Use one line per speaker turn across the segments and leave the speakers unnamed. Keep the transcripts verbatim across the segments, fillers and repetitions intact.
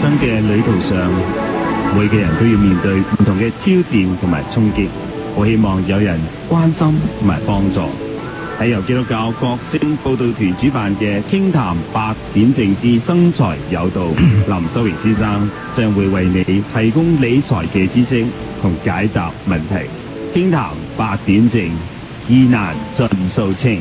生嘅旅途上，每個人都要面對唔同嘅挑戰同埋衝擊。我希望有人關心同埋幫助。喺由基督教國星報道團主辦嘅傾談八點正之生財有道，林修榮先生將會為你提供理財嘅知識同解答問題。傾談八點正，疑難盡數清。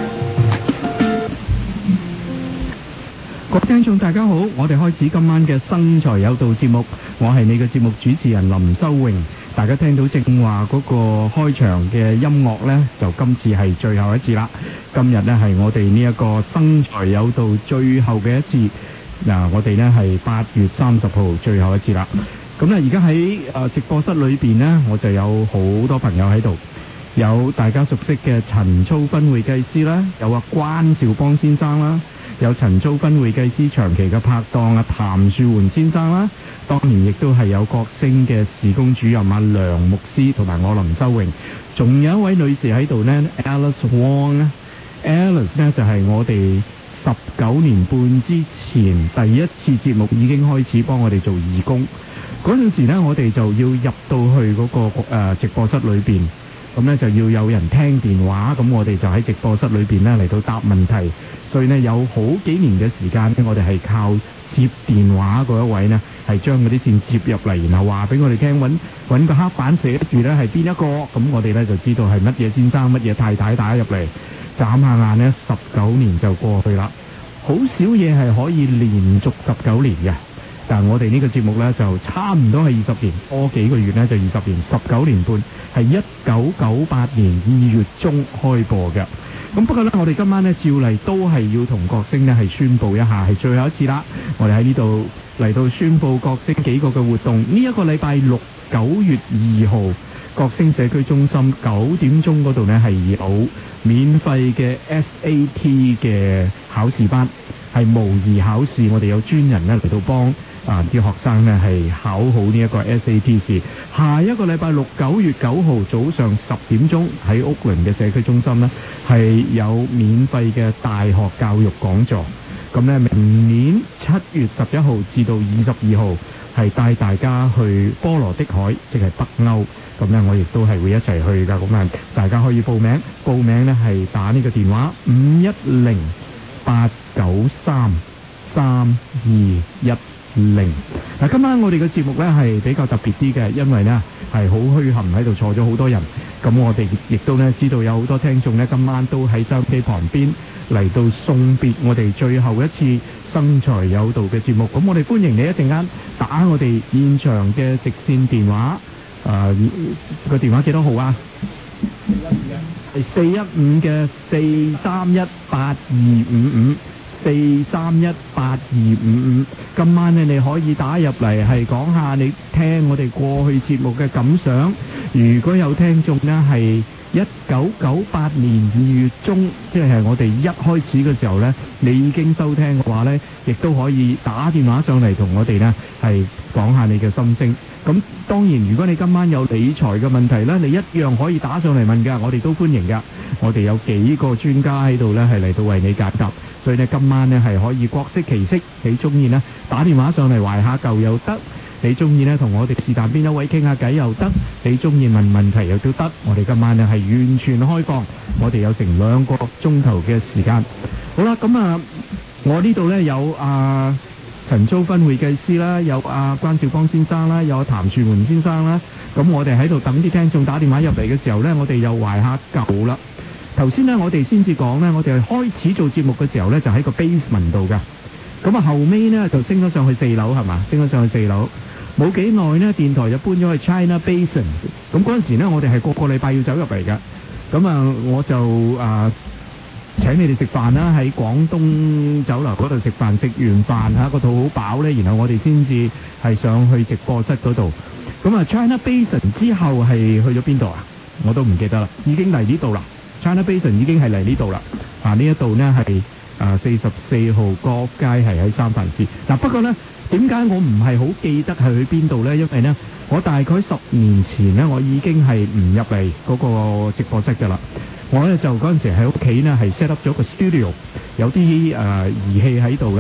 各位聽眾大家好，我哋開始今晚嘅生財有道節目，我係你嘅節目主持人林修榮。大家聽到正話嗰個開場嘅音樂呢，就今次係最後一次啦。今日呢係我哋呢一個生財有道最後嘅一次。嗱、呃，我哋呢係八月三十號最後一次啦。咁呢，而家喺誒直播室裏邊呢，我就有好多朋友喺度，有大家熟悉嘅陳操斌會計師啦，有阿關兆邦先生啦。有陳操斌會計師長期嘅拍檔啊譚樹桓先生啦，當年亦都係有國星嘅事工主任啊梁牧師同埋我林修榮，仲有一位女士喺度呢 Alice Wong。 Alice 呢就係我哋十九年半之前第一次節目已經開始幫我哋做義工，嗰陣時呢我哋就要入到去嗰、嗰個、呃、直播室裏邊，咁呢就要有人聽電話，咁我哋就喺直播室裏邊呢嚟到答問題。所以呢，有好幾年嘅時間，我哋係靠接電話嗰一位呢，係將嗰啲線接入嚟，然後話俾我哋聽，揾揾個黑板寫住呢係邊一個，咁我哋呢就知道係乜嘢先生、乜嘢太太打入嚟。眨下眼呢，十九年就過去啦。好少嘢係可以連續十九年嘅，但係我哋呢個節目呢，就差唔多係二十年，多幾個月呢，就二十年，十九年半，係一九九八年二月中開播嘅。咁不過呢，我哋今晚呢，照例都係要同國星呢係宣佈一下，係最後一次啦。我哋喺呢度嚟到宣佈國星幾個嘅活動。呢一個禮拜六九月二號，國星社區中心九點鐘嗰度呢係有免費嘅 S A T 嘅考試班，係模擬考試。我哋有專人呢嚟到幫啊啲學生呢係考好呢一個 S A T 試。下一個禮拜六九月九號早上十點鐘喺屋崙嘅社區中心呢係有免費嘅大學教育講座。咁呢明年七月十一號至到二十二號係帶大家去波羅的海，即係北歐。咁呢我亦都係會一齊去㗎。咁啊大家可以報名，報名呢係打呢個電話五一零八九三三二一零。嗱，今晚我哋嘅節目呢係比較特別啲嘅，因為呢係好墟冚喺度坐咗好多人。咁我哋亦都呢知道有好多聽眾呢今晚都喺收音機旁邊嚟到送別我哋最後一次生財有道嘅節目。咁我哋歡迎你一陣間打我哋現場嘅直線電話。誒、呃，個電話幾多號啊？係四一五嘅四三一八二五五。四三一八二五五，今晚呢你可以打入嚟係講下你聽我哋過去節目嘅感想。如果有聽眾呢係一九九八年二月中，即係我哋一開始嘅時候呢，你已經收聽嘅話呢，亦都可以打電話上嚟同我哋呢係講下你嘅心聲。咁當然如果你今晚有理財嘅問題呢，你一樣可以打上嚟問㗎，我哋都歡迎㗎。我哋有幾個專家喺度呢係嚟到為你解答。所以呢今晚呢係可以各式其式，你中意呢打電話上嚟懷下舊又得，你中意呢同我哋是但邊一位傾下偈又得，你中意問問題又都得。我哋今晚呢係完全開放，我哋有成兩個鐘頭嘅時間。好啦，咁啊，我呢度呢有啊陳操斌會計師啦，有啊關兆邦先生啦，有啊譚樹桓先生啦。咁我哋喺度等啲聽眾打電話入嚟嘅時候呢，我哋又懷下舊啦。頭先呢，我哋先至講呢，我哋開始做節目嘅時候呢，就喺個 basement 度㗎。咁啊，後尾呢，就升咗上去四樓，係嘛？升咗上去四樓，冇幾耐呢，電台就搬咗去 China Basin。咁嗰陣時呢，我哋係個個禮拜要走入嚟㗎。咁啊，我就啊請你哋食飯啦，喺廣東酒樓嗰度食飯，食完飯嚇個肚好飽呢，然後我哋先至係上去直播室嗰度。咁啊 China Basin 之後係去咗邊度啊？我都唔記得啦，已經嚟呢度啦。China Basin 已經係嚟呢度啦，啊呢一度呢係啊四十四號歌街係喺三藩市。嗱、啊、不過呢，點解我唔係好記得係去邊度呢？因為呢，我大概十年前呢，我已經係唔入嚟嗰個直播室㗎啦。我呢就嗰陣時喺屋企呢係 set up 咗個 studio，有啲誒、呃、儀器喺度呢，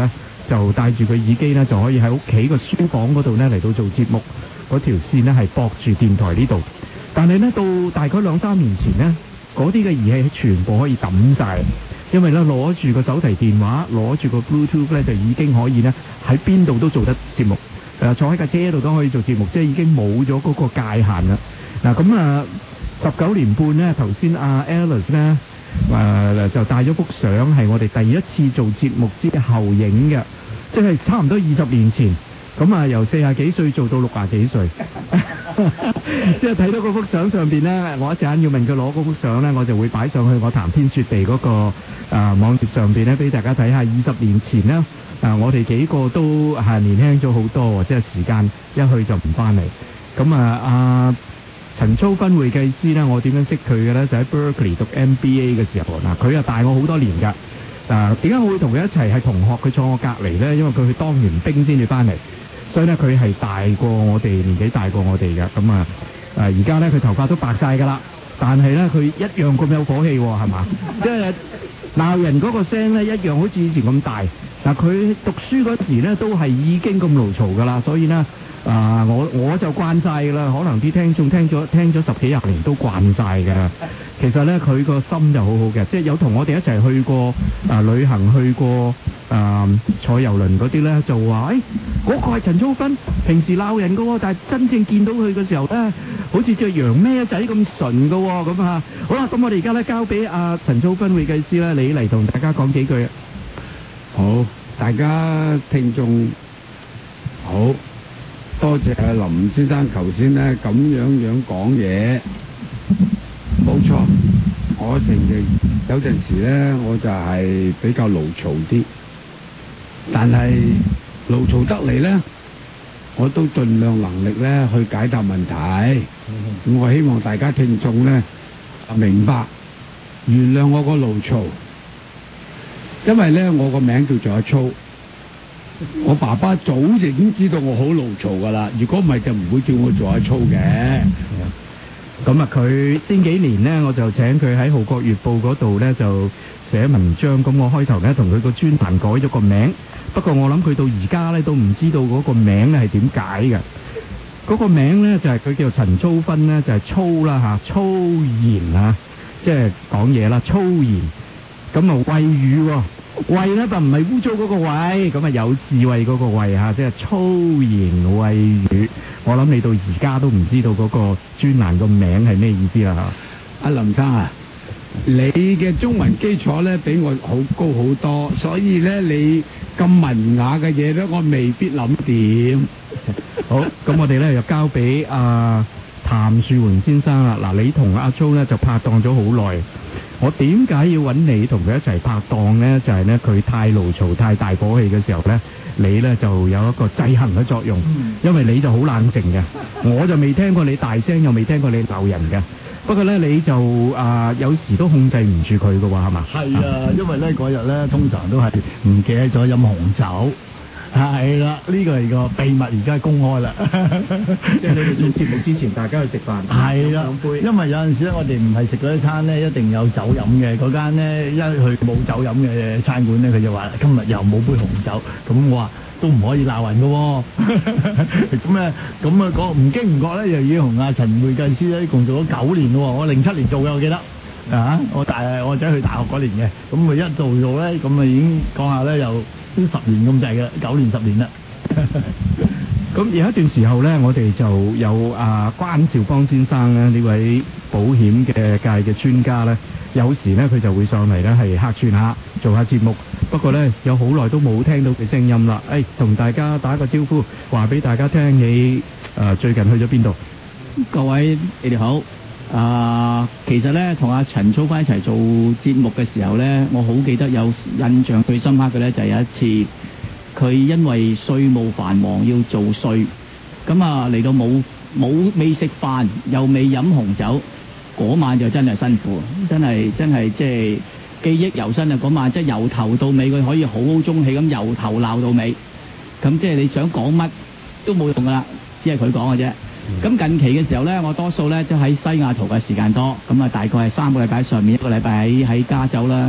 就戴住個耳機咧，就可以喺屋企個書房嗰度咧嚟到做節目。嗰條線咧係駁住電台呢度，但係咧到大概兩三年前呢，嗰啲嘅儀器全部可以抌晒，因為咧攞住個手提電話，攞住個 Bluetooth 咧就已經可以咧喺邊度都做得節目，誒坐喺架車度都可以做節目，即係已經冇咗嗰個界限啦。嗱咁啊，十九年半咧，頭先阿 Alice 咧誒就帶咗幅相係我哋第一次做節目之後影嘅，即係差唔多二十年前。咁啊，由四廿幾歲做到六廿幾歲，即係睇到嗰幅相上邊咧，我一陣間要問佢攞嗰幅相咧，我就會擺上去我談天說地嗰、嗰個啊、呃、網頁上邊咧，俾大家睇下。二十年前咧，啊、呃、我哋幾個都係年輕咗好多，即係時間一去就唔翻嚟。咁啊，阿陳操芬會計師咧，我點樣識佢嘅咧？就喺 Berkeley 讀 M B A 嘅時候，嗱佢啊大我好多年㗎。嗱點解我會同佢一齊係同學？佢坐我隔離咧，因為佢去當完兵先至翻嚟。所以咧，佢係大過我哋，年紀大過我哋嘅。咁啊，誒而家咧佢頭髮都白晒㗎啦，但係咧佢一樣咁有火氣喎，係嘛？即係鬧人嗰個聲咧，一樣好似以前咁大。嗱，佢讀書嗰時咧，都係已經咁嘈嘈㗎啦，所以咧啊、呃，我我就慣晒㗎啦。可能啲聽眾聽咗聽咗十幾廿年都慣晒㗎啦。其實咧，佢個心就好好嘅，即係有同我哋一齊去過啊、呃、旅行，去過。誒、呃、坐遊輪嗰啲咧就話，誒、欸、嗰、那個係陳操芬，平時鬧人嘅喎，但係真正見到佢嘅時候咧，好似隻羊咩仔咁純嘅喎，咁啊，好啦，咁我哋而家咧交俾阿陳操芬會計師咧，你嚟同大家講幾句。
好，大家聽眾好，多謝阿林先生頭先咧咁樣樣講嘢，冇錯，我承認有陣時咧我就係比較牢嘈啲。但係牢嘈得嚟呢，我都盡量能力咧去解答問題。嗯、我希望大家聽眾呢明白，原諒我個牢嘈，因為呢，我個名叫做阿操，我爸爸早就已經知道我好牢嘈噶啦。如果唔係就唔會叫我做阿操嘅。
咁啊、嗯，佢先幾年呢，我就請佢喺《號角月報》嗰度呢就寫文章。咁我開頭呢，同佢個專欄改咗個名。不過我諗佢到而家咧都唔知道嗰個名咧係點解嘅。嗰個名咧就係佢叫陳操芬咧，就係操啦嚇，操言啊，即係講嘢啦，操言。咁啊慧語喎，慧咧就唔係污糟嗰個慧，咁啊有智慧嗰個慧嚇，即係操言慧語。我諗你到而家都唔知道嗰個專欄個名係咩意思啦嚇。
阿林生啊，你嘅中文基礎咧比我好高好多，所以咧你咁文雅嘅嘢咧，我未必諗掂。
好，咁我哋咧就交俾阿譚樹桓先生啦。嗱，你同阿 Jo 咧就拍檔咗好耐。我點解要揾你同佢一齊拍檔呢？就係咧佢太牢嘈、太大火氣嘅時候咧，你咧就有一個制衡嘅作用。因為你就好冷靜嘅，我就未聽過你大聲，又未聽過你鬧人嘅。不過咧，你就啊、呃、有時都控制唔住佢嘅喎，係嘛？
係啊，因為咧嗰日咧通常都係唔記得咗飲紅酒，係啦，呢個係個秘密，而家公開啦。
即係你哋做節目之前，大家去食飯，
係啦，因為有陣時咧，我哋唔係食嗰一餐咧，一定有酒飲嘅。嗰間咧一去冇酒飲嘅餐館咧，佢就話今日又冇杯紅酒，咁我話都唔可以鬧人嘅喎。咁咧，咁啊講唔經唔覺咧，又已經同阿陳會計師咧共做咗九年咯。我零七年做嘅，我記得啊，我大我仔去大學嗰年嘅，咁咪一做做咧，咁咪已經講下咧，又都十年咁滯嘅，九年十年啦。
咁有一段時候咧，我哋就有啊關兆邦先生咧呢位保險嘅界嘅專家咧，有時咧佢就會上嚟咧係客串下做下節目。不過咧有好耐都冇聽到佢聲音啦。誒，同大家打個招呼，話俾大家聽你誒最近去咗邊度？
各位你哋好。啊，其實咧同阿陳操芬一齊做節目嘅時候咧，我好記得有印象最深刻嘅咧就係有一次。佢因為稅務繁忙要做稅，咁啊嚟到冇冇未食飯又未飲紅酒，嗰晚就真係辛苦，真係真係即係記憶猶新啊！嗰晚即係由頭到尾佢可以好好中氣咁由頭鬧到尾，咁即係你想講乜都冇用噶啦，只係佢講嘅啫。咁、嗯、近期嘅時候咧，我多數咧都喺西雅圖嘅時間多，咁啊大概係三個禮拜上面一個禮拜喺喺加州啦。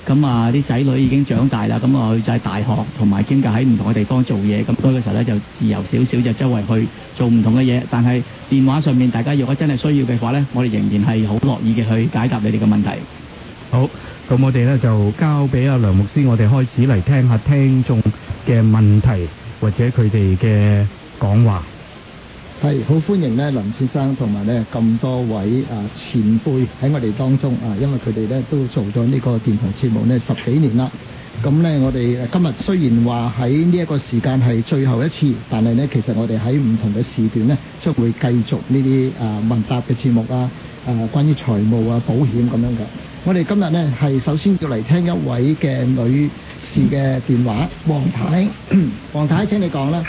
咁啊啲仔女已經長大啦，咁啊佢就喺大學同埋兼夾喺唔同嘅地方做嘢，咁嗰個時候咧就自由少少，就周圍去做唔同嘅嘢。但係電話上面大家如果真係需要嘅話咧，我哋仍然係好樂意嘅去解答你哋嘅問題。
好，咁我哋咧就交俾阿梁牧師，我哋開始嚟聽下聽眾嘅問題或者佢哋嘅講話。
係好歡迎咧林先生同埋咧咁多位啊前輩喺我哋當中啊，因為佢哋咧都做咗呢個電台節目咧十幾年啦。咁咧我哋今日雖然話喺呢一個時間係最後一次，但係咧其實我哋喺唔同嘅時段咧將會繼續呢啲啊問答嘅節目啊，啊關於財務啊保險咁樣嘅。我哋今日咧係首先要嚟聽一位嘅女士嘅電話，黃太，黃太請你講啦。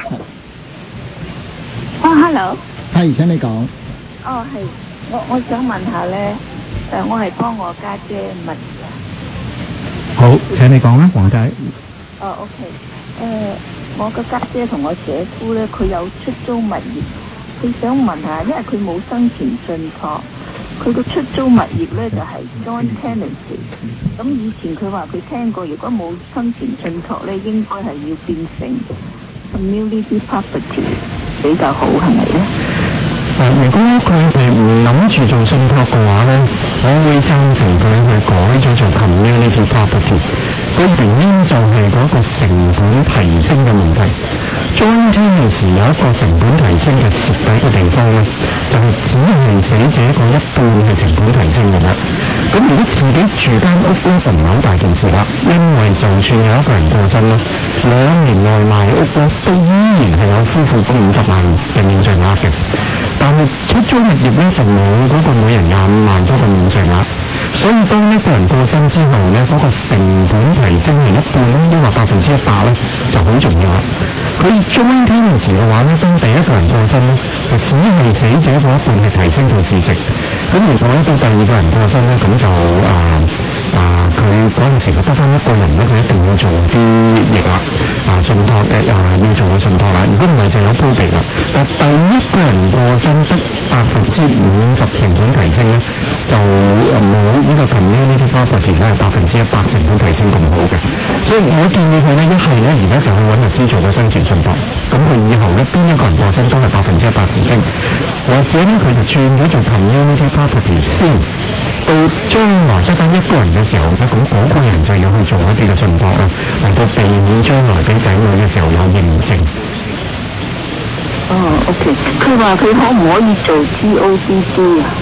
哦、oh,，hello。
係，請你講。
哦，係，我我想問下咧，誒，我係幫我家姐問嘅。
好，請你講啦，黃太。
哦、oh,，OK。誒，我個家姐同我姐夫咧，佢有出租物業，佢想問下，因為佢冇生前信託，佢個出租物業咧就係、是、joint tenancy。咁以前佢話佢聽過，如果冇生前信託咧，應該係要變成 community property。比較好係咪咧？
誒、呃，如果佢哋唔諗住做信託嘅話咧，我會贊成佢去改咗做 community property。個原因就係嗰個成本提升嘅問題。joint tenancy有一個成本提升嘅蝕底嘅地方咧，就係、是、只係死者嗰一半嘅成本提升嘅啦。咁如果自己住間屋咧，就唔係好大件事啦，因為就算有一個人過身咧，兩年內賣屋咧，都依然係有夫婦嗰五十萬嘅免稅額嘅。但係出租物業咧就冇嗰個每人廿五萬嗰個免稅額，所以當一個人過身之後咧，嗰、那個成本提升係一半咧，抑或百分之一百咧，就好重要啦。佢 joint tenancy 嘅話咧，當第一個人過身咧，就只係死者嗰一半係提升到市值。咁如果到第二個人過身咧，咁就啊啊佢嗰陣時佢得翻一個人咧，佢一定要做啲逆額啊信託誒啊要做個信託啦。如果唔係就有鋪地啦。但第一個人過身得百分之五十成本提升咧，就冇呢個 community property 咧百分之一百成本提升咁好嘅。所以我建議佢咧，一係咧而家就去揾律師做個生前信託，咁佢以後咧邊一個人過身都係百分之一百提升，或者咧佢就轉咗做 community property 先，到將來得翻一個人嘅時候咧，咁嗰個人就要去做一啲嘅信託啦，能夠避免將來俾仔女嘅時候有認證。
哦、oh, ，OK。佢話佢可唔可以做 T O D D 啊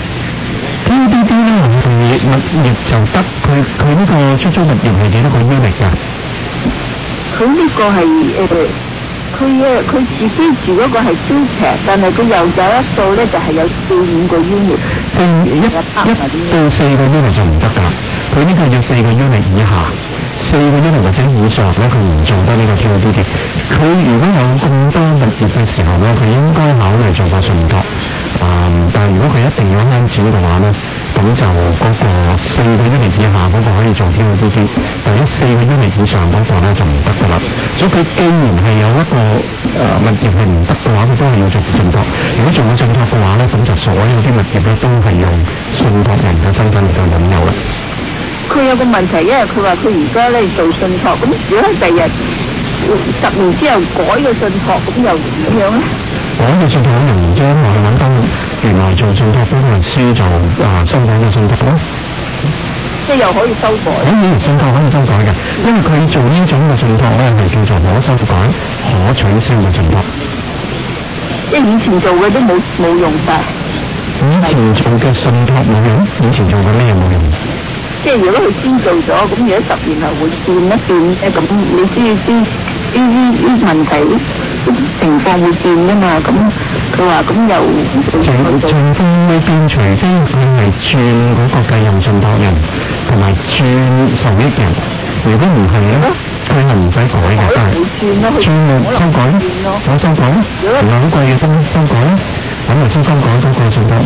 ？T O D D 咧，我哋物業就得，佢佢呢個出租物業係幾多個 unit 㗎？
佢呢個係誒，佢誒佢自己住嗰個係 duplex，但係佢又有一數咧，就係、是、有四五個 unit。
四一一到四個 unit 就唔得㗎，佢呢個要四個 unit 以下。四個 unit 或者以上咧，佢唔做得呢個 T O D D。佢如果有咁多物業嘅時候咧，佢應該考慮做個信託。啊、嗯，但係如果佢一定要慳錢嘅話咧，咁就嗰個四個 unit 以下嗰個可以做 T O D D， 但係四個 unit 以上嗰個咧就唔得㗎啦。所以佢既然係有一個誒、呃、物業係唔得嘅話，佢都係要做信託。如果做個信託嘅話咧，咁就所有啲物業咧都係用信託人嘅身份嚟到擁有啦。
佢有個問題，因為佢話佢而家咧做信託，咁如果第日十年之後改個信託，咁又點樣咧？
改個信託好容易啫，我哋揾到原來做信託嗰個律師就啊修改個信託咯。
即係又可以修改。
可以，信託可以修改嘅，因為佢做呢種嘅信託咧係叫做可修改、可取消嘅信託。
即係以前做嘅都冇冇用晒。
以前做嘅信託冇用，以前做嘅咩冇用？
即係如果佢先做咗，咁如果十年後會變一變咧，咁你知知呢呢呢問題情況會變㗎嘛？咁佢話咁又
情情況會變，除非佢係轉嗰個繼任信託人同埋轉受益人。如果唔係咧，佢係唔使改嘅，但係轉咪修改咯，我修改咯，唔係好貴嘅都修改咯，揾律師修改嗰個信託。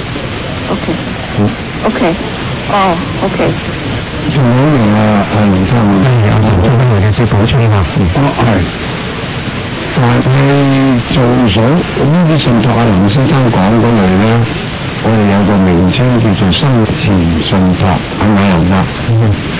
OK，嗯 ，OK。哦 ，OK。
仲有一樣啊，係林生，
係阿陳生同嘅師補充下。
如果係，但係做咗呢啲信託啊，林先生講嗰類咧，我哋有個名稱叫做生前信託，係咪人啦？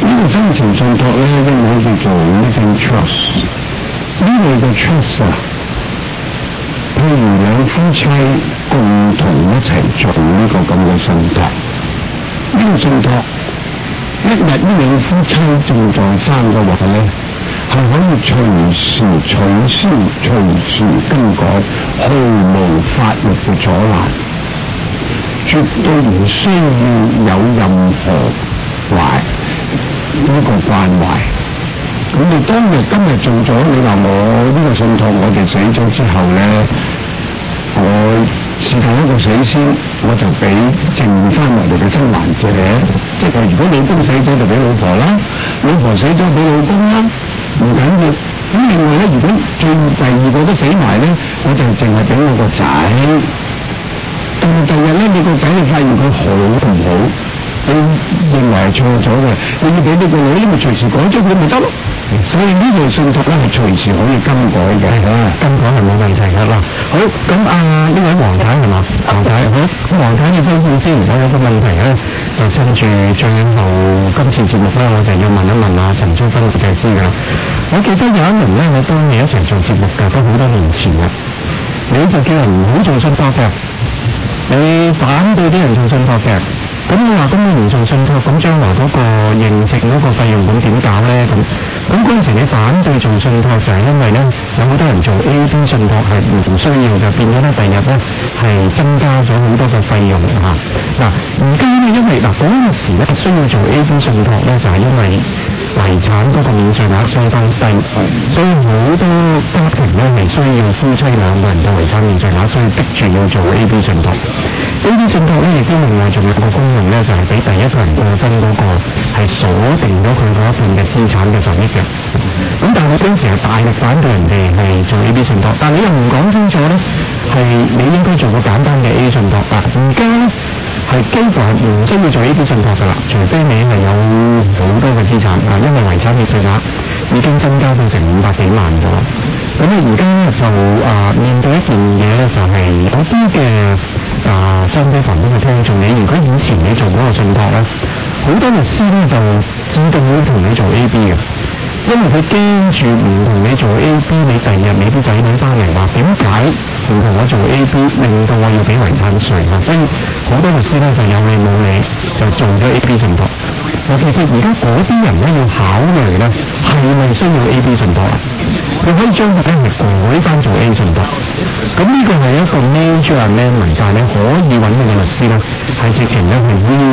呢個生前信託咧，英文叫做 living trust。呢類嘅 trust 啊，譬如兩夫妻共同一齊做呢個咁嘅信託，呢、這個信託一日呢兩夫妻仲在生嘅話咧，係可以隨時取消、隨時更改，毫無法律嘅阻攔，絕對唔需要有任何懷呢個關懷。咁你當日今日做咗，你話我呢個信託，我哋死咗之後咧，我是但一個死先，我就俾剩翻落嚟嘅生還者，即係如果老公死咗就俾老婆啦，老婆死咗俾老公啦，唔緊要。咁另外咧，如果最第二個都死埋咧，我就淨係俾我個仔。但係第日咧，你個仔你發現佢好唔好？你認為係錯咗嘅，你要俾呢個女，你咪隨時改咗佢咪得咯。所以呢個信託咧係隨時可以更改嘅，更改係冇問題㗎啦。好，咁啊呢位黃太係嘛？黃太好，咁黃太你收線先，我有個問題咧，就趁住最後今次節目咧，我就要問一問啊陳忠芬律師㗎啦。我記得有一年咧，我幫你一齊做節目㗎，都好多年前啦。你就叫人唔好做信託嘅，你反對啲人做信託嘅。咁你話咁你唔做信託，咁將來嗰個認證嗰個費用咁點搞咧？咁咁嗰陣時你反對做信託就係因為咧有好多人做 A B 信託係唔需要嘅，變咗咧第日咧係增加咗好多嘅費用嚇。嗱而家咧因為嗱嗰陣時咧需要做 A B 信託咧就係、是、因為遺產嗰個免稅額相當低，所以好多家庭咧係需要夫妻兩個人嘅遺產免稅額，所以逼住要做 A B 信託。A B 信託咧亦都另外仲有個功能咧，就係、是、俾第一個人過身嗰個係鎖定咗佢嗰一半嘅資產嘅十億嘅。咁但係我嗰陣時係大力反對人哋係做 A B 信託，但係你又唔講清楚咧，係你應該做個簡單嘅 A 信託啊。而家咧係幾乎係唔需要做 A B 信託㗎啦，除非你係有好多嘅資產啊，因為遺產免稅額已經增加到成五百幾萬㗎啦。咁你而家咧就啊面對一件嘢咧，就係、是、有啲嘅啊相對房東嘅聽眾，你如果以前你做嗰個信託咧，好多律師咧就自動會同你做 A B 嘅，因為佢驚住唔同你做 A B， 你第二日你啲仔女翻嚟話點解唔同我做 A B， 令到我要俾遺產稅啊，所以好多律師咧就有理冇理就做咗 A B 信託。嗱，其實而家嗰啲人咧要考慮咧係咪需要 A B 信託啊？佢可以將佢咧係改翻做 A 信託。咁呢個係一個 major amendment，但係你可以揾你嘅律師咧係直情咧係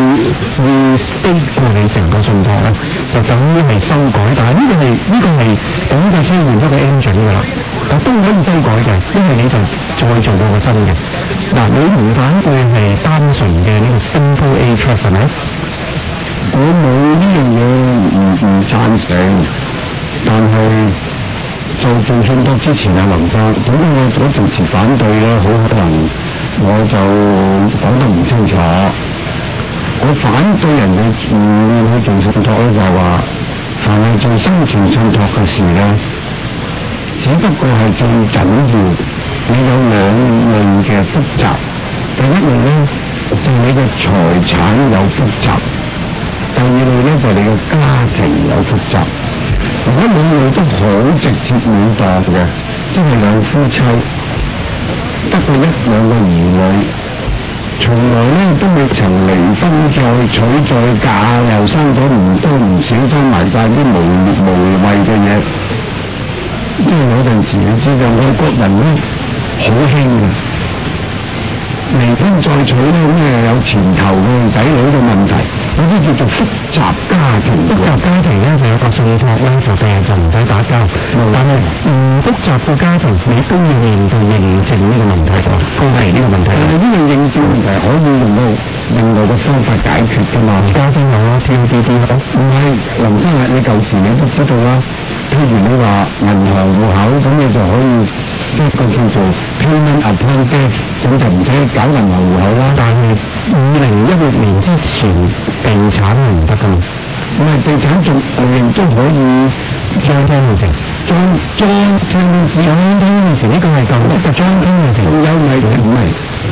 restate 過你成個信託咧，就等於係修改。但係呢個係呢、這個係等架車換咗個 engine 㗎啦，但都可以修改嘅，因為你就再做過個新嘅。嗱，你唔反對係單純嘅呢個 simple A trust 係咪？我冇呢樣嘢唔唔贊成，但係就做信託之前啊，林生，點解我嗰陣時反對咧？好可能我就講得唔清楚。我反對人哋唔要去做信託咧，就係話凡係做生前信託嘅事咧，只不過係最緊要你有兩類嘅複雜。第一類咧就係、你嘅財產有複雜。第二類咧就係、你嘅家庭有複雜，如果兩類都好直接了當嘅，都係兩夫妻，得個一兩個兒女，從來咧都未曾離婚再娶再嫁，又生咗唔多唔少，生埋晒啲無無謂嘅嘢。因為有陣時你知道外國人咧好興嘅。離婚再娶咧，咁誒有前頭嘅仔女嘅問題，嗰啲叫做複雜家庭。複雜家庭咧就有個信託咧，就第日就唔使打交。但係唔複雜嘅家庭，你都要面對認證呢個問題㗎，都係呢個問題。但係呢個認證問題可以用到另外嘅方法解決㗎嘛？家政有啦 ，T O D D 咯。唔係林生啊，你舊時你都知道啦。譬如你話銀行戶口，咁你就可以一個叫做 payment upon death，咁就唔使搞銀行戶口啦。但係二零一六年之前，地產係唔得㗎嘛？唔係地產仲亦都可以裝聽完成，裝裝聽完成，裝聽完成呢個係舊式嘅裝聽完成。有咪唔係？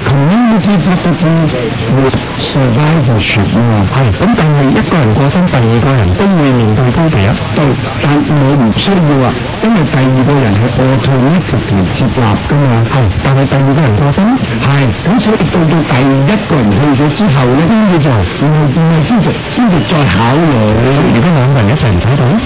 community property with survivorship 啊，係咁，但係一個人過身，第二個人都會面對高地一對，但我唔需要啊，因為第二個人係 automatically 接納㗎嘛，係，但係第二個人過身，係，咁所以到到第一個人去咗之後咧，先至做，然後然後先至先至再考慮。如果兩個人一齊唔睇到咧？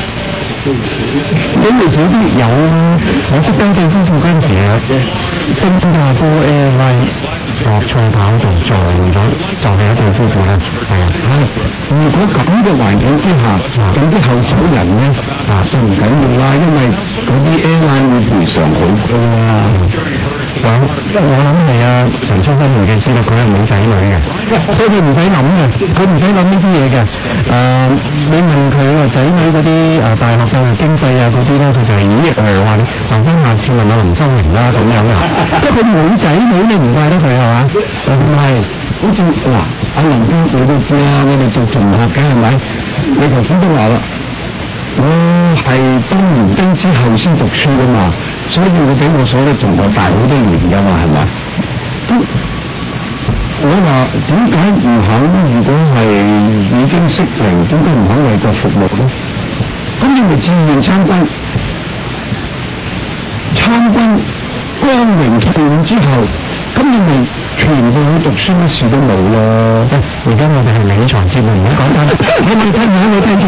因為少啲有，我識登記夫婦嗰陣時啊，新加坡 Airline 落錯跑道撞咗，就係一對夫婦啦，係啊，係。如果咁嘅環境之下，咁啲後手人咧啊就唔緊要啦，因為嗰啲 Airline 會賠償好高啊。我我諗係啊，陳聰分會計師啦，佢係冇仔女嘅，所以佢唔使諗嘅，佢唔使諗呢啲嘢嘅。誒、呃，你問佢話仔女嗰啲誒大學教育經費啊嗰啲咧，佢就係咦誒話你留翻下次問阿林秋明啦咁樣啊，即係佢冇仔女，你唔怪得佢係嘛？唔係，好似嗱阿林生你都知啦，我哋做同學嘅係咪？你頭先都話啦。我係當完兵之後先讀書㗎嘛，所以我比我所有同學大好多年㗎嘛，係咪？咁我話點解唔肯？如果係已經適齡，點解唔肯為國服務咧？咁你咪自願參軍，參軍光榮退伍之後，咁你咪全部去讀書乜事都冇咯。而家我哋係理財節目，唔好講翻，可唔可以聽下？可唔可以聽先？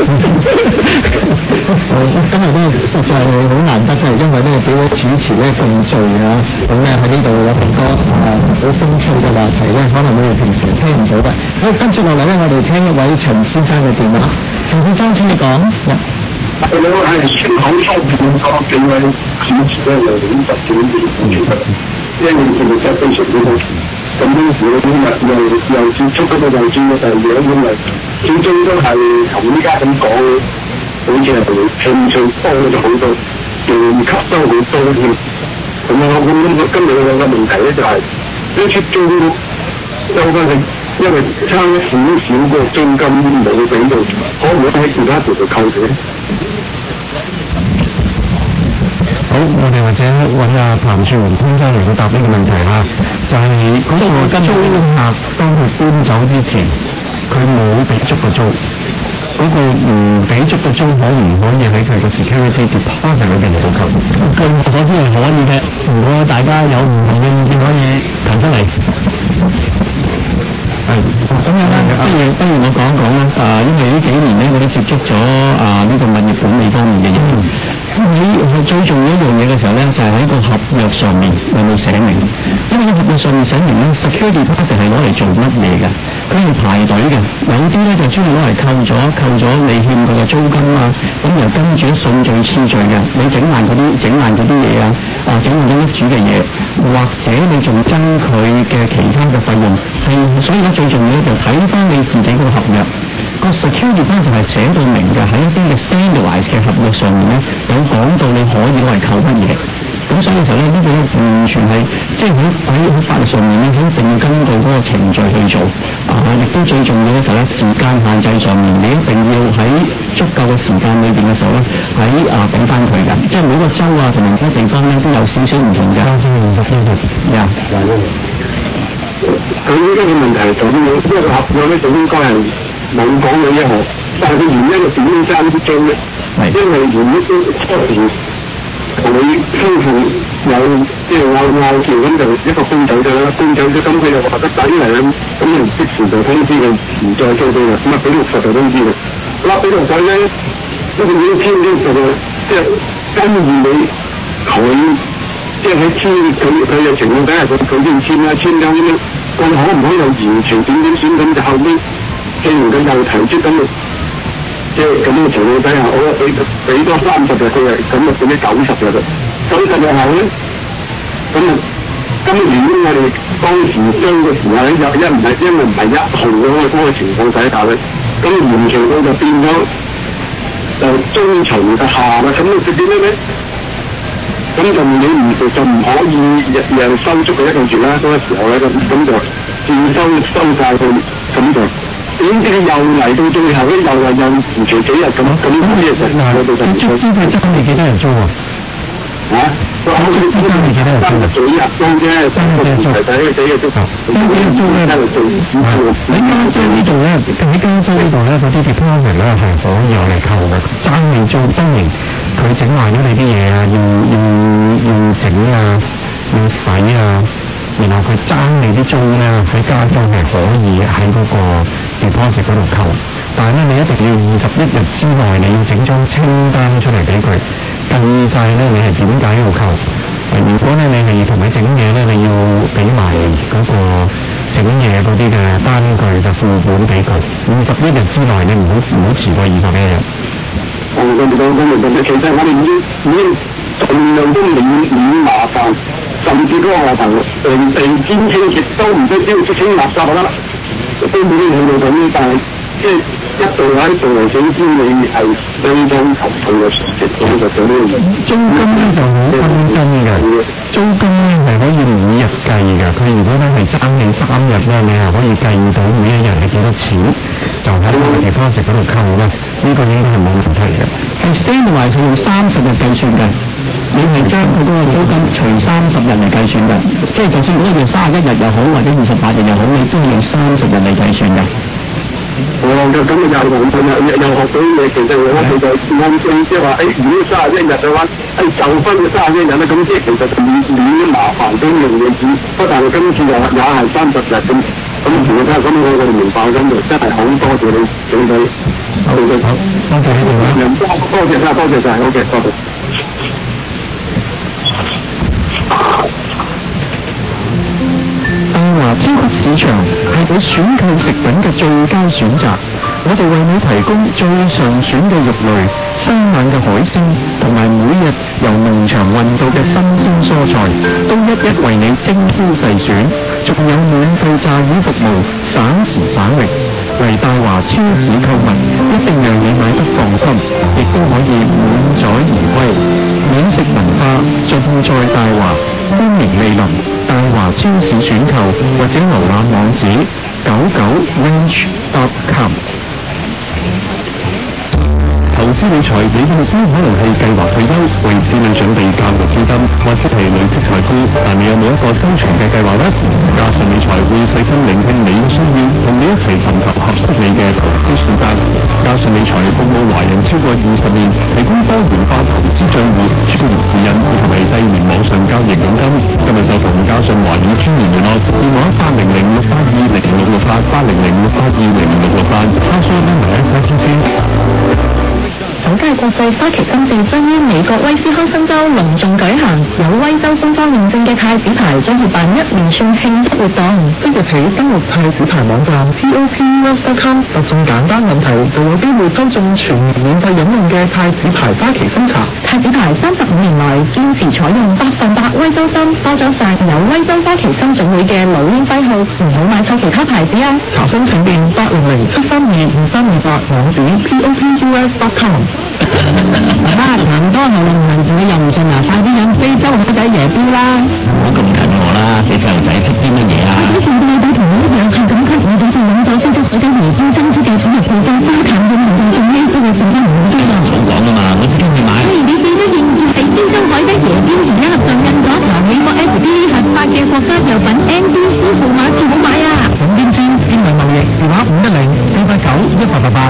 今日咧實在係好難得嘅，因為咧幾位主持咧共聚啊，咁咧喺呢度有好多誒好風趣嘅話題咧，可能你哋平時聽唔到嘅。好，跟住落嚟咧，我哋聽一位陳先生嘅電話。陳先生，請你講。
我係全口收片嗰幾位主持咧，又五十幾年其實因為佢哋真係非常之好。咁當時咧今日又又接觸嗰個又轉咗第二樣，因為始終都係同依家咁講，好似係興趣多咗好多，又吸收好多添。咁啊，我咁今日有個問題咧就係呢出租收翻去，因為差少少個租金冇俾到，可唔可以喺其他條度扣除咧？
好，我哋或者揾阿譚樹榮先生嚟到答呢個問題啦。就係、是、嗰個租客當佢搬走之前，佢冇俾足個租，嗰、那個唔俾足個租可唔可以喺佢個 security deposit 裏邊嚟到扣？據我所知係可以嘅，如果大家有唔同嘅意見可以提出嚟。係，咁樣啦，不如不如我講一講啦。啊，因為呢幾年咧，我都接觸咗啊呢、這個物業管理方面嘅嘢。咁喺最重要一樣嘢嘅時候咧，就係、是、喺個合約上面有冇寫明？因為喺合約上面寫明咧 ，security deposit 係攞嚟做乜嘢嘅？佢係排隊嘅，有啲咧就專門攞嚟扣咗扣咗你欠佢嘅租金啊，咁又跟住順序次序嘅，你整爛嗰啲整爛嗰啲嘢啊，啊整爛咗屋主嘅嘢，或者你仲爭佢嘅其他嘅費用，係所以咧最重要咧就睇翻你自己嗰個合約。個 security deposit 係寫到明嘅，喺一啲嘅 standardized 嘅合約上面咧，有講到你可以攞嚟扣乜嘢。咁所以嘅時候咧，呢個咧完全係即係喺喺喺法律上面咧，一定要根據嗰個程序去做。啊，亦都最重要嘅時候咧，時間限制上面，你一定要喺足夠嘅時間裏邊嘅時候咧，喺啊俾翻佢嘅。即係每個州啊同埋每個地方咧都有少少唔同嘅。三千二十天嘅。呀，
佢依家嘅問題係咁樣，因為個合約咧就應該係冇講嘅一項，但係個原因係點樣爭啲租咧？因為原因都初時同你夫婦有即係拗拗撬咁，就一個搬走咗啦，搬走咗咁佢又話得抵嚟啦，咁就即時就通知佢唔再租俾啦，咁啊俾六十就通知佢，嗱俾六十咧，因為已經簽咗就即係跟住你佢即係喺簽佢佢嘅情況底下，佢佢先簽啦，簽咗咁樣，佢可唔可以又延長點點點咁就後尾？既然佢又提出咁嘅，即係咁嘅情況底下，我俾俾多三十日佢係咁啊，變咗九十日啦。九十日後咧，咁啊，咁原因我哋當時將嘅時候咧，又一唔係因為唔係一號嗰個嗰個情況底下咧，咁延長到就變咗就中旬嘅下啦。咁你點樣咧？咁就你唔就唔可以日日收足佢一個月啦。嗰個時候咧，咁咁就轉收收晒佢，咁就。點知又嚟到最後咧，又話又延長幾日咁，咁呢嘢實我哋就唔
知佢爭你幾多人租啊？
嚇，我我哋爭你幾多日租？爭幾日租啫，爭幾日租？係睇幾日租？
爭幾日租咧？喺加州呢度咧，喺加州呢度咧，嗰啲 deposit 咧係可以攞嚟扣嘅。爭你租，當然佢整壞咗你啲嘢啊，要要要整啊，要洗啊，然後佢爭你啲租咧，喺加州係可以喺嗰個 deposit 嗰度扣。但係咧，你一定要二十一日之內，你要整張清單出嚟俾佢計晒咧，你係點解要扣？如果咧你係同佢整嘢咧，你要俾埋嗰個整嘢嗰啲嘅單據嘅副本俾佢。二十一日之內，你唔好唔好遲過二十一日。
我我明白，我明白。其實我哋已經已經盡量都免免麻煩，甚至嗰個話題地地氈清潔都唔使只要識清垃圾就得啦，都冇啲去到咁，但係即係一度喺度嚟整先，你係相當頭痛嘅事情，咁就做呢樣嘢。
租金咧就好分真嘅，租金咧係可以每日計㗎。佢如果咧係爭你三日咧，你係可以計到每一日係幾多錢，就喺個地方食嗰度扣啦。呢、這個應該係冇問題嘅。係 standardise 用三十日計算嘅，你係將佢嗰個租金除三十日嚟計算嘅，即係就算嗰個三十一日又好，或者二十八日又好，你都要用三十日嚟計算嘅。
哦，咁咁又又又又學到嘢，其實我哋就按正即係話，誒，如果三十一日嘅話，誒就分咗三十一日啦，咁即係其實就免免咗麻煩咗樣嘢子。不但係今次又也係三十日咁，咁其實咁我我哋明白咁就真係好多謝你總理，好嘅，好，多謝你哋多多謝晒，多謝晒，好嘅，多謝。
華超級市場係你選購食品嘅最佳選擇，我哋為你提供最上選嘅肉類、生猛嘅海鮮，同埋每日由農場運到嘅新鮮蔬菜，都一一為你精挑細選，仲有免費炸魚服務，省時省力。嚟大華超市購物，一定讓你買得放心，亦都可以滿載而歸。美食文化盡在大華，歡迎蒞臨大華超市選購，或者瀏覽網址九九 ranch dot com。投資理財，你嘅目標可能係計劃退休，為子女準備教育基金，或者係累積財富，但你有冇一個周全嘅計劃呢？嘉信理財會細心聆聽你嘅需要，同你一齊尋求合適你嘅投資選擇。嘉信理財服務華人超過二十年，提供多元化投資帳戶、專業指引以及係低廉網上交易佣金。今日就同嘉信華語專員聯絡，電話八零零六八二零六六八八零零六八二零六六八。他說呢埋一齊先。
首屆國際花旗金節將於美國威斯康辛州隆重舉行，有威州官方認證嘅太子牌將會辦一連串慶祝活動。即日起登錄太子牌網站 T O P U S dot com， 答中簡單問題就有機會抽中全年免費飲用嘅太子牌花旗參茶。太子牌三十五年來堅持採用百分百威州參，多咗晒有威州花旗參總會嘅老鷹徽號，唔好買錯其他牌子啊！查詢請電八零零七三二五三二八，網址 T O P U S dot com。爸爸痰多喉嚨痕，仲又唔信啊！快啲飲非洲海底椰標啦！
唔好咁近我啦，你細路仔識啲乜嘢啊？
之前個老豆同我一樣係咁咳，我哋就飲咗非洲海底椰標珍珠嘅寵物配方，加淡嘅濃度仲呢都會剩翻唔多啊！
好講啊嘛，我即刻去買。
不如你記得認住係非洲海底椰標，而家合作印咗由美國 F D A 核發嘅國家藥品 N D C 號碼至好買啊！
咁邊先？邊類貿易？電話五一零四八九一八八八。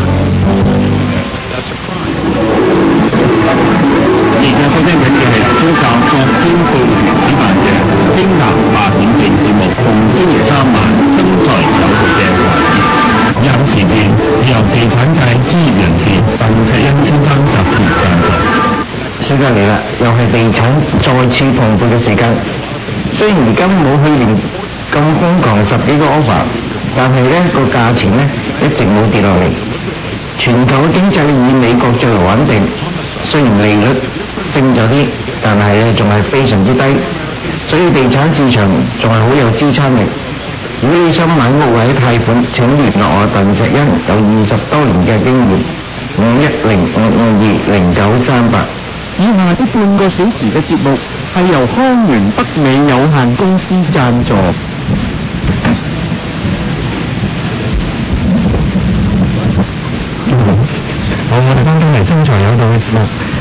而家收聽緊嘅係宗教各宣佈主辦嘅經南八點四節目，逢星期三晚身材有道嘅環節。有時段由地產界專業人士鄧石恩先生特別贊助。
時間嚟啦，又係地產再次蓬勃嘅時間。雖然而家冇去年咁瘋狂十幾個 offer， 但係呢個價錢呢一直冇跌落嚟。全球嘅經濟以美國最為穩定，雖然利率升咗啲，但係咧仲係非常之低，所以地產市場仲係好有支撐力。如果你想買屋或者貸款，請聯絡我鄧石恩，有二十多年嘅經驗，五一零五五二零九三八。以下呢半個小時嘅節目係由康源北美有限公司贊助。好，我哋翻返嚟生財有道嘅節目。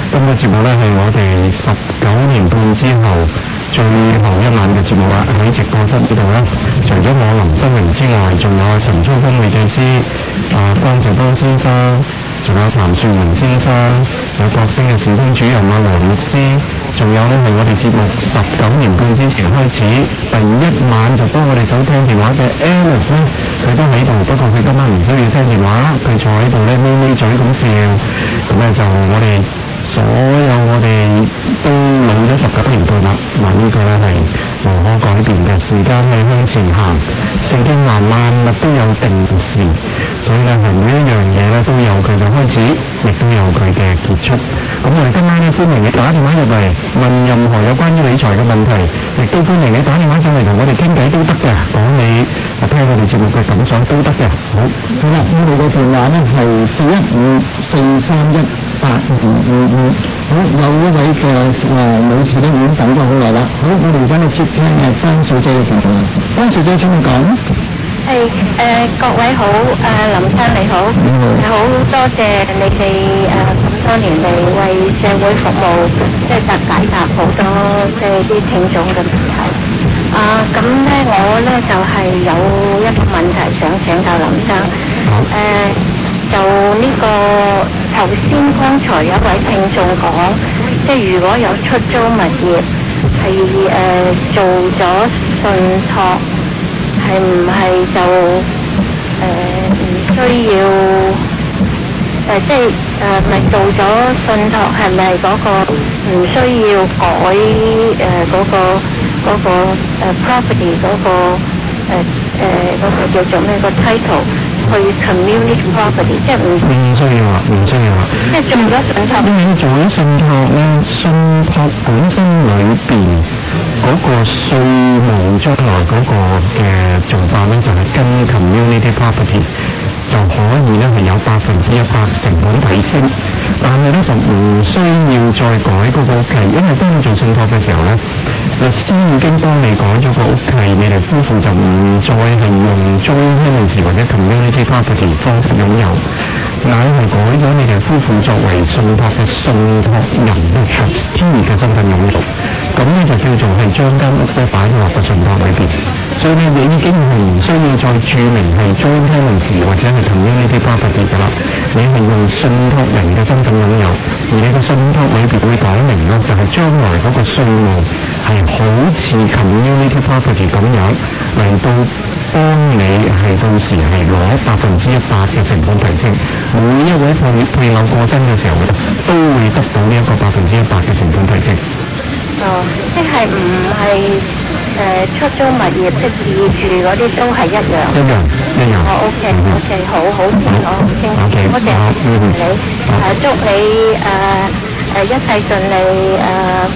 今個節目咧係我哋十九年半之後最後一晚嘅節目啦。喺直播室呢度咧，除咗我林新榮之外，仲有陳操鋒會計師、啊關兆邦先生，仲有譚樹榮先生，有國星嘅事工主任啊羅律師，仲有咧係我哋節目十九年半之前開始第一晚就幫我哋手聽電話嘅 Alice 咧，佢都喺度，不過佢今晚唔需要聽電話，佢坐喺度咧咪咪嘴咁笑，咁咧就我哋所有我哋都老咗十九年半啦，嗱呢個咧係無可改變嘅，時間係向前行，聖經話萬物都有定時，所以咧係每一樣嘢咧都有佢嘅開始，亦都有佢嘅結束。咁我哋今晚咧歡迎你打電話入嚟問任何有關於理財嘅問題，亦都歡迎你打電話上嚟同我哋傾偈都得嘅，講你聽我哋節目嘅感想都得嘅。好，
好啦，我哋嘅電話咧係四一五四三一八二二二。好，有一位嘅誒女士咧已經等咗好耐啦。好，我哋而家咧接聽誒關小姐嘅電話。關小姐請你講。
係誒、呃、各位好，誒、呃、林生你好，你好，好多謝你哋誒咁多年嚟為社會服務，即係答解答好多即係啲聽眾嘅問題。啊咁咧我咧就係、是、有一個問題想請教林生，誒、呃、就呢、這個頭先剛才有一位聽眾講，即係如果有出租物業係誒、呃、做咗信託。係唔係就誒唔、呃、需要誒、呃、即係誒咪做咗信託係咪嗰個唔需要改誒嗰個嗰個誒 property 嗰個誒誒嗰個叫做咩個 title 去 community property 即係唔
唔需要啊，唔需要啊。
即係做咗信託。
因為做咗信託咧，信託本身裏邊嗰個稅務將來嗰個嘅做法咧，就係、是、跟 community property 就可以咧係有百分之一百成本提升，但係咧就唔需要再改嗰個屋契，因為當你做信託嘅時候咧，律師已經幫你改咗個屋契，你哋夫婦就唔再係用 joint tenancy 或者 community property 方式擁有，乃係改咗你哋夫婦作為信託嘅信託人嘅 trustee 嘅身份擁有，咁咧就叫做係將間屋咧擺咗落個信託裏邊，所以咧你已經係唔需要再註明係 joint tenancy 或者係 community property 㗎啦，你係用信託人嘅身份擁有，而你個信託裏邊會講明咧，就係將來嗰個稅務係好似 community property 咁樣嚟到幫你係到時係攞百分之一百嘅成本提升，每一位配配偶過身嘅時候咧，都會得到呢一個百分之一百嘅成本提升。
哦，即係唔係誒出租物業即自住嗰啲都係一樣。
一樣一樣。
哦 ，OK OK，好好清楚，好清楚。
OK，
多謝你，誒祝你誒誒一切順利誒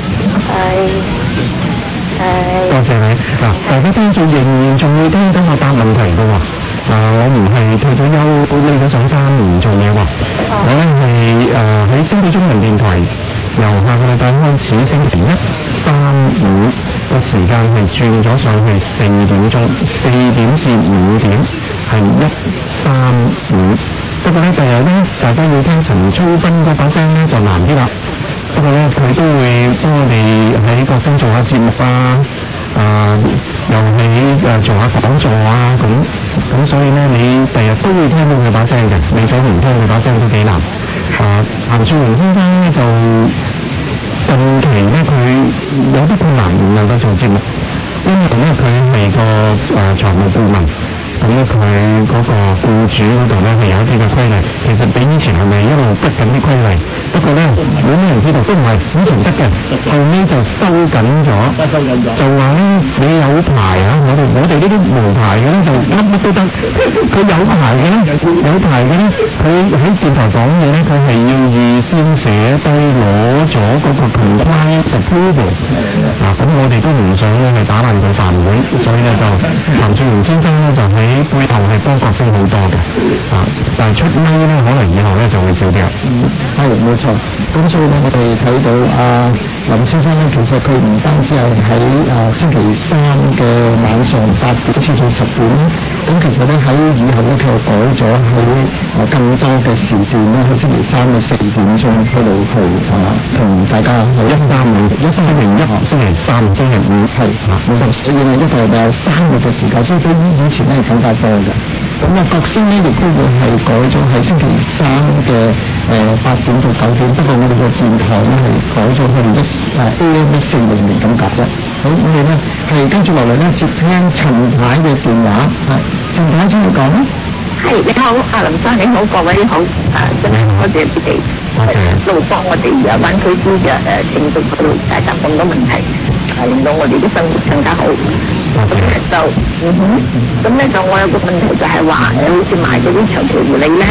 誒誒。
多謝你嗱，大家聽眾仍然仲會聽到我答問題嘅喎。啊，我唔係退咗休，匿咗上山唔做嘢喎。我咧係誒喺星島中文電台。由下個禮拜開始，星期一、三、五個時間係轉咗上去四點鐘，四點至五點係一、三、五。不過咧，第日咧，大家要聽陳操斌嗰把聲咧就難啲啦。不過咧，佢都會幫我哋喺個星做下節目啊，啊，又喺誒做下講座啊，咁咁，所以咧，你第日都會聽到佢把聲嘅。你想唔聽佢把聲都幾難。啊，譚樹榮先生咧就近期咧佢有啲困難唔能夠做節目，因為咧佢係個誒、呃、財務顧問，咁咧佢嗰個僱主嗰度咧係有一啲嘅規例，其實比以前係咪一路逼緊啲規例？不過咧冇咩人知道，都唔係以前得嘅，後尾就收緊咗，就話咧你有牌啊，我哋我哋呢啲無牌嘅咧就乜乜都得，佢有牌嘅咧有牌嘅咧，佢喺電台講嘢咧，佢係要預先寫低攞咗嗰個 compliance approval 嗱，咁我哋都唔想咧係打爛佢飯碗，所以咧就譚樹榮先生咧就喺背後係幫國星好多嘅，啊，但係出咪咧可能以後咧就會少啲啦。
嗯，係冇錯。咁所以咧，我哋睇到啊林先生咧，其實佢唔單止係喺啊星期三嘅晚上八點至到十點， 咁其實咧喺以後咧，佢又改咗喺誒更多嘅時段咧，喺星期三嘅四點鐘嗰度去啊，同大家一三五一三零一星期三、星期五係啊，所以咧一個禮拜有三個嘅時間，所以比以前咧係更加多嘅。咁啊，國星咧亦都會係改咗喺星期三嘅誒八點到九點，不過我哋嘅電台咧係改咗佢哋一誒 A M 一四零零咁解啫。好，我哋咧係跟住落嚟咧接聽陳太嘅電話，係陳太請你講啦。
係你好，阿林生你好，各位好，誒真係多謝你哋一路幫我哋誒灣區啲嘅誒聽眾去解答咁多問題，係令到我哋嘅生活更加好。咁咧就嗯哼，咁咧就我有個問題就係話誒，好似買嗰啲長期護理咧。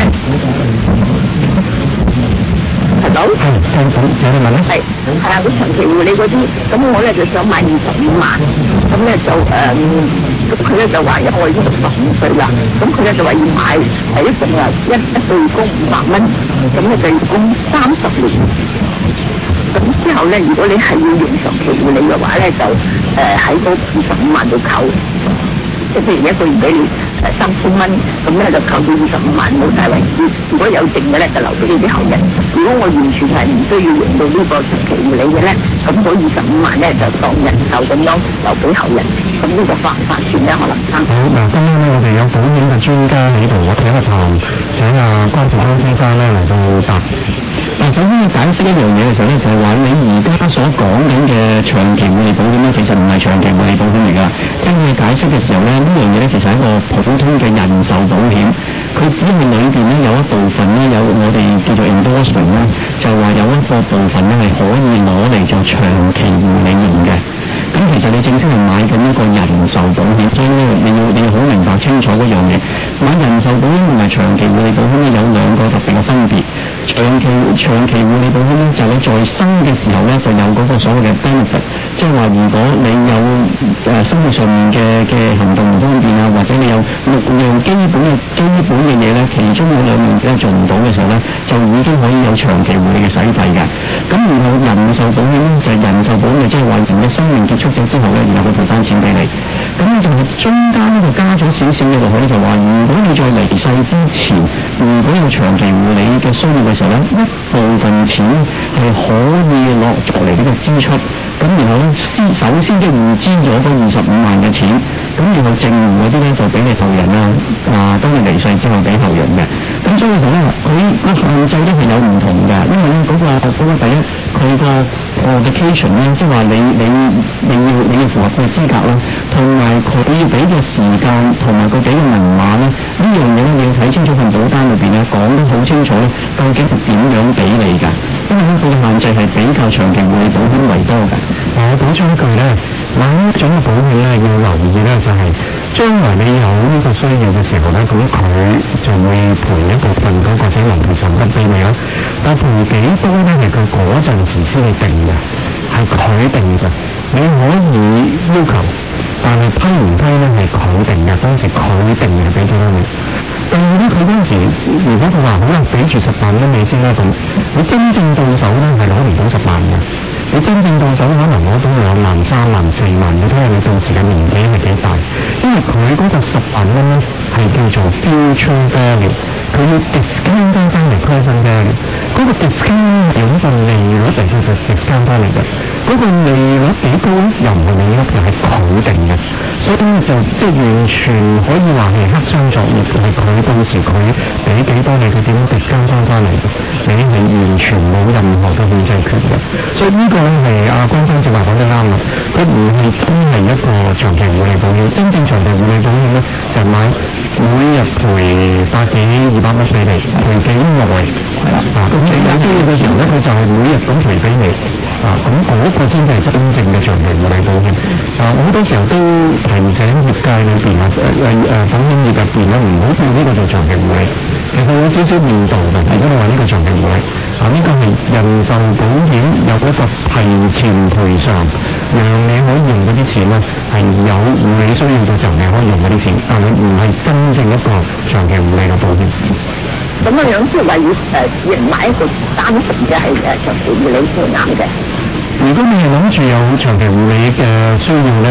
係到，係聽到，請你問啦。係係啊，嗰長期護理嗰啲，咁我咧就想買二十五萬，咁咧就誒，咁佢咧就話因為我已經六十五歲啦，咁佢咧就話要買係一共啊一一個月供五百蚊，咁咧就要供三十年。咁之後咧，如果你係要用長期護理嘅話咧，就誒喺嗰二十五萬度扣。即係譬如一個月俾你誒三千蚊，咁咧就扣到二十五萬冇晒為止。如果有剩嘅咧，就留俾你啲後人。如果我完全係唔需要用到呢個長期護理嘅咧，咁嗰二十五萬咧就當人壽咁樣留俾後人。咁呢個法唔法算咧？可能生。
好嗱，今晚咧我哋有保險嘅專家喺度，我哋一個堂請阿關兆康先生咧嚟到答。嗱，首先要解釋一樣嘢嘅時候咧，就係話你而家所講緊嘅長期護理保險咧，其實唔係長期護理保險嚟㗎。聽佢解釋嘅時候咧，呢樣嘢咧其實係一個普通嘅人壽保險，佢只係裏邊咧有一部分咧有我哋叫做 endorsement 咧，就話有一個部分咧係可以攞嚟做長期護理用嘅。咁其實你正式係買緊一個人壽保險，所以咧你要你要好明白清楚嗰樣嘢。買人壽保險同埋長期護理保險咧有兩個特別嘅分別。長期長期護理保險咧就你在生嘅時候咧就有嗰個所謂嘅 benefit， 即係話如果你有誒、呃、生活上面嘅嘅行動唔方便啊，或者你有六樣基本嘅基本嘅嘢咧，其中有兩樣嘢做唔到嘅時候咧，就已經可以有長期護理嘅使費嘅。咁然後人壽保險咧就係、人壽保險，即係話人嘅生命結束咗之後咧，然後佢賠翻錢俾你。咁咧就係中間呢度加咗少少嘅落去咧，就話如果你在離世之前，如果有長期護理嘅需要嘅時候咧，一部分錢係可以落作嚟呢個支出。咁然後咧，先首先即係預支咗嗰二十五萬嘅錢，咁然後剩餘嗰啲咧就俾你後人啦，啊，當你離世之後俾後人嘅。咁所以其實咧，佢個限制咧係有唔同嘅，因為咧嗰、嗰個嗰、嗰個第一，佢個 qualification 咧，即係話你你你要你要符合佢嘅資格啦，同埋佢要俾嘅時間同埋佢俾嘅明碼咧，呢樣嘢咧你要睇清楚份保單裏邊咧講得好清楚咧，究竟係點樣俾你㗎？因為咧佢嘅限制係比較長期護理保險為多嘅。我補充一句咧，買呢種嘅保險咧要留意咧就係、是、將來你有呢個需要嘅時候咧，咁佢就會賠一部分嗰個死亡賠償金俾你啦。但賠幾多咧係佢嗰陣時先至定嘅，係佢定嘅。你可以要求，但係批唔批咧係佢定嘅，當時佢定嘅俾咗你。第二咧，佢嗰陣時如果佢話可能俾住十萬蚊你先啦咁，你真正到手咧係攞唔到十萬嘅。你真正到手可能攞到兩萬、三萬、四萬，你睇下你到時嘅年紀係幾大。因為佢嗰個十萬蚊咧係叫做 future value， 佢要 discount 翻嚟 present value。嗰個 discount 有一個利率嚟叫做 discount 翻嚟嘅，嗰、那個利率幾高咧？又唔係利率，又係佢定嘅，所以咧就即係完全可以話係黑箱作業，係佢到時佢俾幾多你，佢點樣 discount 翻翻嚟，你係完全冇任何嘅控制權嘅。所以呢個咧係阿關生正話講得啱啦，佢唔係真係一個長期護理保險，真正長期護理保險咧就係、買每日賠百幾二百蚊俾你，賠幾耐係啦，啊咁你有需要嘅時候咧，佢就係每日咁賠俾你，啊咁嗰個先係真正嘅長期護理保險。啊，我好多時候都提醒業界裏邊啊誒誒保險業入邊咧，唔好叫呢個做長期護理，其實有少少誤導嘅。如果你話呢個長期護理，啊呢、這個係人壽保險有一個提前賠償，讓你可以用嗰啲錢咧係有護理需要嘅時候你可以用嗰啲錢，但係唔係真正一個長期護理嘅保險。
咁樣樣即係話要誒人買一個單純嘅係誒長期護理先啱嘅。
如果你係諗住有長期護理嘅需要咧，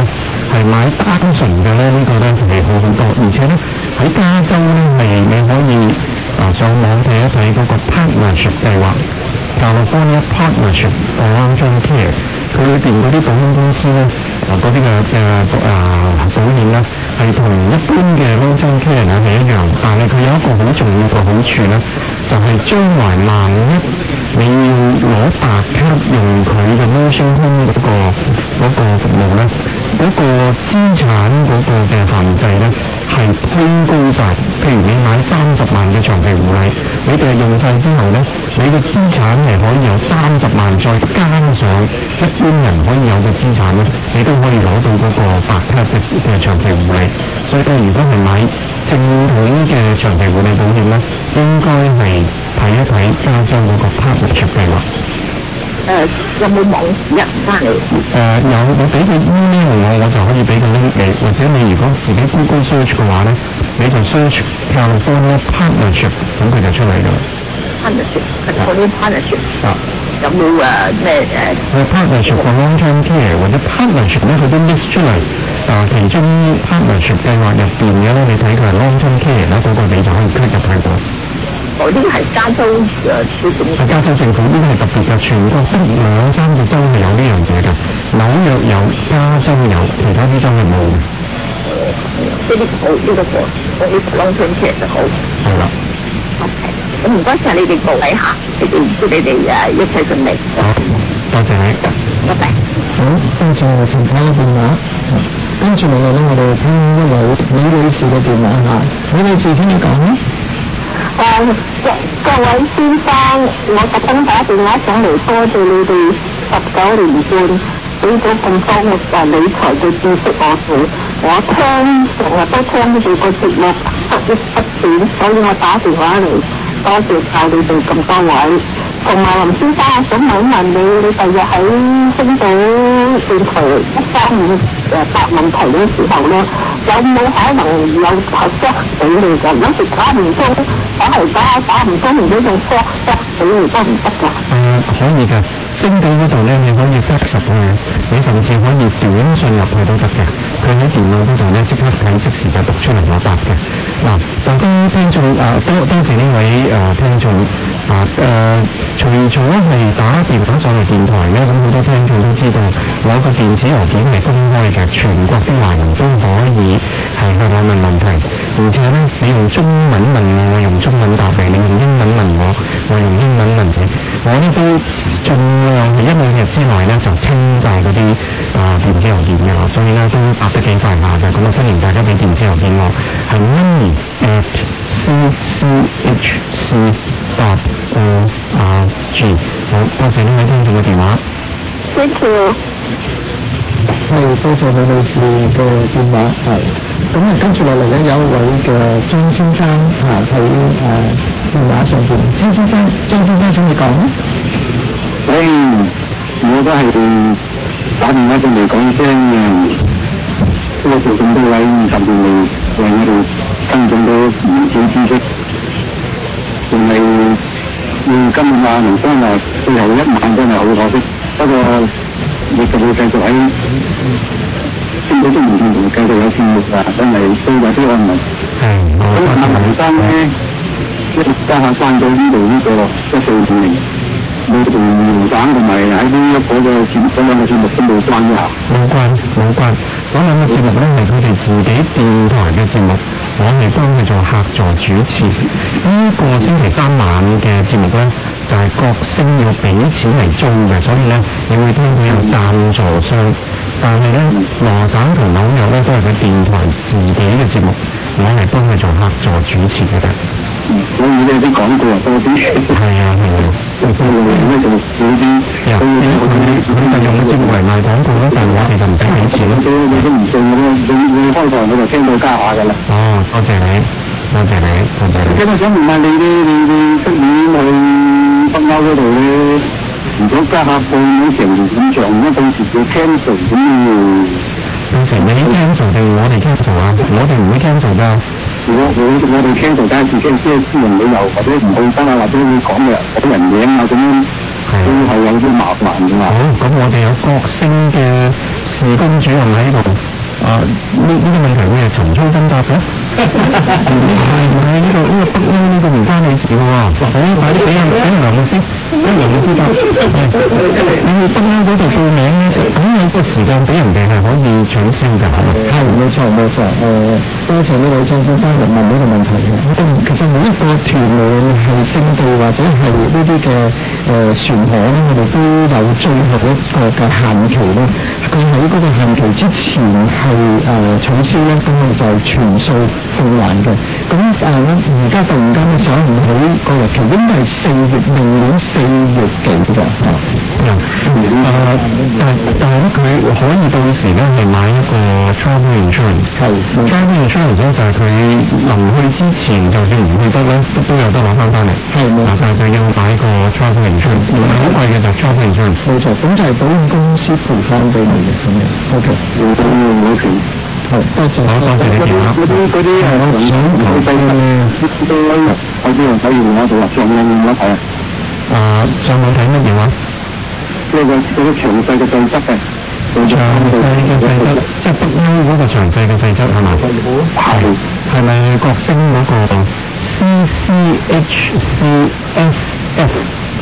係買單純嘅咧，呢、這個咧係好好多，而且咧喺加州咧係你可以啊上網睇一睇嗰個 partnership 計劃 ，California Partnership for Long-Term Care， 佢裏邊嗰啲保險公司咧啊嗰啲嘅嘅啊保險咧係同一般嘅 long-term care 咧係一樣，但係佢有一個好重要嘅好處咧，就係、是、將來萬一你要攞白卡用佢嘅 nursing home 嗰、那個嗰、那個服務咧，嗰、那個資產嗰個嘅限制咧係推高晒。譬如你買三十萬嘅長期護理，你哋用晒之後咧，你嘅資產係可以有三十萬，再加上一般人可以有嘅資產咧，你都可以攞到嗰個白卡嘅嘅長期護理。所以咧，如果係買正統嘅長期護理保險咧，應該係睇一睇加州嗰個 partnership 計劃。
誒、呃、有冇網址啊？翻嚟？誒、
呃、有，我俾個 email 我，我就可以俾個 link 你，或者你如果自己 Google search 嘅話咧，你就 search California Partnership， 咁佢就出嚟㗎啦。
Partnership， California Partnership。
啊。
有冇誒咩誒？誒
partnership for long-term care 或者 partnership 咧，佢都 list 出嚟。啊，其中 partnership 計劃入邊嘅咧，你睇佢係 long-term care 咧，嗰個你就可以 click 入去㗎。
哦，呢個係加州誒政府。
係加州政府，呢個係特別嘅，全國得兩三個州係有呢樣嘢㗎。紐約有，加州有，其他啲州係冇嘅。
即係呢個好，呢個好，呢個 long-term care 就好。
係啦。
OK，咁唔該晒你哋各位嚇，你哋祝你哋誒一切順利。
好，多謝你。
拜拜。
好，多謝陳太嘅電話。跟住落嚟咧，我哋聽一位李女士嘅電話嚇。李女士，請你講啦。
誒，各位先生，我特登打電話上嚟，多謝你哋十九年半俾咗咁多誒理財嘅知識我哋，我聽成日都聽住個節目得益不斷，所以我打電話嚟，多謝晒你哋咁多位。同埋林先生，我想問一問你，你第日喺星島電台一三五誒答問題嘅時候咧，有冇可能有合適俾你㗎？有時打唔通，打嚟打打唔通，如果用 fax 俾你得唔得㗎？
誒可以嘅，星島嗰度咧，你可以 fax 入去，你甚至可以短信入去都得嘅。佢喺電腦嗰度咧，即刻睇即時就讀出嚟我答嘅。嗱，大家聽眾誒多多謝呢位誒、呃、聽眾啊誒、呃，除咗係打電話上嚟電台咧，咁好多聽眾都知道我個電子郵件係公開嘅，全國啲華人都可以係向我問問題，而且咧你用中文問我，我用中文答你；你用英文問我，我用英文問你。我咧都盡量係一兩日之內咧就清晒嗰啲啊電子郵件嘅，所以咧都答得幾快下嘅。咁啊歡迎大家俾電子郵件我，係 money at c c h c dot org。好，多謝呢位聽眾嘅電話。
Thank you。
係，多謝李女士嘅電話。係，咁啊跟住落嚟咧有一位嘅張先生啊喺誒電話上邊。張先生，張先生請你講啦。
誒，我都係打電話上嚟講聲嘅，多謝咁多位特別嚟為我哋增長到唔少知識，仲係要今日啊，嚟講啊，最後一晚真係好可惜。不過亦就會繼續喺星島中文電台繼續有節目啊，真係都有啲安慰。
係，
咁阿林生咧，一家下關咗呢度呢個一四五零。你同姚省同埋喺呢一個嘅節目嗰兩個節目都冇關嘅嚇。
冇關冇關，嗰兩個節目咧係佢哋自己電台嘅節目，我係幫佢做客座主持。呢、這個星期三晚嘅節目咧，就係、是、各星要俾錢嚟租嘅，所以咧你會聽到有贊助商。但係咧，羅省同紐約咧都係佢電台自己嘅節目，我係幫佢做客座主持嘅啫。
所以咧啲廣告又多啲。
係啊係啊。
做做內容咧就少啲。
佢佢就用個節目嚟賣廣告咯，但係我哋就唔使俾錢咯。
你都唔信嘅咯，你你開台我就聽到加下㗎啦。
哦，多謝你，多謝你，多謝你。
咁我想問下你咧，你你出年去北歐嗰度咧，如果加下報名成年咁長咧，到時要 cancel 咁要？
到時你 cancel 定我哋 cancel 啊？我哋唔會 cancel 㗎。
我我我哋 cancel 梗係自己即係私人旅遊或者唔去得啊，或者你講嘅講人名啊咁樣，都係有啲麻煩㗎嘛。
好，咁我哋有國星嘅事工主任喺度， 啊呢呢個問題會係陳操分答嘅？唔係唔係呢個呢個北歐呢個唔關你事嘅喎。好，快啲俾人俾人梁老師，俾梁老師答。係你去北歐嗰度報名咧，咁有個時間俾人哋係可以取消㗎，係咪？
係冇錯冇錯，誒、多謝呢位張先生嚟問呢個問題嘅。咁其實每一個團無論係聖地或者係呢啲嘅誒船河咧，我哋都有最後一個嘅限期咧。佢喺嗰個限期之前係誒、取消咧，咁我哋就全數奉還嘅。咁誒而家突然間咧想唔起個日期，應該係四月明年四月幾嘅。
啊，誒，但但係咧，佢可以到時咧係買一個 travel insurance。係 travel insurance 咧就係佢臨去之前，就算唔去得咧，都都有得攞翻翻嚟。係冇。但係就要買個 travel insurance，唔係好貴嘅就 travel insurance。
冇錯，咁就係保險公司賠翻俾你嘅咁樣。O K。嗯，O K。係，多謝。
好，多謝你電話。
嗰啲嗰啲係我想求證嘅，都我啲人可以用得到啊，上網用得睇啊。
啊，上網睇乜嘢話？
嗰個嗰個詳細嘅細則嘅。
詳細嘅細則，即係北歐嗰個詳細嘅細則係嘛？係。係咪國星嗰個 C C H C S F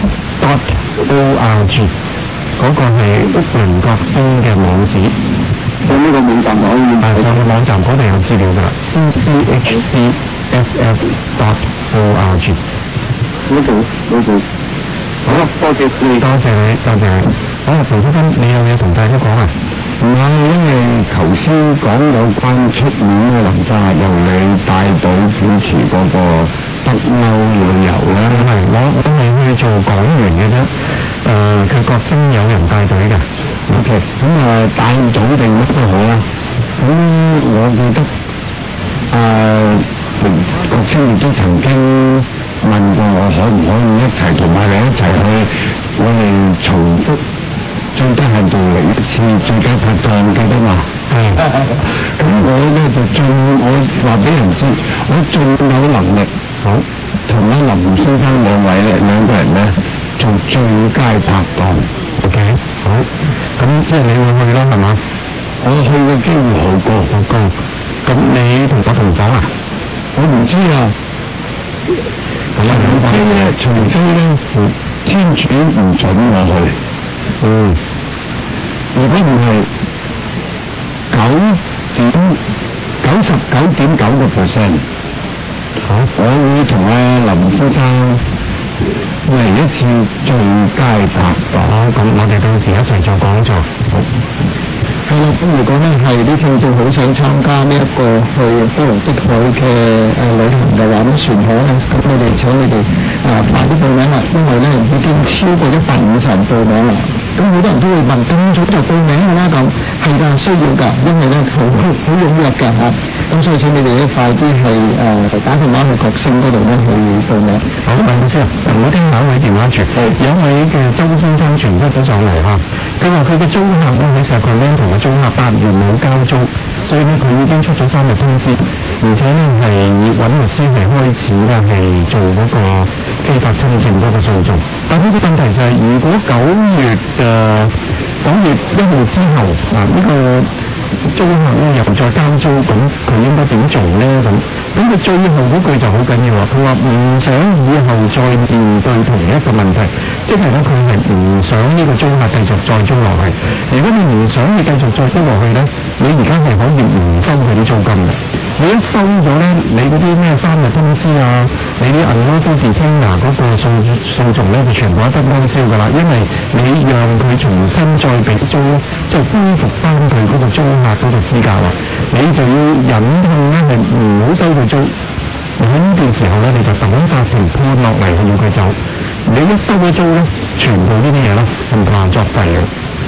dot O R G 嗰個係屋倫國星嘅網址？
上呢個網站就可以。
係上個網站嗰度有資料㗎啦 ，C C H C S F dot O R G。
好嘅，好嘅。好，多謝你。
多謝你，多謝你。好，陳淑芬，你有嘢同大家講啊？
唔係，因為頭先講有關出面嘅林澤由你帶隊主持嗰個北歐旅遊咧，
係我我係去做講員嘅啫。誒、佢國星有人帶隊嘅。
O K，咁啊帶組定乜都好啦。咁我記得誒國星亦都曾經問過我可唔可以一齊同埋你一齊去，我哋重複最低限度嚟一次最佳拍檔記得嘛？係。咁我咧就盡我話俾人知，我盡有能力好同阿林先生兩位咧兩個人咧做最佳拍檔。
O K，好。咁即係你會去啦，係嘛？
我去嘅機會好高好高。
咁你同我同房啊？
我唔知啊。咁啊，除非咧，除非咧，天主唔準我去。嗯。如果唔係九點九十九點九個 percent，好，我會同阿林先生嚟一次最佳拍檔。
咁我哋到時一齊做講座。好。
係啦，咁如果咧係啲聽眾好想參加呢一個去波羅的海嘅誒旅行嘅話咧，船河咧，咁我哋請你哋啊快啲報名啦，因為咧已經超過一百五十人報名啦。咁好多人都會問，咁早就報名㗎啦咁，係㗎，需要㗎，因為咧好好好踴躍㗎嚇。咁所以請你哋咧快啲係誒打電話去國星嗰度咧去報名。
好，林老師啊，唔好聽下一位電話住，有一位嘅周先生傳得咗上嚟嚇，佢話佢嘅租客咧喺石礦灣同嘅租客八月冇交租，所以咧佢已經出咗三日通知，而且咧係揾律師係開始咧係做嗰個非法侵佔嗰個訴訟。但係呢個問題就係、是，如果九月嘅九月一號之後啊呢、這個租客咧又再交租，咁佢應該點做咧？咁咁佢最後嗰句就好緊要啦，佢話唔想以後再面對同一個問題，即係咧佢係唔想呢個租客繼續再租落去。如果你唔想你繼續再租落去咧，你而家係可以唔收佢啲租金嘅。你一收咗咧，你嗰啲咩三日通知啊，你啲 unlawful detainer 嗰個訴訴訟咧就全部一筆勾銷㗎啦，因為你讓佢重新再俾租咧，即係恢復翻佢嗰個租客嗰個資格啦，你就要忍痛咧係唔好收佢租。喺呢段時候咧，你就等法庭判落嚟要佢走。你一收咗租咧，全部呢啲嘢咧係唔難作廢嘅。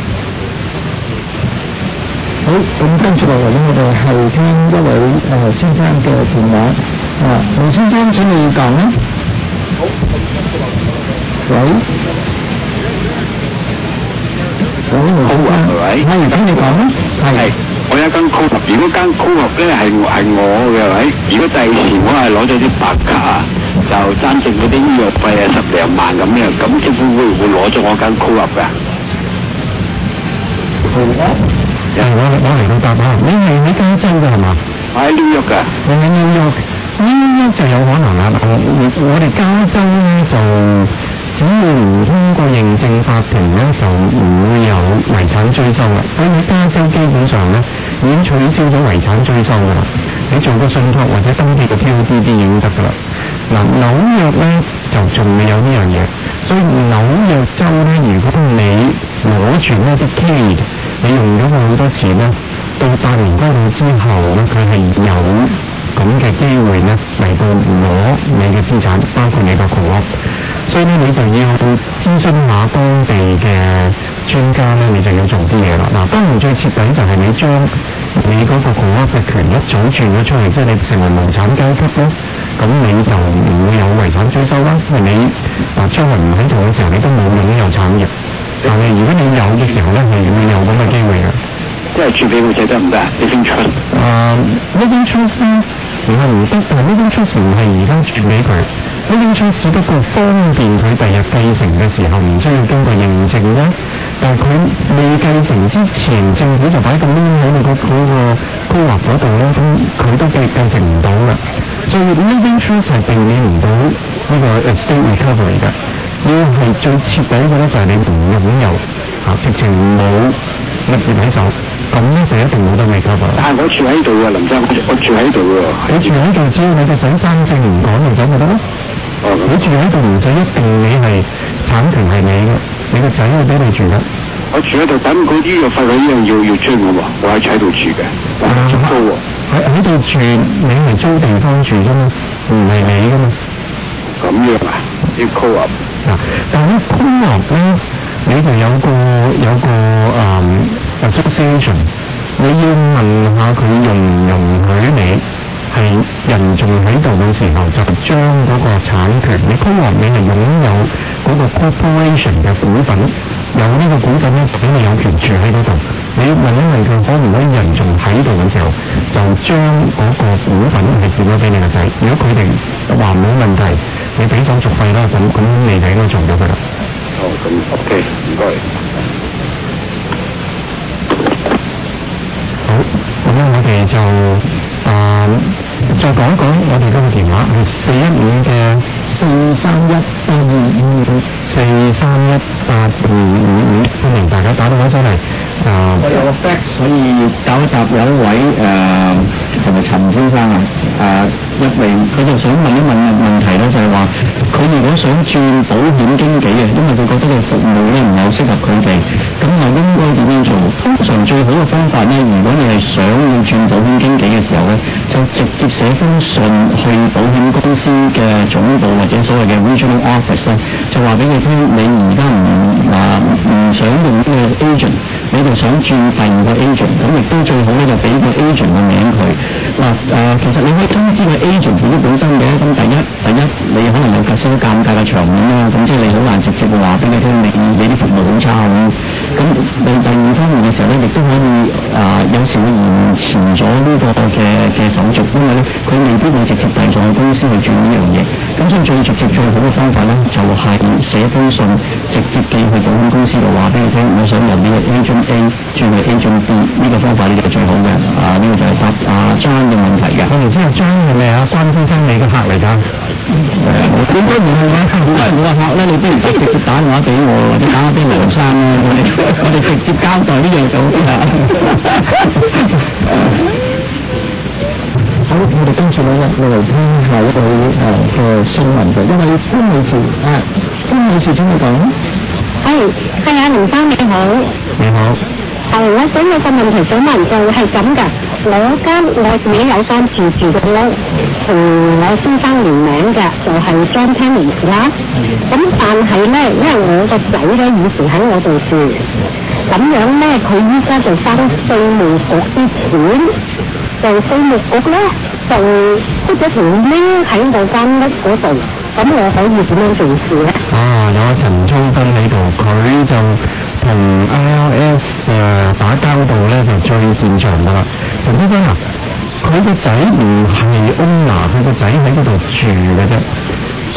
好，咁跟住落嚟咧，我哋係聽一位誒、呃、先生嘅電話。啊，盧先生請你講啦。好。喂。喂，盧先生。
喂。
係，請你講啦。係。
我有一間 club，如果間 club 咧係係我嘅位，如果第二時我係攞咗啲白卡啊，就爭剩嗰啲醫藥費啊十零萬咁樣，咁政府會唔會攞咗我間 club 㗎？
會啦。
有啫。
我我嚟到答啊，你係喺加州㗎係嘛？
我喺紐約㗎。
你喺紐約，紐約就有可能啦。我我哋加州咧就只要唔通過認證法庭咧，就唔會有遺產追收啦。所以喺加州基本上咧已經取消咗遺產追收㗎啦。你做個信託或者登記個 P O D D 已經得㗎啦。嗱，紐約咧就仲未有呢樣嘢，所以紐約州咧，如果你攞住呢啲 Medicaid，你用咗佢好多錢咧，到八年嗰度之後咧，佢係有咁嘅機會咧嚟到攞你嘅資產，包括你個 co-op。所以咧，你就要諮詢下當地嘅專家咧，你就要做啲嘢啦。嗱，當然最徹底就係你將你嗰個 co-op 嘅權一早轉咗出嚟，即係你成為無產階級咧，咁你就唔會有遺產追收啦。因為你嗱將來唔喺度嘅時候，你都冇擁有產業。但係如果你有嘅時候咧，係會有咁嘅機會嘅。
即係轉俾個仔得唔得啊 ？Living trust。
啊 ，living trust 咧，唔係唔得，但係 living trust 唔係而家轉俾佢。living trust 只不過方便佢第日繼承嘅時候唔需要經過認證啫。但係佢未繼承之前，政府就擺個 lien 喺你嗰嗰個高額嗰度咧，咁佢都繼繼承唔到嘅。所以 living trust 係避免唔到呢個 estate recovery 嘅。要係最徹底嘅咧，就係你唔擁有啊，直情冇物業喺手，咁咧就一定冇得 recover。
但係我住喺度喎，林生，我住喺度喎。
你住喺度，只要你個仔生性唔趕你走咪得咯。
哦，
你住喺度唔使一定你係產權係你嘅，你個仔會俾你住嘅。
我住喺度，等嗰啲藥費嗰啲人要要追我喎，我喺喺度住嘅，租租喎。
喺喺度住，你係租地方住啫嘛，唔係你㗎嘛。
咁樣啊？要 co-op。
嗱，但係咧 co-op 咧，你就有個有個誒、um, association， 你要問下佢容唔容許你係人仲喺度嘅時候，就將嗰個產權，你 co-op 你係擁有嗰個 corporation 嘅股份，有呢個股份咧，俾你有權住喺嗰度。你問一問佢可唔可以人仲喺度嘅時候，就將嗰個股份係轉咗俾你個仔。如果佢哋話冇問題，你俾手續費啦，咁咁你就應該做咗佢啦。
哦，咁 OK，唔該。
好，咁咧我哋就啊、呃、再講一講我哋嗰個電話係四一五嘅四三一八二五五四三一八二五五，歡迎大家打電話上嚟。啊、
我有個 fax 所以搞一答有一位誒係咪陳先生啊？誒入嚟佢就想問一問問題咧，就係話佢如果想轉保險經紀啊，因為佢覺得個服務咧唔係好適合佢哋，咁又應該點樣做？通常最好嘅方法咧，如果你係想要轉保險經紀嘅時候咧，就直接寫封信去保險公司嘅總部或者所謂嘅 regional office 咧，就話俾佢聽，你而家唔啊唔想用呢個 agent， 你就想轉第二個 agent， 咁亦都最好咧就俾個 agent 嘅名佢。嗱誒，其實你可以通知個 agent 自己本身嘅，咁第一第一你可能有個少少尷尬嘅場面啦，咁即係你好難直接話俾佢聽，你你啲服務好差咁。咁第第二方面嘅時候咧，亦都可以啊、呃，有時會延遲咗呢個嘅嘅手續，因為咧佢未必會直接遞上去公司去轉呢樣嘢。咁所以最直接最好嘅方法咧，就係、是、寫封信直接寄去保險公司度話俾佢聽，我想由呢個 agent A 轉去 agent B， 呢個方法呢就係最好嘅。啊，呢、這個就係答啊張嘅問題嘅。
我哋知道張係咪啊？關先生你嘅客嚟㗎？誒，
應該唔係啊，如果係我嘅客咧，你不如直接打電話俾我，或者打電話俾梁生啦，我哋我哋直接交代呢樣就好啲啦。
好，我哋跟住咧，我嚟聽下一位誒嘅新聞嘅，因為潘女士啊，潘女士請你講。
係，係啊，林生你好。
你好。
係，我想有個問題想問就係咁㗎，我間我自己有間自住嘅屋，同我先生聯名嘅，就係 joint tenants 啦。咁但係咧，因為我個仔咧以前喺我度住，咁樣咧佢依家就收稅務局啲錢，就稅務局咧就出咗條 link 喺我間屋嗰度，咁我可以點樣做事咧？
啊，有陳聰芬喺度，佢就同 I R S 誒、呃、打交道咧就最擅長㗎啦。陳先生啊，佢個仔唔係 owner，佢個仔喺嗰度住嘅啫，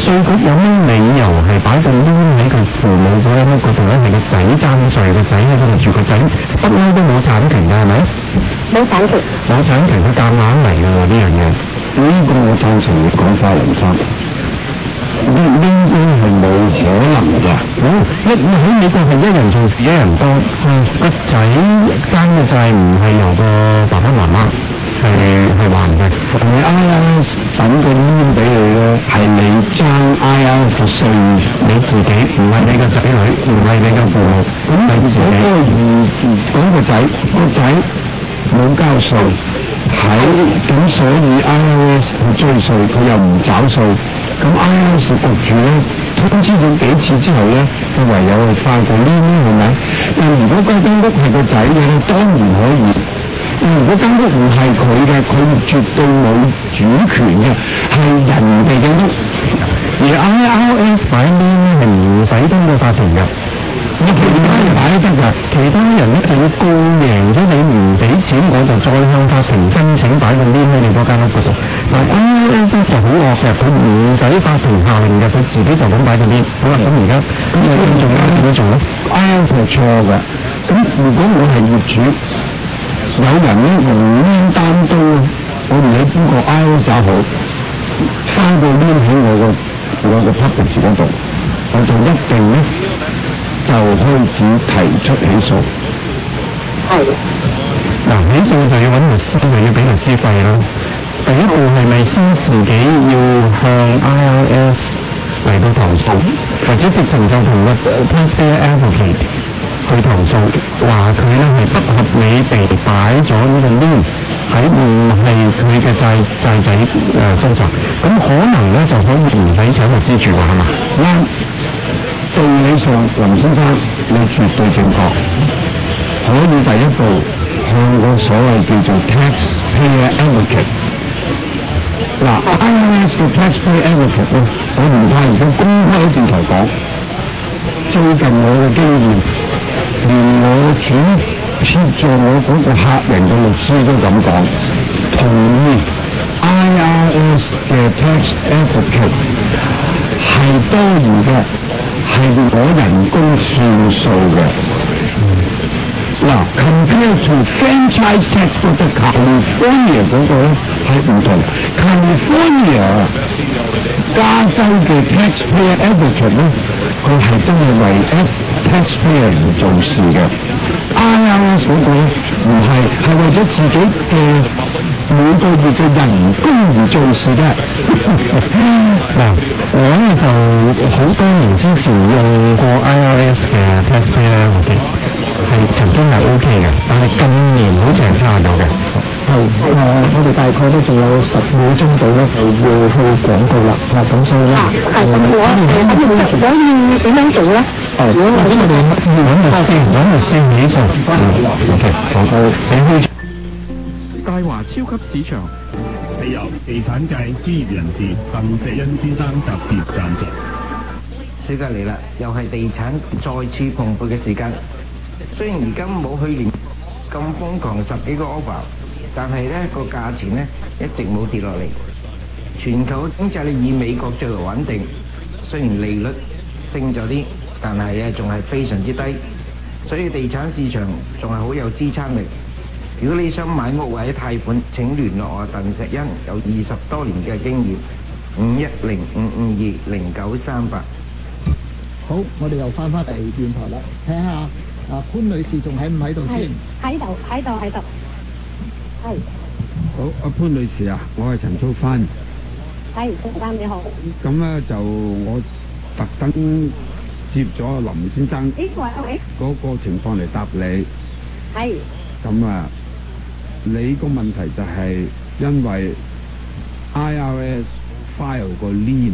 稅局有咩理由係擺個窿喺佢父母嗰間屋嗰度咧？係個仔爭稅，個仔喺嗰度住，個仔不嬲都冇產權㗎，係咪？
冇產權。
冇產權，佢夾硬嚟㗎喎呢樣嘢。
呢個我贊成你講法，林生。呢呢啲係冇可能㗎。
好，一喺美國係一人做事一人當，個仔爭嘅債唔係由個爸爸媽媽係係還嘅，
同你 I R S 等個窿俾你咧，係你爭 I R S 嘅稅，
你自己唔係你個仔女，唔係你嘅父母，咁你自己。
嗰個二嗰個仔個仔冇交稅，喺咁所以 I R S 去追稅，佢又唔找稅，咁 I R S 焗住咧，通知咗幾次之後咧，佢唯有去翻個呢呢係咪？但如果嗰間屋係個仔嘅咧，當然可以。但如果間屋唔係佢嘅，佢絕對冇主權嘅，係人哋嘅屋。
而 I R S 擺呢咧係唔使通過法庭嘅。我其他人擺都得㗎，其他人咧就要告贏咗你唔俾錢，我就再向法庭申請擺個黏喺你嗰間屋嗰度。但 I R S 就好惡嘅，佢唔使法庭下令嘅，佢自己就咁擺個黏。好啦，咁而家咁你點做咧？點做咧
？I R S 係錯嘅。咁如果我係業主，有人咧無黏擔當，我唔理邊個 I R S 好，翻個黏喺我個我個 property 嗰度，我就一定咧。就開始提出起訴。
係。
嗱，起訴就要揾律師，就要俾律師費啦。第一步係咪先自己要向 I R S 嚟到投訴，或者直情就同個 taxpayer advocate 去投訴，話佢咧係不合理地擺咗呢個 lien 喺唔係佢嘅債債仔誒身上，咁可能咧就可以唔使請律師住㗎，係嘛？啱。
道理上，林先生你絕對正確，可以第一步向個所謂叫做 taxpayer advocate。嗱 ，I R S 嘅 taxpayer advocate 咧，我唔怕而家公開喺電台講，最近我嘅經驗，連我轉協助我嗰個客人嘅律師都咁講，同意 I R S 嘅 tax advocate 係多餘嘅。係攞人工算數嘅。嗱 ，compare to franchise tax 嗰個 California 嗰個咧係唔同。California 加州嘅 taxpayer advocate 咧，佢係真係為 taxpayer 而做事嘅。I R S 嗰個咧唔係，係為咗自己嘅每個月嘅人工而做事嘅。
嗱，我咧就好多年之前用過 I R S 嘅 taxpayer advocate，係曾經係 O K 嘅，但係近年好似係差咗嘅。
係誒、呃，我哋大概咧仲有十秒鐘到咧，就要去廣告啦。啊，咁所以咧，
係咁我誒可以可以點樣做咧？
係，如果我哋
揾律師，揾律師起訴。O K，好，你去。
大華超級市場
係由地產界專業人士鄧石恩先生特別贊助。
暑假嚟啦，又係地產再次蓬勃嘅時間。雖然而家冇去年咁瘋狂十幾個 offer， 但係呢個價錢呢一直冇跌落嚟。全球經濟以美國最為穩定，雖然利率升咗啲，但係啊仲係非常之低，所以地產市場仲係好有支撐力。如果你想買屋或者貸款，請聯絡我鄧石恩，有二十多年嘅經驗，五一零五五二零九三八。
好，我哋又翻返嚟電台啦，睇下啊潘女士仲喺唔喺度先？
喺度，喺度，喺度。係。
好，阿潘女士啊，我係陳淑芬。
係，淑芬你好。
咁咧就我特登接咗林先生嗰個情況嚟答你。
係。
咁啊，你個問題就係因為 I R S file 個 lien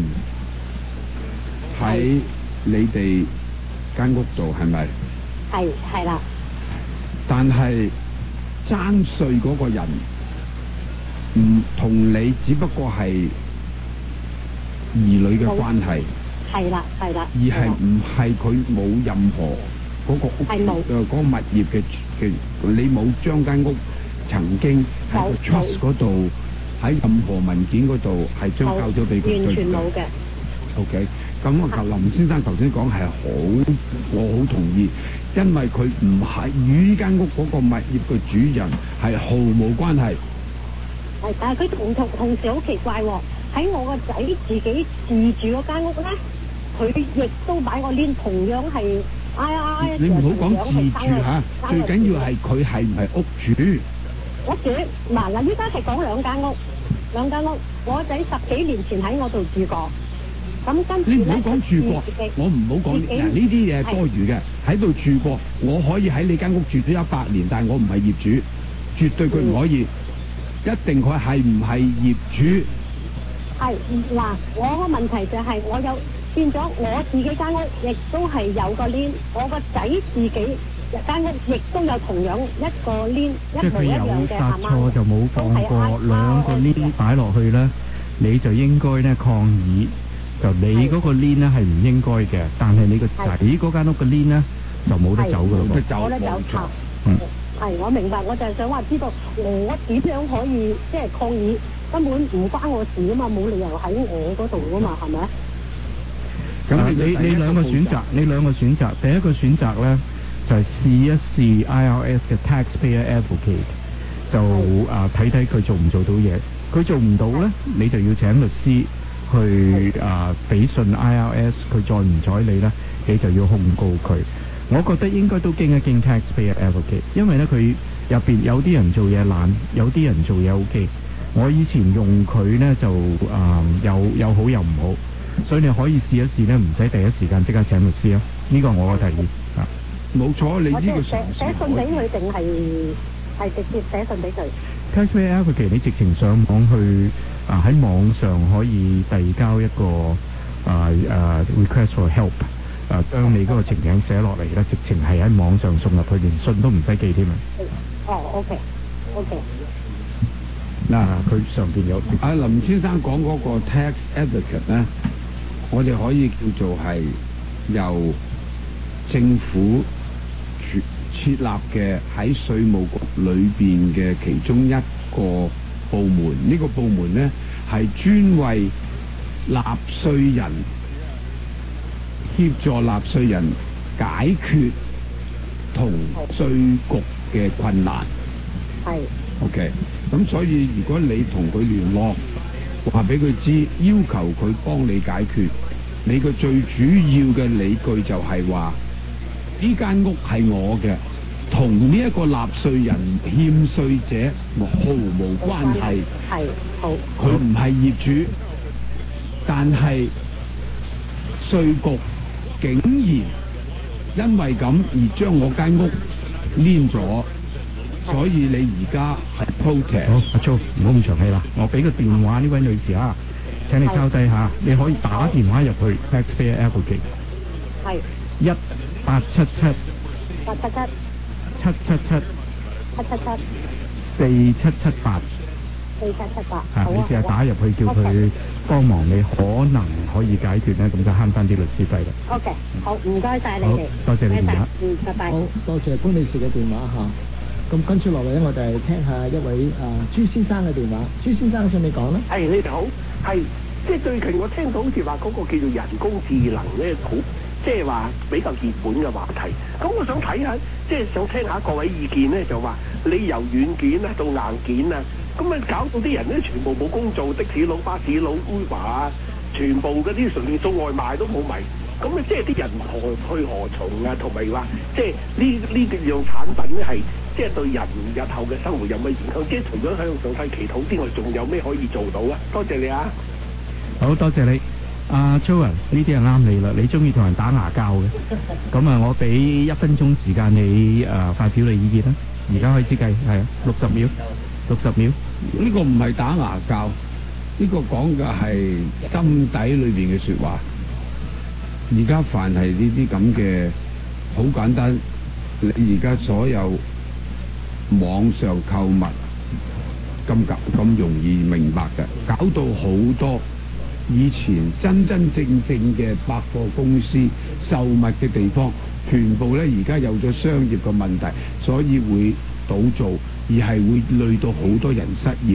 喺你哋間屋度係咪？
係係啦。
但係爭稅嗰個人唔同你，只不過係兒女嘅關係。
係啦係啦。
而係唔係佢冇任何嗰個屋誒嗰個物業嘅嘅，你冇將間屋曾經喺個 trust 嗰度，喺任何文件嗰度係將交咗俾佢。
完全冇嘅。
OK， 咁啊林先生頭先講係好，我好同意，因為佢唔係與呢間屋嗰個物業嘅主人係毫無關係。
係，但係佢同同同時好奇怪喎、哦，喺我個仔自己住住嗰間屋咧，佢亦都擺個鏈，同樣係 I R I。
你唔好講自住嚇，最緊要係佢係唔係屋主。
屋主嗱嗱，依家係講兩間屋，兩間屋，我個仔十幾年前喺我度住過，咁跟住
你唔好講住過，我唔好講嗱呢啲嘢係多餘嘅，喺度住過，我可以喺你間屋住咗一百年，但係我唔係業主，絕對佢唔可以。嗯一定佢係唔係業主？
係嗱，我個問題就係、是、我有變咗我自己間屋，亦都係有個鏈，我個仔自己間屋亦都有同樣一個鏈，
即係佢有殺錯就冇放過兩個鏈擺落去咧，你就應該咧抗議，就你嗰個鏈咧係唔應該嘅，但係你個仔嗰間屋嘅鏈咧就冇得走㗎咯，冇得走，
冇得走，
嗯。
係，我明白，我就係想話知道我點樣可以即係抗議，根本唔關我事啊嘛，冇理由喺我嗰度啊嘛，係咪？
咁你你兩個選擇，你兩個選擇，第一個選擇咧就係、是、試一試 I R S 嘅 Taxpayer Advocate， 就啊睇睇佢做唔做到嘢，佢做唔到咧，你就要請律師去啊俾信 I R S， 佢再唔睬你咧，你就要控告佢。我覺得應該都經一經 Taxpayer Advocate， 因為咧佢入邊有啲人做嘢懶，有啲人做嘢 OK。我以前用佢咧就啊、呃、有有好有唔好，所以你可以試一試咧，唔使第一時間即刻請律師啊。呢、這個我嘅提議啊。
冇錯，你呢個
寫寫信俾佢定係係直接寫信俾佢
？Taxpayer Advocate 你直情上網去啊喺網上可以遞交一個啊啊 request for help。誒、啊、將你嗰個情景寫落嚟咧，直情係喺網上送入去，連信都唔使寄添啊！
哦 ，OK，OK。
嗱，佢上邊有
阿林先生講嗰個 tax advocate 咧，我哋可以叫做係由政府設立嘅喺稅務局裏邊嘅其中一個部門。呢、這個部門咧係專為納稅人協助納稅人解決同稅局嘅困難。
係。
OK，咁所以如果你同佢聯絡，話俾佢知，要求佢幫你解決，你個最主要嘅理據就係話呢間屋係我嘅，同呢一個納稅人欠稅者毫無關係。
係，好。
佢唔係業主，但係稅局竟然因為咁而將我間屋黏咗，所以你而家係 protest。
好，阿 Jo 唔好咁長氣啦，我俾個電話呢位女士啊，請你抄低下，你可以打電話入去 Taxpayer Advocate。
係。
一八七七。
八七七。
七七七。
七七七。
四七七八。
四七七八。
啊，你試下打入去叫佢幫忙，你可能可以解決咧，咁就慳翻啲律師費啦。
OK，好，唔該晒你哋。
多謝你電話。
嗯，拜拜。
好多謝潘女士嘅電話嚇。咁跟住落嚟咧，我哋聽下一位啊朱先生嘅電話。朱先生，想你講咧？
係，你哋好。係，即係最近我聽到好似話嗰個叫做人工智能咧，好即係話比較熱門嘅話題。咁我想睇下，即係想聽下各位意見咧，就話你由軟件啊到硬件啊，咁啊搞到啲人咧全部冇工做，的士佬、巴士佬、Uber 啊，全部嗰啲連送外賣都冇埋。咁啊，即係啲人何去何從啊？同埋話，即係呢呢幾樣產品咧，係即係對人日後嘅生活有咩影響？即係除咗向上帝祈禱之外，仲有咩可以做到啊？多謝你啊！
好多謝你，阿 Jo 啊，呢啲係啱你啦。你中意同人打牙交嘅，咁啊，我俾一分鐘時間你誒、呃、發表你意見啦。而家開始計，係啊，六十秒，六十秒。
呢個唔係打牙交，呢、這個講嘅係心底裏邊嘅説話。而家凡係呢啲咁嘅好簡單，你而家所有網上購物咁咁容易明白嘅，搞到好多以前真真正正嘅百貨公司售物嘅地方，全部咧而家有咗商業嘅問題，所以會倒做，而係會累到好多人失業。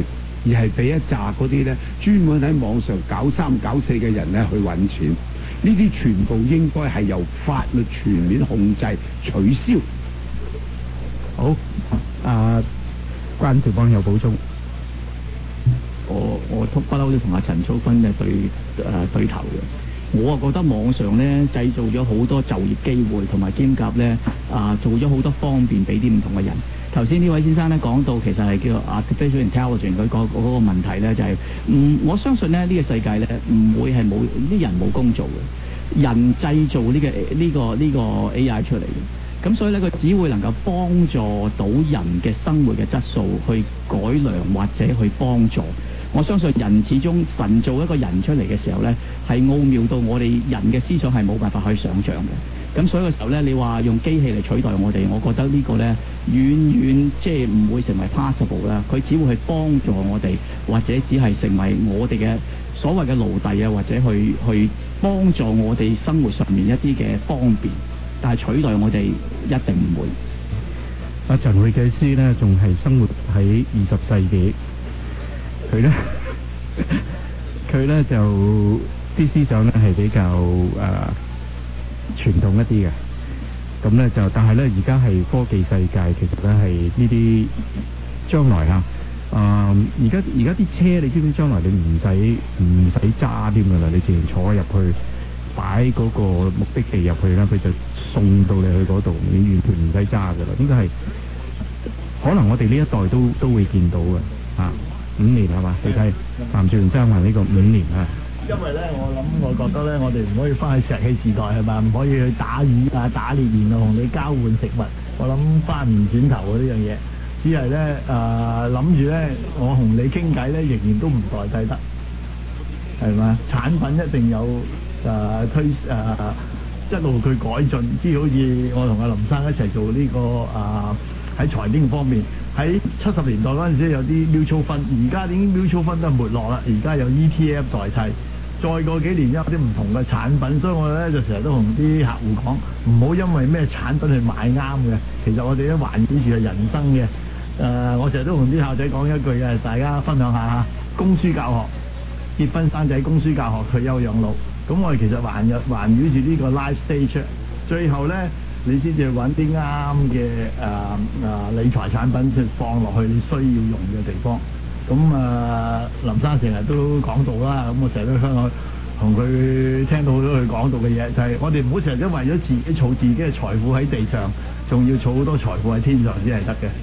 而係俾一紮嗰啲咧專門喺網上搞三搞四嘅人咧去揾錢。呢啲全部應該係由法律全面控制取消。
好，啊關兆邦有補充。
我我不嬲都同阿陳淑芬嘅對誒、呃、對頭嘅。我啊覺得網上咧製造咗好多就業機會，同埋兼夾咧啊做咗好多方便俾啲唔同嘅人。頭先呢位先生咧講到其實係叫 artificial intelligence 佢講嗰個問題咧就係、是，嗯我相信咧呢、這個世界咧唔會係冇啲人冇工做嘅，人製造呢、這個呢、這個呢、這個 A I 出嚟嘅，咁所以咧佢只會能夠幫助到人嘅生活嘅質素去改良或者去幫助。我相信人始終神造一個人出嚟嘅時候咧，係奧妙到我哋人嘅思想係冇辦法可以想像嘅。咁所以嘅時候咧，你話用機器嚟取代我哋，我覺得呢個咧遠遠即係唔會成為 possible 啦。佢只會去幫助我哋，或者只係成為我哋嘅所謂嘅奴隸啊，或者去去幫助我哋生活上面一啲嘅方便，但係取代我哋一定唔會。
阿陳會計師咧，仲係生活喺二十世紀。佢咧，佢咧就啲思想咧係比較誒、呃、傳統一啲嘅，咁咧就但係咧而家係科技世界，其實咧係呢啲將來啊，啊而家而家啲車你知唔知將來你唔使唔使揸添㗎啦，你自然坐入去擺嗰個目的地入去啦，佢就送到你去嗰度，你完全唔使揸㗎啦。呢個係可能我哋呢一代都都會見到嘅啊。五年係嘛？你睇譚少元爭話呢個五年啊。
因為咧，我諗我覺得咧，我哋唔可以翻去石器時代係嘛，唔可以去打魚啊、打獵，然後同你交換食物。我諗翻唔轉頭嘅呢樣嘢，只係咧誒諗住咧，我同你傾偈咧，仍然都唔代替得，係嘛？產品一定有誒、呃、推誒、呃、一路去改進，即係好似我同阿林生一齊做呢、這個啊喺財經方面。喺七十年代嗰陣時有啲 mutual fund，而家已經 mutual fund 都係沒落啦。而家有 E T F 代替，再過幾年有啲唔同嘅產品，所以我咧就成日都同啲客戶講，唔好因為咩產品去買啱嘅。其實我哋都環繞住係人生嘅。誒、呃，我成日都同啲客仔講一句嘅，大家分享下嚇。供書教學、結婚生仔、供書教學、退休養老，咁我哋其實環繞環繞住呢個 life stage， 最後咧。你先至揾啲啱嘅誒誒理財產品，即係放落去你需要用嘅地方。咁誒、呃，林生成日都講到啦，咁我成日都香港同佢聽到好多佢講到嘅嘢，就係、是、我哋唔好成日都為咗自己儲自己嘅財富喺地上，仲要儲好多財富喺天上先係得嘅。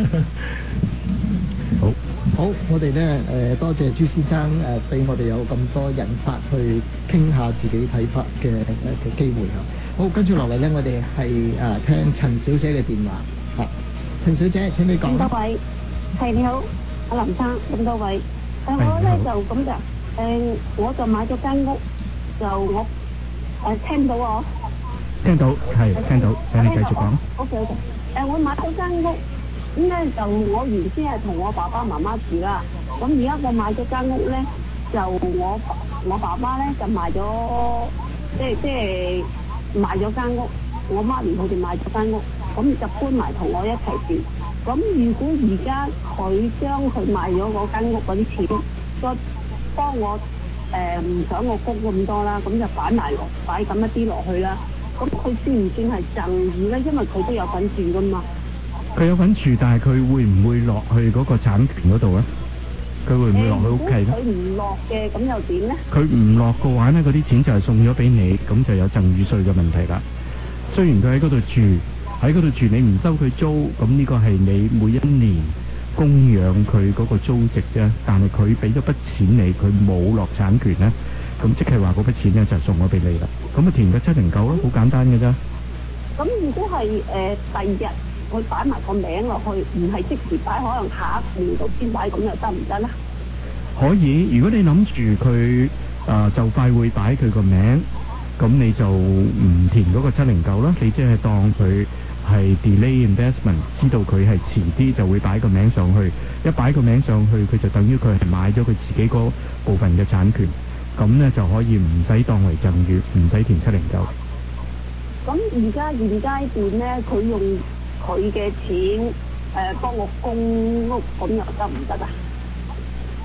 好，好，我哋咧誒多謝朱先生誒俾、呃、我哋有咁多引發去傾下自己睇法嘅誒嘅機會嚇。好，跟住落嚟咧，我哋係誒聽陳小姐嘅電話嚇。陳小姐，請你講。
咁多位，係你好，阿林生，咁多位。誒、呃、我咧就咁㗎，誒、呃、我就買咗間屋，就我誒、呃、聽到我。
聽到，係聽到，請你繼續講。
O K O K，誒我買咗間屋，咁咧就我原先係同我爸爸媽媽住啦，咁而家我買咗間屋咧，就我我爸爸咧就賣咗，即係即係。賣咗間屋，我媽咪佢哋賣咗間屋，咁就搬埋同我一齊住。咁如果而家佢將佢賣咗嗰間屋嗰啲錢，再幫我誒唔想我供咁多啦，咁就擺埋落擺咁一啲落去啦。咁佢算唔算係贈與咧？因為佢都有份住噶嘛。
佢有份住，但係佢會唔會落去嗰個產權嗰度咧？佢會唔會落去屋企咧？
佢唔落嘅，咁又點咧？
佢唔落嘅話咧，嗰啲錢就係送咗俾你，咁就有贈與稅嘅問題啦。雖然佢喺嗰度住，喺嗰度住你唔收佢租，咁呢個係你每一年供養佢嗰個租值啫。但係佢俾咗筆錢你，佢冇落產權咧，咁即係話嗰筆錢咧就送咗俾你啦。咁啊填個七零九咯，好簡單嘅啫。
咁如果係誒、呃、第二日佢擺埋個名落去，唔係即時擺，可能下一年度先擺，咁又得唔得咧？
可以，如果你諗住佢誒就快會擺佢個名，咁你就唔填嗰個七零九啦，你即係當佢係 delay investment， 知道佢係遲啲就會擺個名上去，一擺個名上去，佢就等於佢係買咗佢自己嗰部分嘅產權，咁咧就可以唔使當為贈與，唔使填七零九。
咁而家現階段咧，佢用佢嘅錢誒幫我供屋，咁又得唔得啊？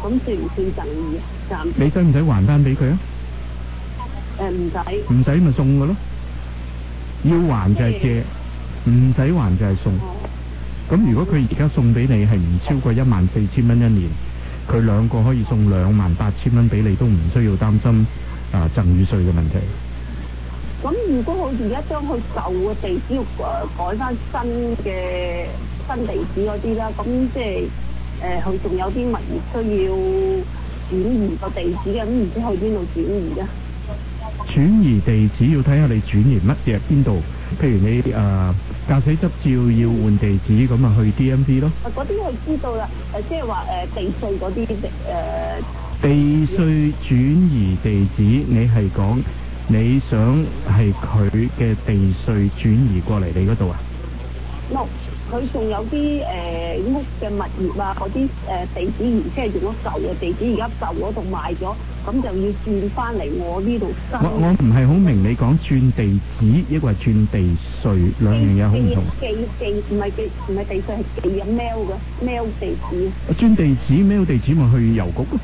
咁算唔算贈與啊？暫
你使唔使還翻俾佢啊？
誒唔使。
唔使咪送嘅咯，要還就係借，唔使還就係送。咁如果佢而家送俾你係唔超過一萬四千蚊一年，佢兩個可以送兩萬八千蚊俾你，都唔需要擔心啊贈與稅嘅問題。
咁如果好似而家將佢舊嘅地址要誒改翻新嘅新地址嗰啲啦，咁即係誒佢仲有啲物業需要轉移個地址嘅，咁唔知去邊度轉移咧？
轉移地址要睇下你轉移乜嘢邊度，譬如你誒駕駛執照要換地址，咁啊去 D M V 咯。
嗰啲我知道啦，誒即係話誒地稅嗰啲誒。
地稅轉移地址，你係講你想係佢嘅地稅轉移過嚟你嗰度啊？
no， 佢仲有啲誒、呃、屋嘅物業啊，嗰啲誒地址原先係用咗舊嘅地址，而家舊嗰度賣咗，咁就要轉翻嚟我呢度新。
我我唔係好明你講轉地址，抑或轉地稅兩樣嘢好唔同。
寄寄唔係寄唔係地稅，係寄入 mail 嘅 mail 地址。
轉地址 mail 地址咪去郵局咯。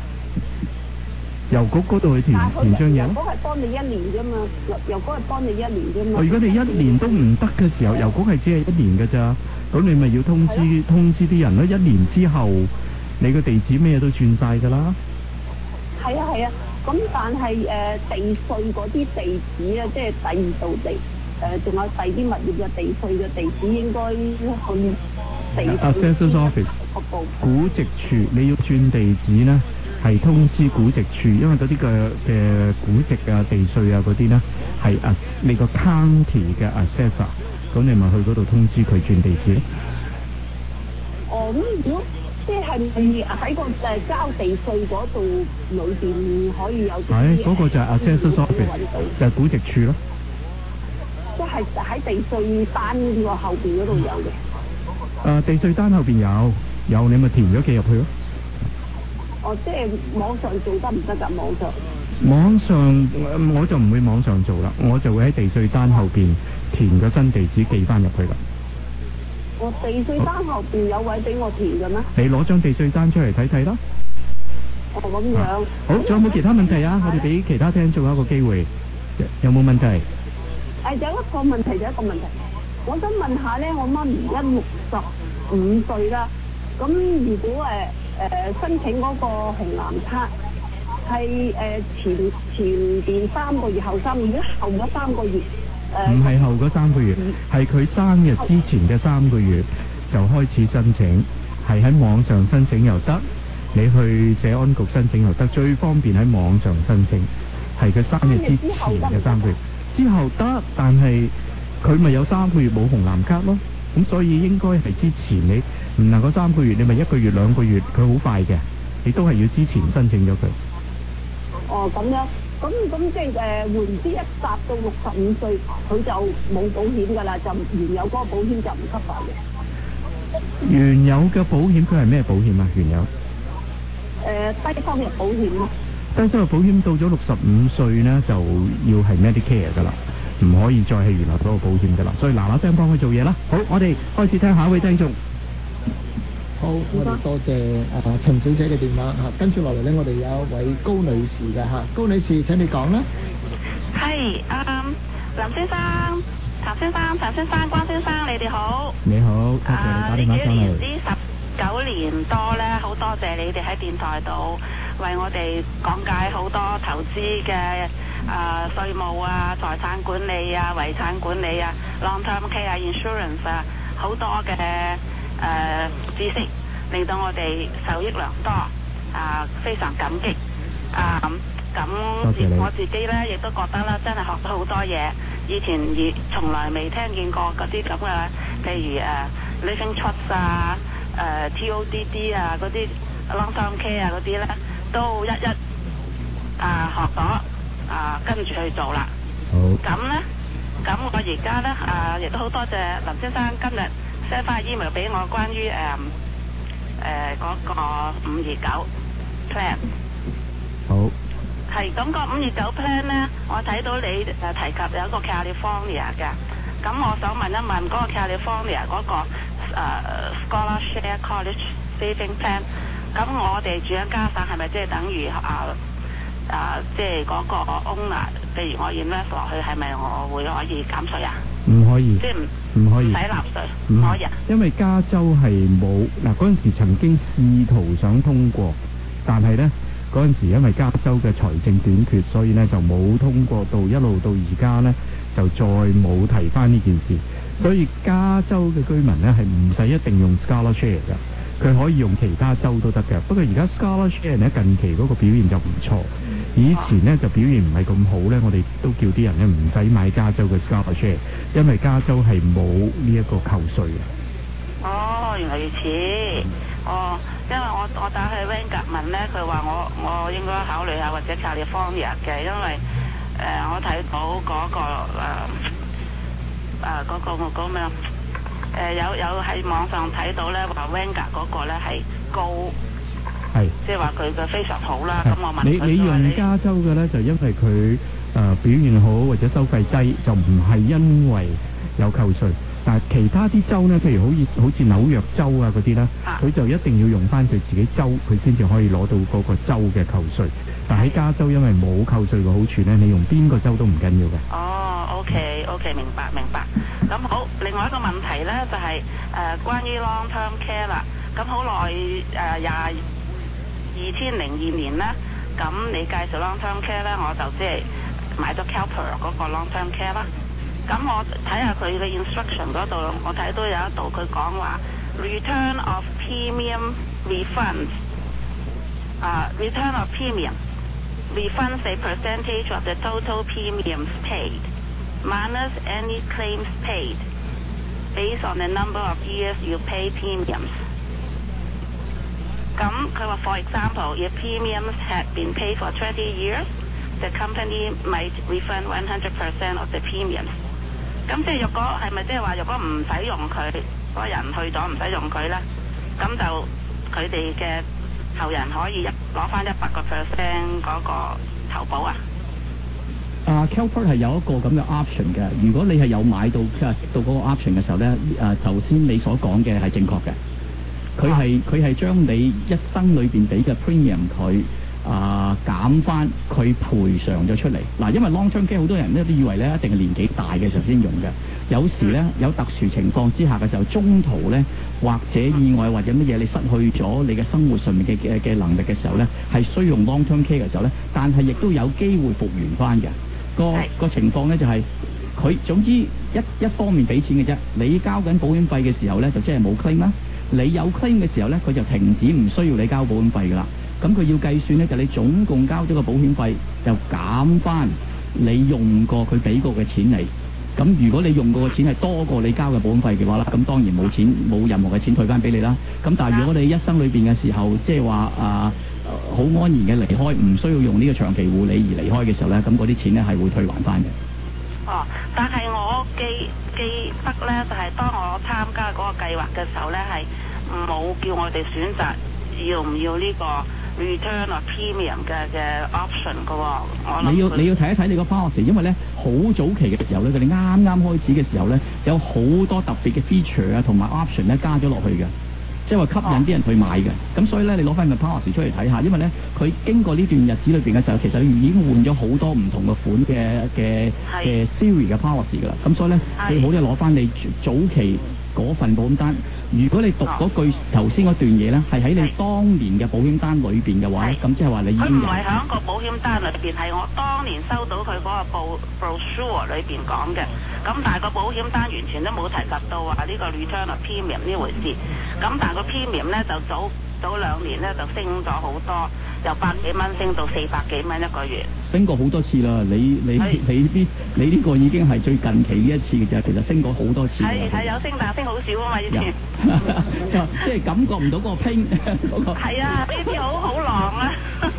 郵局嗰度去填填張嘢咯。
郵局係幫你一年啫嘛，郵郵局係幫你一年啫嘛。
如果你一年都唔得嘅時候，郵局係只係一年㗎咋，咁你咪要通知通知啲人咯。一年之後，你個地址咩都轉晒㗎啦。
係啊係啊，咁但係誒、呃、地稅嗰啲地址咧，即係第二度地誒，仲、呃、有第二啲物業嘅地稅嘅地址應該去地稅。
Assessor's Office 估值處，你要轉地址呢？係通知估值處，因為嗰啲嘅嘅估值啊、地稅啊嗰啲咧係啊你個 county 嘅 assessor， 咁你咪去嗰度通知佢轉地址咯。
哦，咁如果即係咪喺個誒交地稅嗰度裏邊可以有啲？係
嗰、嗰個就係 assessor's office， 就係估值處咯。
即係喺地稅單呢個後邊嗰度有嘅。
誒、呃，地稅單後邊有有，你咪填咗記入去咯。
哦，即係網上做得唔得㗎？網上
網上我就唔會網上做啦，我就會喺地稅單後邊填個新地址寄翻入去啦。
我、哦、地稅單後邊有位俾我填嘅咩？
你攞張地稅單出嚟睇睇啦。
哦，咁樣。啊、
好，仲有冇其他問題啊？我哋俾其他聽眾一個機會，有冇問題？誒、
呃，有一個問題就一個問題，我想問下咧，我媽咪而家六十五歲啦，咁如果誒？呃誒、呃、申請嗰個紅藍卡係誒、呃、前前邊三個月後三個月，後嗰三個月誒唔
係後嗰三個月，係佢生日之前嘅三個月就開始申請，係喺網上申請又得，你去社安局申請又得，最方便喺網上申請，係佢生日之前嘅三個月之後得，但係佢咪有三個月冇紅藍卡咯。咁所以應該係之前你唔能夠三個月，你咪一個月兩個月，佢好快嘅，你都係要之前申請咗佢。
哦，咁樣，咁咁即係誒換之一達到六十五歲，佢就冇保險㗎啦，就原有嗰個保險就唔吸發嘅。
原有嘅保險佢係咩保險啊？原有？誒、
呃、低收入保險咯。
低收入保險到咗六十五歲呢，就要係 Medicare 㗎啦。唔可以再係原來嗰個保險㗎啦，所以嗱嗱聲幫佢做嘢啦。好，我哋開始聽下一位聽眾。
好，我哋多謝啊陳小姐嘅電話嚇，跟住落嚟咧，我哋有一位高女士嘅嚇，高女士請你講啦。
係，啊林先生、譚先生、陳先生、關先生，你哋好。
你好，多謝你打電話上嚟。呢幾年
呢十九年多咧，好多謝你哋喺電台度為我哋講解好多投資嘅。啊，稅務啊、財產管理啊、遺產管理啊、long-term care 啊、insurance 啊，好多嘅誒、呃、知識，令到我哋受益良多，啊，非常感激。啊，咁我自己咧亦都覺得啦，真係學到好多嘢，以前亦從來未聽見過嗰啲咁嘅，譬如誒、uh, living trust 啊、誒、uh, T O D D 啊嗰啲 long-term care 啊嗰啲咧，都一一啊學咗。啊，跟住去做啦。
好。
咁咧，咁我而家咧啊，亦都好多謝林先生今日 send 翻 email 俾我，關於誒誒嗰個五二九 plan。
好。
係咁、個五二九 plan 咧，我睇到你誒提及有一個 California 嘅，咁我想問一問嗰個 California 嗰、個、呃、Scholar Share College Saving Plan 咁我哋住喺加省係咪即係等於啊啊即係嗰個 owner， 譬如我 invest 落去係咪我會可以減稅啊？
唔可以，
即係唔
唔可以，
唔使納稅，
唔
唔可以啊？
因為加州係冇嗱嗰陣時曾經試圖想通過，但係呢嗰陣時因為加州嘅財政短缺，所以呢就冇通過到，一路到而家呢就再冇提翻呢件事。所以加州嘅居民呢係唔使一定用 Scholar Share 嘅，佢可以用其他州都得嘅。不過而家 Scholar Share 呢近期嗰個表現就唔錯，以前呢就表現唔係咁好呢，我哋都叫啲人呢唔使買加州嘅 Scholar Share， 因為加州係冇呢一個扣稅嘅。
哦，原來如此。哦，因為我我打去 Vanguard 問咧，佢話我我應該考慮下或者 California 嘅，因為誒、呃、我睇到嗰、那個誒誒嗰個嗰個咩啊誒有有喺網上睇到咧話 Vanguard 嗰個咧係高，
係
即係話佢嘅非常好啦。咁我問
你你用加州嘅咧，就因為佢誒、呃、表現好或者收費低，就唔係因為有扣稅。但係其他啲州呢，譬如好似好似紐約州啊嗰啲呢，佢就一定要用翻佢自己州，佢先至可以攞到嗰個州嘅扣稅。但喺加州因為冇扣稅嘅好處呢，你用邊個州都唔緊要嘅。
哦 ，OK OK，明白明白。咁好，另外一個問題呢，就係、是、誒、呃、關於 long term care 啦。咁好耐誒廿二千零二年呢，咁你介紹 long term care 呢，我就即係買咗 Calper 嗰個 long term care 啦。咁我睇下佢嘅 instruction 嗰度，我睇到有一度佢講話 return of premium refunds， 啊、uh, return of premium refunds a percentage of the total premiums paid minus any claims paid based on the number of years you pay premiums。咁佢話 for example if premiums had been paid for twenty years the company might refund one hundred percent of the premiums。咁即係若果係咪即係話，若果唔使用佢嗰人去咗唔使用佢咧，咁就佢哋嘅後人可以一攞翻一百個 percent 嗰個投保啊？
啊 Calpert 係有一個咁嘅 option 嘅。如果你係有買到到嗰個 option 嘅時候咧，誒頭先你所講嘅係正確嘅。佢係佢係將你一生裏邊俾嘅 premium 佢。啊、呃、減翻佢賠償咗出嚟嗱，因為 long term care 好多人咧都以為咧一定係年紀大嘅時候先用嘅，有時咧有特殊情況之下嘅時候，中途咧或者意外或者乜嘢你失去咗你嘅生活上面嘅嘅嘅能力嘅時候咧，係需要用 long term care 嘅時候咧，但係亦都有機會復原翻嘅。個個情況咧就係、是、佢總之一一方面俾錢嘅啫，你交緊保險費嘅時候咧就即係冇 claim 啦，你有 claim 嘅時候咧佢就停止唔需要你交保險費㗎啦。咁佢要計算咧，就你總共交咗個保險費，就減翻你用過佢俾過嘅錢嚟。咁如果你用過嘅錢係多過你交嘅保險費嘅話啦，咁當然冇錢冇任何嘅錢退翻俾你啦。咁但係如果你一生裏邊嘅時候，即係話啊好安然嘅離開，唔需要用呢個長期護理而離開嘅時候咧，咁嗰啲錢咧係會退還翻嘅。
哦，但係我記記得咧，就係、是、當我參加嗰個計劃嘅時候咧，係冇叫我哋選擇要唔要呢、這個。return of premium 嘅嘅 option 嘅喎、哦，我
你要你要睇一睇你個 policy， 因為咧好早期嘅時候咧，佢哋啱啱開始嘅時候咧，有好多特別嘅 feature 啊同埋 option 咧加咗落去嘅，即係話吸引啲人去買嘅。咁、哦、所以咧，你攞翻個 policy 出嚟睇下，因為咧佢經過呢段日子裏邊嘅時候，其實已經換咗好多唔同嘅款嘅嘅嘅 series 嘅 policy 㗎啦。咁所以咧，最好咧攞翻你早期嗰份保險單。如果你讀嗰句頭先嗰段嘢咧，係喺你當年嘅保險單裏邊嘅話咧，咁即係話你已經有。佢唔係
喺個保險單裏邊，係我當年收到佢嗰個 brochure 裏邊講嘅。咁但係個保險單完全都冇提及到話呢個 return of premium 呢回事。咁但係個 premium 咧就早早兩年咧就升咗好多，由百幾蚊升到四百幾蚊一個月。升過好多次啦，你你你呢你呢個已經係最近期呢一次嘅啫，其實升過好多次。係係有升，但係升好少啊嘛，以前。就即係感覺唔到嗰個拼嗰個。係啊，呢啲好好狼啊。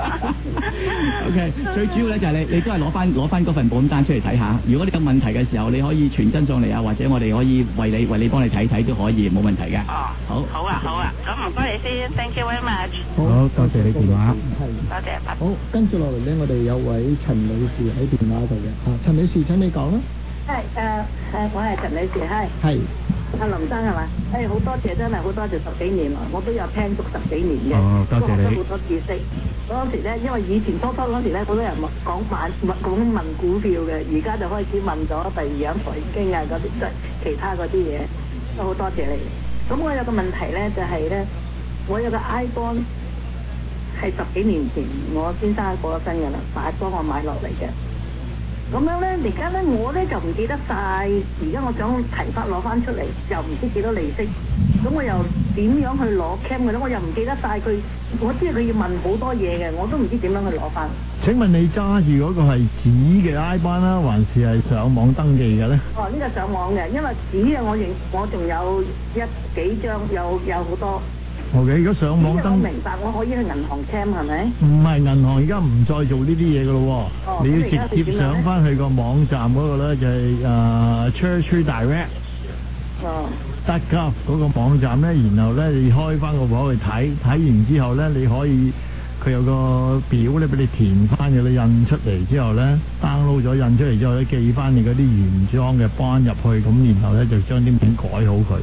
OK， 最主要咧就係你你都係攞翻攞翻嗰份保險單出嚟睇下，如果你有問題嘅時候，你可以傳真上嚟啊，或者我哋可以為你為你幫你睇睇都可以，冇問題嘅。哦，好。好啊，好啊，咁唔該你先 ，thank you very much。
好，多謝你電話。
係。
多謝。
好，跟住落嚟咧，我哋有位陳女士喺電話度嘅。啊，陳女士請你講啦。
係誒誒，我係陳女士，係。
係。
阿林生係嘛？誒好多謝，真係好多謝十幾年來，我都有聽足十幾年嘅，
哦多謝你
都學咗好多知識。嗰時咧，因為以前初初嗰時咧，好多人講買講問股票嘅，而家就開始問咗第二樣財經啊嗰啲，即係其他嗰啲嘢，都好多謝你。咁我有個問題咧，就係、是、咧，我有個 iPhone 係十幾年前我先生過咗身㗎啦，買幫我買落嚟嘅。咁樣咧，而家咧我咧就唔記得晒，而家我想提翻攞翻出嚟，又唔知幾多利息，咁我又點樣去攞 cam 嘅咧？我又唔記得晒佢，我知佢要問好多嘢嘅，我都唔知點樣去攞翻。
請問你揸住嗰個係紙嘅 iPhone 啦，還是係上網登記嘅咧？
哦，呢、這個上網嘅，因為紙嘅我認我仲有一幾張，有有好多。
O K， 如果上網登，
我明白，我可以去銀行 cam 係咪？
唔係銀行而家唔再做呢啲嘢噶咯喎，
哦、
你要直接上翻去個網站嗰個咧就係、是、誒、uh, Church Direct。
哦。
得㗎，嗰個網站咧，然後咧你開翻個網去睇，睇完之後咧你可以佢有個表咧俾你填翻嘅，你印出嚟之後咧 download 咗印出嚟之後咧寄翻你嗰啲原裝嘅 bond 入去，咁然後咧就將啲名改好佢。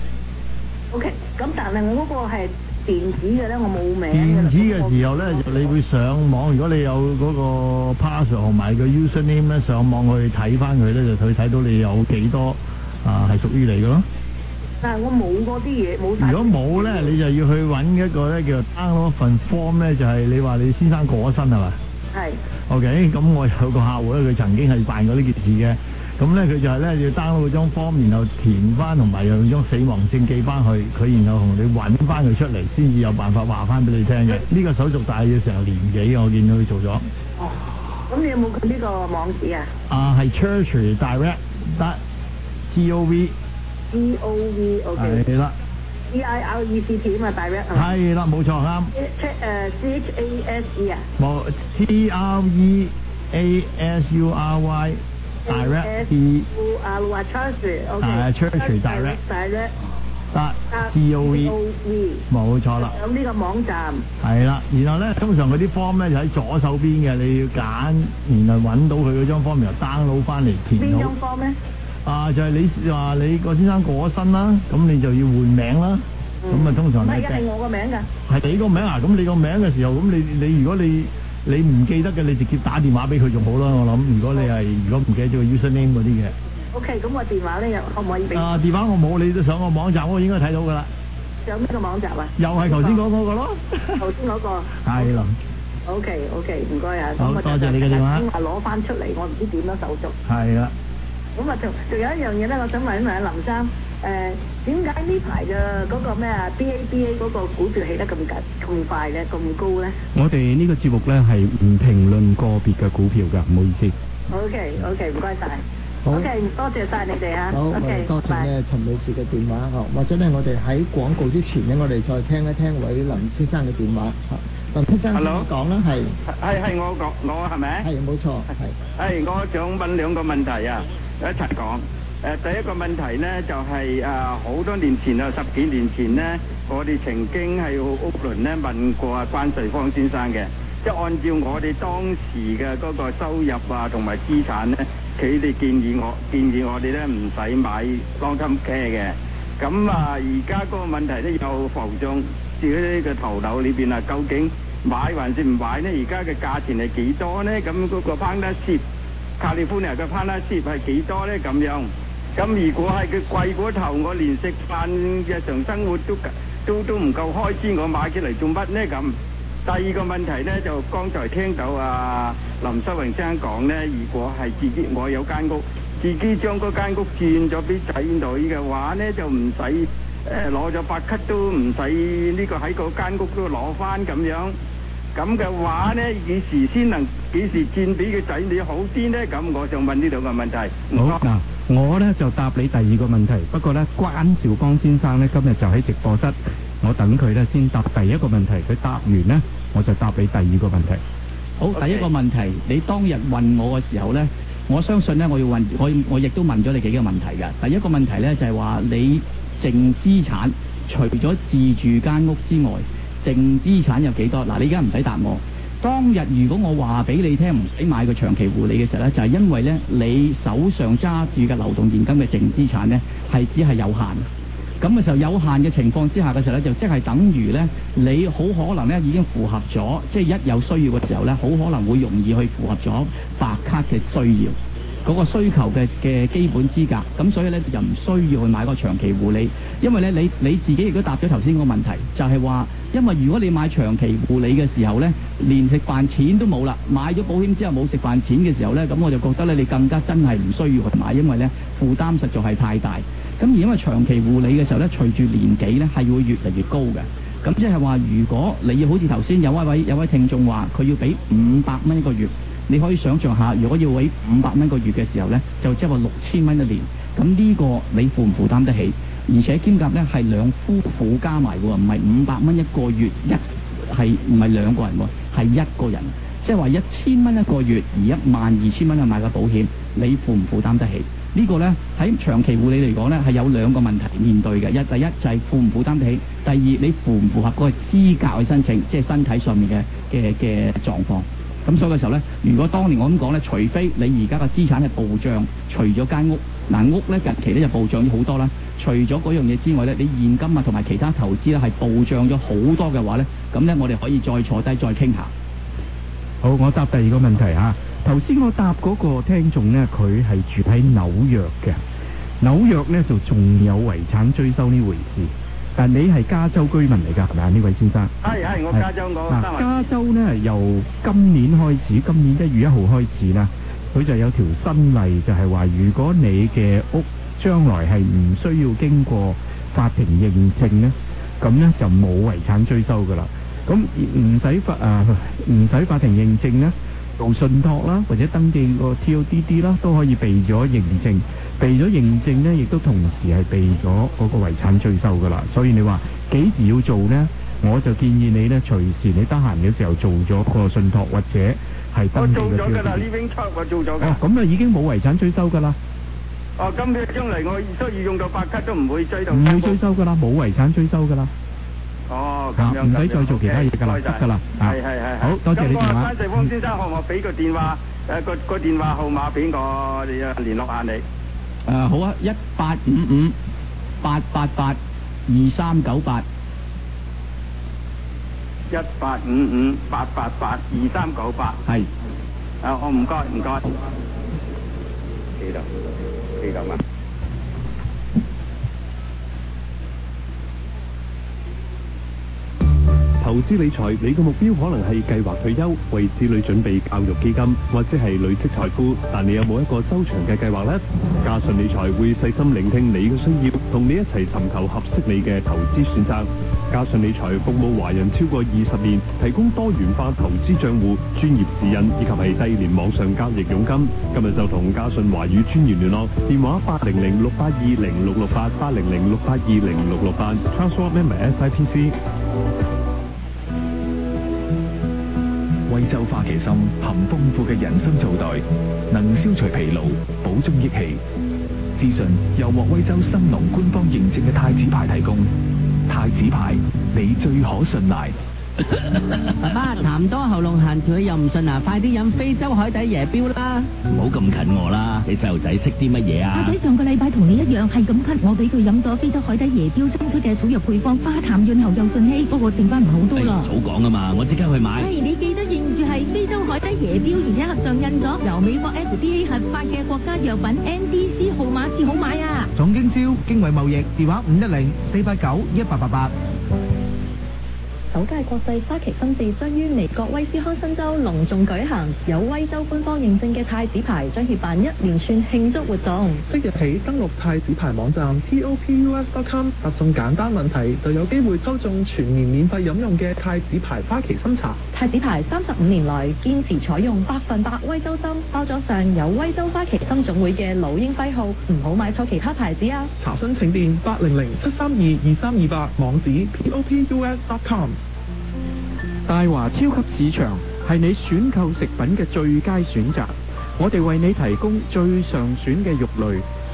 O K， 咁但係我嗰個係電子嘅咧，我冇名。
電子嘅時候咧，你會上網，如果你有嗰個 password 同埋個 username 咧，上網去睇翻佢咧，就可以睇到你有幾多啊係屬於你嘅咯。
但係我冇嗰啲嘢，冇。
如果冇咧，你就要去揾一個咧叫 download 份 form 咧，就係、是、你話你先生過咗身係嘛？係。OK， 咁我有個客戶咧，佢曾經係辦過呢件事嘅。咁咧佢就係咧要 download 張 form， 然後填翻同埋用張死亡證寄翻去，佢然後同你揾翻佢出嚟，先至有辦法話翻俾你聽嘅。呢、這個手續大約成年幾，我見到佢做咗。
哦，咁你有冇佢呢個網址啊？啊，
係 Church Direct dot G O V。
G O V OK。
係啦。
D I R E C T 啊嘛 ，Direct
係啦，冇錯啱。
誒 C H A S E 啊。
冇 T R E A S U R Y。Direct
T U R Y Church， OK，
係 Church Direct
Direct，
得 G O V， 冇錯啦。
有呢個網站。係
啦，然後咧通常嗰啲 form 咧就喺左手邊嘅，你要揀，然後揾到佢嗰張 form， 然後 download 翻嚟填好。邊張
form 咧？
啊，就係、是、你話你個先生過咗身啦，咁你就要換名啦。咁、嗯、啊，通常咧。唔係
係我個名㗎。
係你個名啊？咁你個名嘅時候，咁你你如果你你唔記得嘅，你直接打電話俾佢仲好啦。我諗，如果你係、哦、如果唔記得咗個 username 嗰啲嘅。
O K， 咁我電話咧又可唔可以俾？
啊，電話我冇，你都上個網站，我應該睇到㗎啦。
上邊個網站啊？
又係頭先講嗰個咯。
頭先嗰個。
係啦。
O K O K， 唔該啊。
好，多謝你嘅電話。
咁話攞翻出嚟，我唔知點樣手續。
係啦。
咁啊，仲仲有一樣嘢咧，我想問一問阿林生，誒點解呢排嘅嗰個咩啊 B A B A 嗰個股票起得咁緊咁快咧，咁高咧？
我哋呢個節目咧係唔評論個別嘅股票㗎，唔好意思。
O K O K， 唔該晒。
好
O K， 多謝晒你哋嚇。
好，
okay，
多謝咧陳女士嘅電話嚇，或者咧我哋喺廣告之前咧，我哋再聽一聽位林先生嘅電話嚇。林先生，你講啦，係
係係我講我係咪？
係冇錯，係。
係我想問兩個問題啊，一齊講。誒第一個問題呢，就係誒好多年前啊，十幾年前呢，我哋曾經喺屋倫呢問過阿關瑞芳先生嘅，即係按照我哋當時嘅嗰個收入啊同埋資產呢，佢哋建議我建議我哋咧唔使買 long term care 嘅。咁啊，而家嗰個問題咧又浮上自己呢個頭腦裏邊啊，究竟買還是唔買呢？而家嘅價錢係幾多呢？咁嗰個 partnership 卡利福尼亞嘅 partnership 係幾多呢？咁樣。咁如果係佢貴過頭，我連食飯日常生活都都都唔夠開支，我買起嚟做乜呢？咁第二個問題呢，就剛才聽到啊林修榮先生講呢，如果係自己我有間屋，自己將嗰間屋轉咗俾仔女嘅話呢，就唔使誒攞咗八級都唔使呢個喺嗰間屋都攞翻咁樣。咁嘅話呢，幾時先能幾時轉俾個仔女好啲呢？咁我想問呢兩個問題。
好嗱，我呢就答你第二個問題，不過呢，關兆光先生呢今日就喺直播室，我等佢呢先答第一個問題，佢答完呢我就答你第二個問題。
好，
Okay.
第一個問題，你當日問我嘅時候呢，我相信呢，我要問我我亦都問咗你幾個問題㗎。第一個問題呢，就係話你淨資產除咗自住間屋之外，淨資產有幾多？嗱，你而家唔使答我。 當日如果我話俾你聽唔使買個長期護理嘅時候咧，就係、是、因為咧你手上揸住嘅流動現金嘅淨資產咧係只係有限。咁嘅時候有限嘅情況之下嘅時候咧，就即係等於咧你好可能咧已經符合咗，即係一有需要嘅時候咧，好可能會容易去符合咗白卡嘅需要。嗰個需求嘅嘅基本資格，咁所以咧就唔需要去買個長期護理，因為咧你你自己亦都答咗頭先個問題，就係話，因為如果你買長期護理嘅時候咧，連食飯錢都冇啦，買咗保險之後冇食飯錢嘅時候咧，咁我就覺得咧你更加真係唔需要去買，因為咧負擔實在係太大。咁而因為長期護理嘅時候咧，隨住年紀咧係會越嚟越高嘅。咁即係話，如果你要好似頭先有一位有位聽眾話，佢要俾五百蚊一個月。你可以想象下，如果要俾五百蚊個月嘅時候呢，就即係話六千蚊一年。咁呢個你負唔負擔得起？而且兼夾呢係兩夫婦加埋喎，唔係五百蚊一個月一，係唔係兩個人喎？係一個人。即係話一千蚊一個月，而一萬二千蚊去買個保險，你負唔負擔得起？呢個呢，喺長期護理嚟講呢，係有兩個問題面對嘅。一第一就係負唔負擔得起，第二你符唔符合嗰個資格去申請，即係身體上面嘅嘅嘅狀況。咁所以嘅時候咧，如果當年我咁講咧，除非你而家嘅資產係暴漲，除咗間屋，嗱屋咧近期咧就暴漲咗好多啦。除咗嗰樣嘢之外咧，你現金啊同埋其他投資咧係暴漲咗好多嘅話咧，咁咧我哋可以再坐低再傾下。
好，我答第二個問題嚇。頭先我答嗰個聽眾咧，佢係住喺紐約嘅，紐約咧就仲有遺產追收呢回事。但你係加州居民嚟㗎，係咪啊？呢位先生
係係，我加州我
嗱，加州呢由今年開始，今年一月一號開始啦，佢就有條新例，就係話，如果你嘅屋將來係唔需要經過法庭認證呢，咁呢就冇遺產追收㗎啦。咁唔使法啊，唔使法庭認證呢，做信託啦，或者登記個 T O D D 啦，都可以避咗認證。避咗認證呢，亦都同時係避咗嗰個遺產追收㗎啦。所以你話幾時要做呢？我就建議你呢，隨時你得閒嘅時候做咗個信託或者係登記嘅 T O D D。我做咗㗎啦，呢邊出我做咗㗎。哦，咁啊已經冇遺產追收㗎啦。
哦，咁你將嚟我需要用到白卡都唔會追到。
唔會追收㗎啦，冇遺產追收㗎啦。
哦，咁樣
唔使再做其他嘢㗎啦，得㗎啦。
係係係。
好多謝你電話。
咁我關世峰先生，可唔可俾個電話誒個個電話號碼俾我哋啊聯絡下你？
誒、uh, 好啊，一八五五八八八二三九八，
一八五五八八八二三九八，
係。
啊，我唔該唔該，幾多幾多蚊？
投資理財，你嘅目標可能係計劃退休，為子女準備教育基金，或者係累積財富。但你有冇一個周長嘅計劃呢？嘉信理財會細心聆聽你嘅需要，同你一齊尋求合適你嘅投資選擇。嘉信理財服務華人超過二十年，提供多元化投資帳戶、專業指引以及係低廉網上交易佣金。今日就同嘉信華語專員聯絡，電話八零零六八二零六六八八零零六八二零六六八 Trustwalk Member S I P C。
惠州花旗參含豐富嘅人參皂袋，能消除疲勞、補中益氣。資訊由獲惠州生農官方認證嘅太子牌提供。太子牌，你最可信賴。
爸爸痰多喉嚨痕，條氣又唔順啊！快啲飲非洲海底椰標啦！
唔好咁近我啦，你細路仔識啲乜嘢啊？
阿仔上個禮拜同你一樣係咁咳，我俾佢飲咗非洲海底椰標蒸出嘅草藥配方，化痰潤喉又順氣，不過剩翻唔好多啦。
早講啊嘛，我即刻去買。
係你記得認住係非洲海底椰標，而且盒上印咗由美國 F D A 核發嘅國家藥品 N D C 號碼至好買啊！
總經銷經緯貿易電話五一零四八九一八八八。
首屆國際花旗參節將於美國威斯康辛州隆重舉行，有威州官方認證嘅太子牌將協辦一連串慶祝活動。
即日起登錄太子牌網站 T O P U S dot com 發送簡單問題，就有機會抽中全年免費飲用嘅太子牌花旗參茶。
太子牌三十五年來堅持採用百分百威州參，包裝上有威州花旗參總會嘅老鷹徽號，唔好買錯其他牌子啊！
查詢請電八零零七三二二三二八，網址 T O P U S dot com。
大華超級市場係你選購食品嘅最佳選擇，我哋為你提供最上選嘅肉類、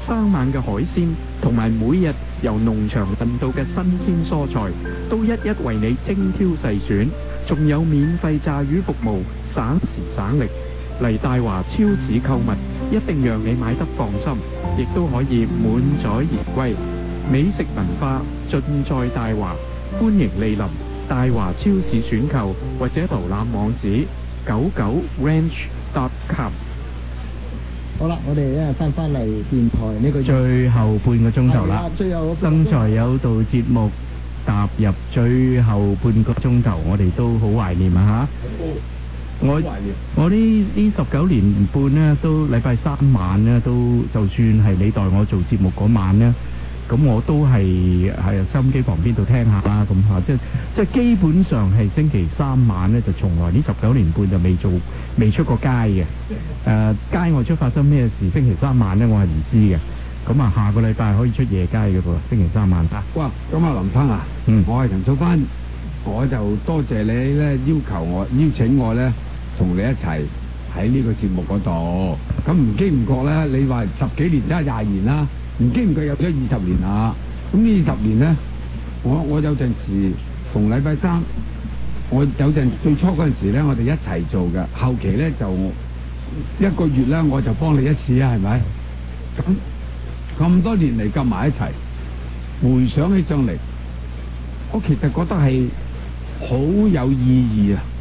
生猛嘅海鮮，同埋每日由農場運到嘅新鮮蔬菜，都一一為你精挑細選，仲有免費炸魚服務，省時省力。嚟大華超市購物，一定讓你買得放心，亦都可以滿載而歸。美食文化盡在大華，歡迎蒞臨大華超市選購，或者瀏覽網址九九 ranch dot com。
好啦，我哋咧翻翻嚟電台呢個
最後半個鐘頭啦
係啦，最後
生財有道節目踏入最後半個鐘頭，我哋都好懷念啊嚇！我我呢呢十九年半呢，都禮拜三晚呢，都就算係你代我做節目嗰晚呢，咁我都係係收音機旁邊度聽下啦，咁嚇，即係即係基本上係星期三晚呢，就從來呢十九年半就未做未出過街嘅。誒、呃、街外出發生咩事？星期三晚呢，我係唔知嘅。咁啊，下個禮拜可以出夜街嘅噃，星期三晚啊。
哇！咁啊，林生啊，
嗯，
我係陳素芬，我就多謝你咧要求我邀請我咧同你一齊喺呢個節目嗰度。咁唔經唔覺咧，你話十幾年真係廿年啦，唔經唔覺有咗二十年啦。咁呢二十年咧，我我有陣時逢禮拜三，我有陣最初嗰陣時咧，我哋一齊做嘅，後期咧就一個月咧我就幫你一次啊，係咪？咁咁多年嚟夾埋一齊，回想起上嚟，我其實覺得係好有意義啊！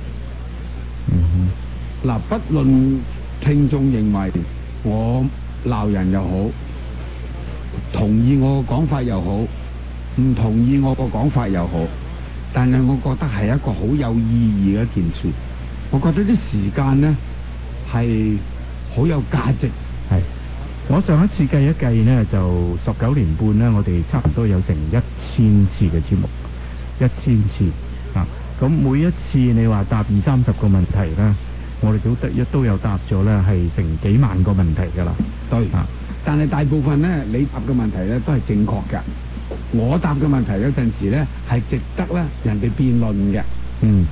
嗱、嗯，不論聽眾認為我鬧人又好，同意我個講法又好，唔同意我個講法又好，但係我覺得係一個好有意義嘅一件事。我覺得啲時間呢係好有價值。
係。我上一次計一計呢，就十九年半呢，我哋差唔多有成一千次嘅節目，一千次啊！咁每一次你話答二三十個問題呢，我哋都得一都有答咗呢，係成幾萬個問題㗎啦。
對啊，但係大部分呢，你答嘅問題呢都係正確嘅，我答嘅問題有陣時呢係值得咧人哋辯論嘅。
嗯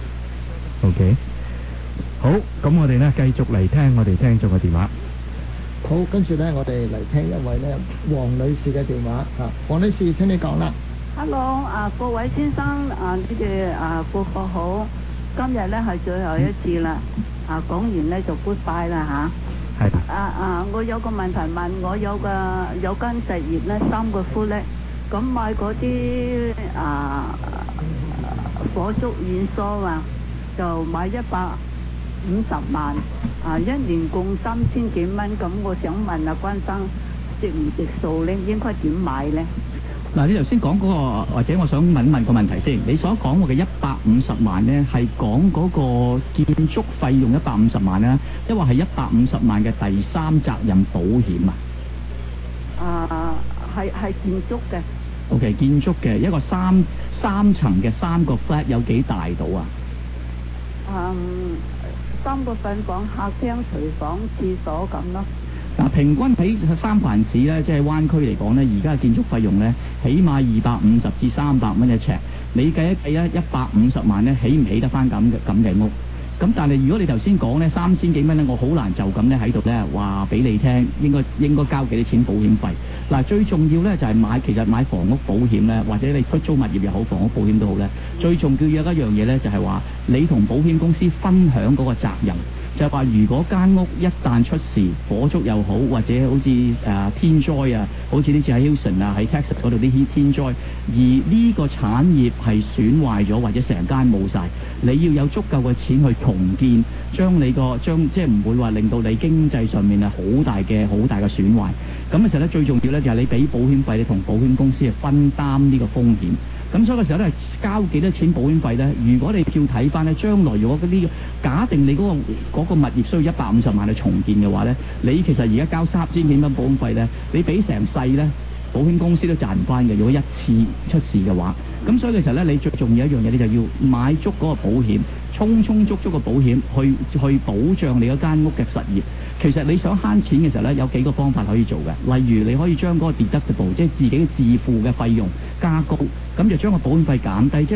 ，OK， 好，咁我哋呢繼續嚟聽我哋聽眾嘅電話。
好，跟住咧，我哋嚟聽一位咧黃女士嘅電話嚇。黃女士，請你講啦。
Hello， 啊各位先生，啊你哋啊個個好，今日咧係最後一次啦，啊講完咧就 goodbye 啦嚇。係。啊啊，我有個問題問，我有個有間實業咧三個夫咧，咁買嗰啲啊火燭遠疏啊，就買一百五十萬，啊一年供三千幾蚊，咁我想問啊關生值唔值數咧？應該點買咧？
嗱，你頭先講嗰個，或者我想問問個問題先。你所講嘅一百五十萬咧，係講嗰個建築費用一百五十萬咧，抑或係一百五十萬嘅第三責任保險啊？
啊，係係建築嘅。
O.K. 建築嘅一個三三層嘅三個 flat 有幾大到啊？
嗯。三個瞓房、客廳、廚房、廁所咁咯。
嗱，平均喺三藩市咧，即係灣區嚟講咧，而家嘅建築費用咧，起碼二百五十至三百蚊一尺。你計一計咧，一百五十萬咧，起唔起得翻咁嘅咁嘅屋？咁但係如果你頭先講咧三千幾蚊咧，我好難就咁咧喺度咧話俾你聽，應該應該交幾多錢保險費？嗱，最重要咧就係買，其實買房屋保險咧，或者你出租物業又好，房屋保險都好咧，最重要有一樣嘢咧，就係話你同保險公司分享嗰個責任。就係話，如果間屋一旦出事，火燭又好，或者好似誒、呃、天災啊，好似呢次喺 Houston 啊，喺 Texas 嗰度啲天災，而呢個產業係損壞咗，或者成間冇晒，你要有足夠嘅錢去重建，將你個將即係唔會話令到你經濟上面係好大嘅好大嘅損壞。咁嘅時候咧，最重要咧就係你俾保險費，你同保險公司去分擔呢個風險。咁所以嘅時候咧，交幾多錢保險費咧？如果你照睇翻咧，將來如果嗰啲假定你嗰、嗰個嗰個物業需要一百五十萬去重建嘅話咧，你其實而家交三千幾蚊保險費咧，你俾成世咧，保險公司都賺唔翻嘅。如果一次出事嘅話，咁所以嘅時候咧，你最重要一樣嘢，你就要買足嗰個保險，充充足足嘅保險去去保障你嗰間屋嘅實業。其實你想慳錢嘅時候咧，有幾個方法可以做嘅。例如你可以將嗰個 deductible，即係自己自付嘅費用加高，咁就將個保險費減低。即係話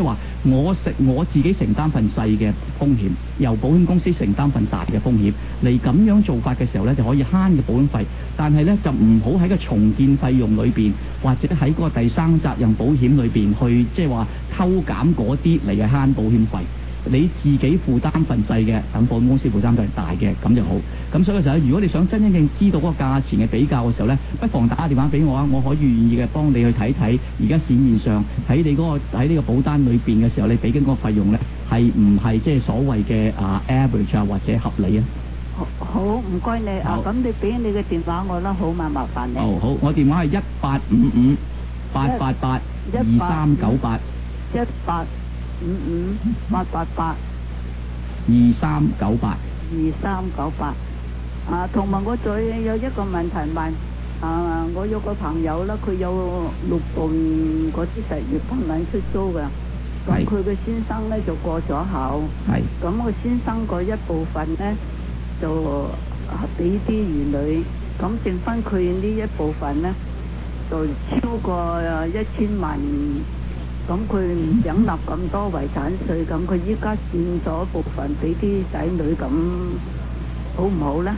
我食我自己承擔份細嘅風險，由保險公司承擔份大嘅風險，嚟咁樣做法嘅時候咧，就可以慳嘅保險費。但係咧就唔好喺個重建費用裏邊，或者喺嗰個第三責任保險裏邊去即係話偷減嗰啲嚟嘅慳保險費。你自己負擔份細嘅，等保險公司負擔份大嘅，咁就好。咁所以嘅時候，如果你想真真正知道嗰個價錢嘅比較嘅時候咧，不妨打電話俾我啊，我可以願意嘅幫你去睇睇。而家市面上喺你嗰、嗰個喺呢個保單裏邊嘅時候，你俾緊嗰個費用咧，係唔係即係所謂嘅啊 average 啊或者合理啊？
好，好唔該你啊，咁你俾你嘅電話我啦，好嘛，麻煩你。
哦，好，我電話係一八五五八八八二三九八。
一八五五八八八
二三九八
二三九八啊，同埋我再有一個問題問啊，我有個朋友啦，佢有六棟嗰啲實業單位出租嘅，咁佢嘅先生咧就過咗口，咁我先生嗰一部分咧就俾啲兒女，咁剩翻佢呢一部分咧就超過一千萬。咁佢唔想納咁多遺產稅，咁佢依家轉咗部分俾啲仔女，咁好唔好咧？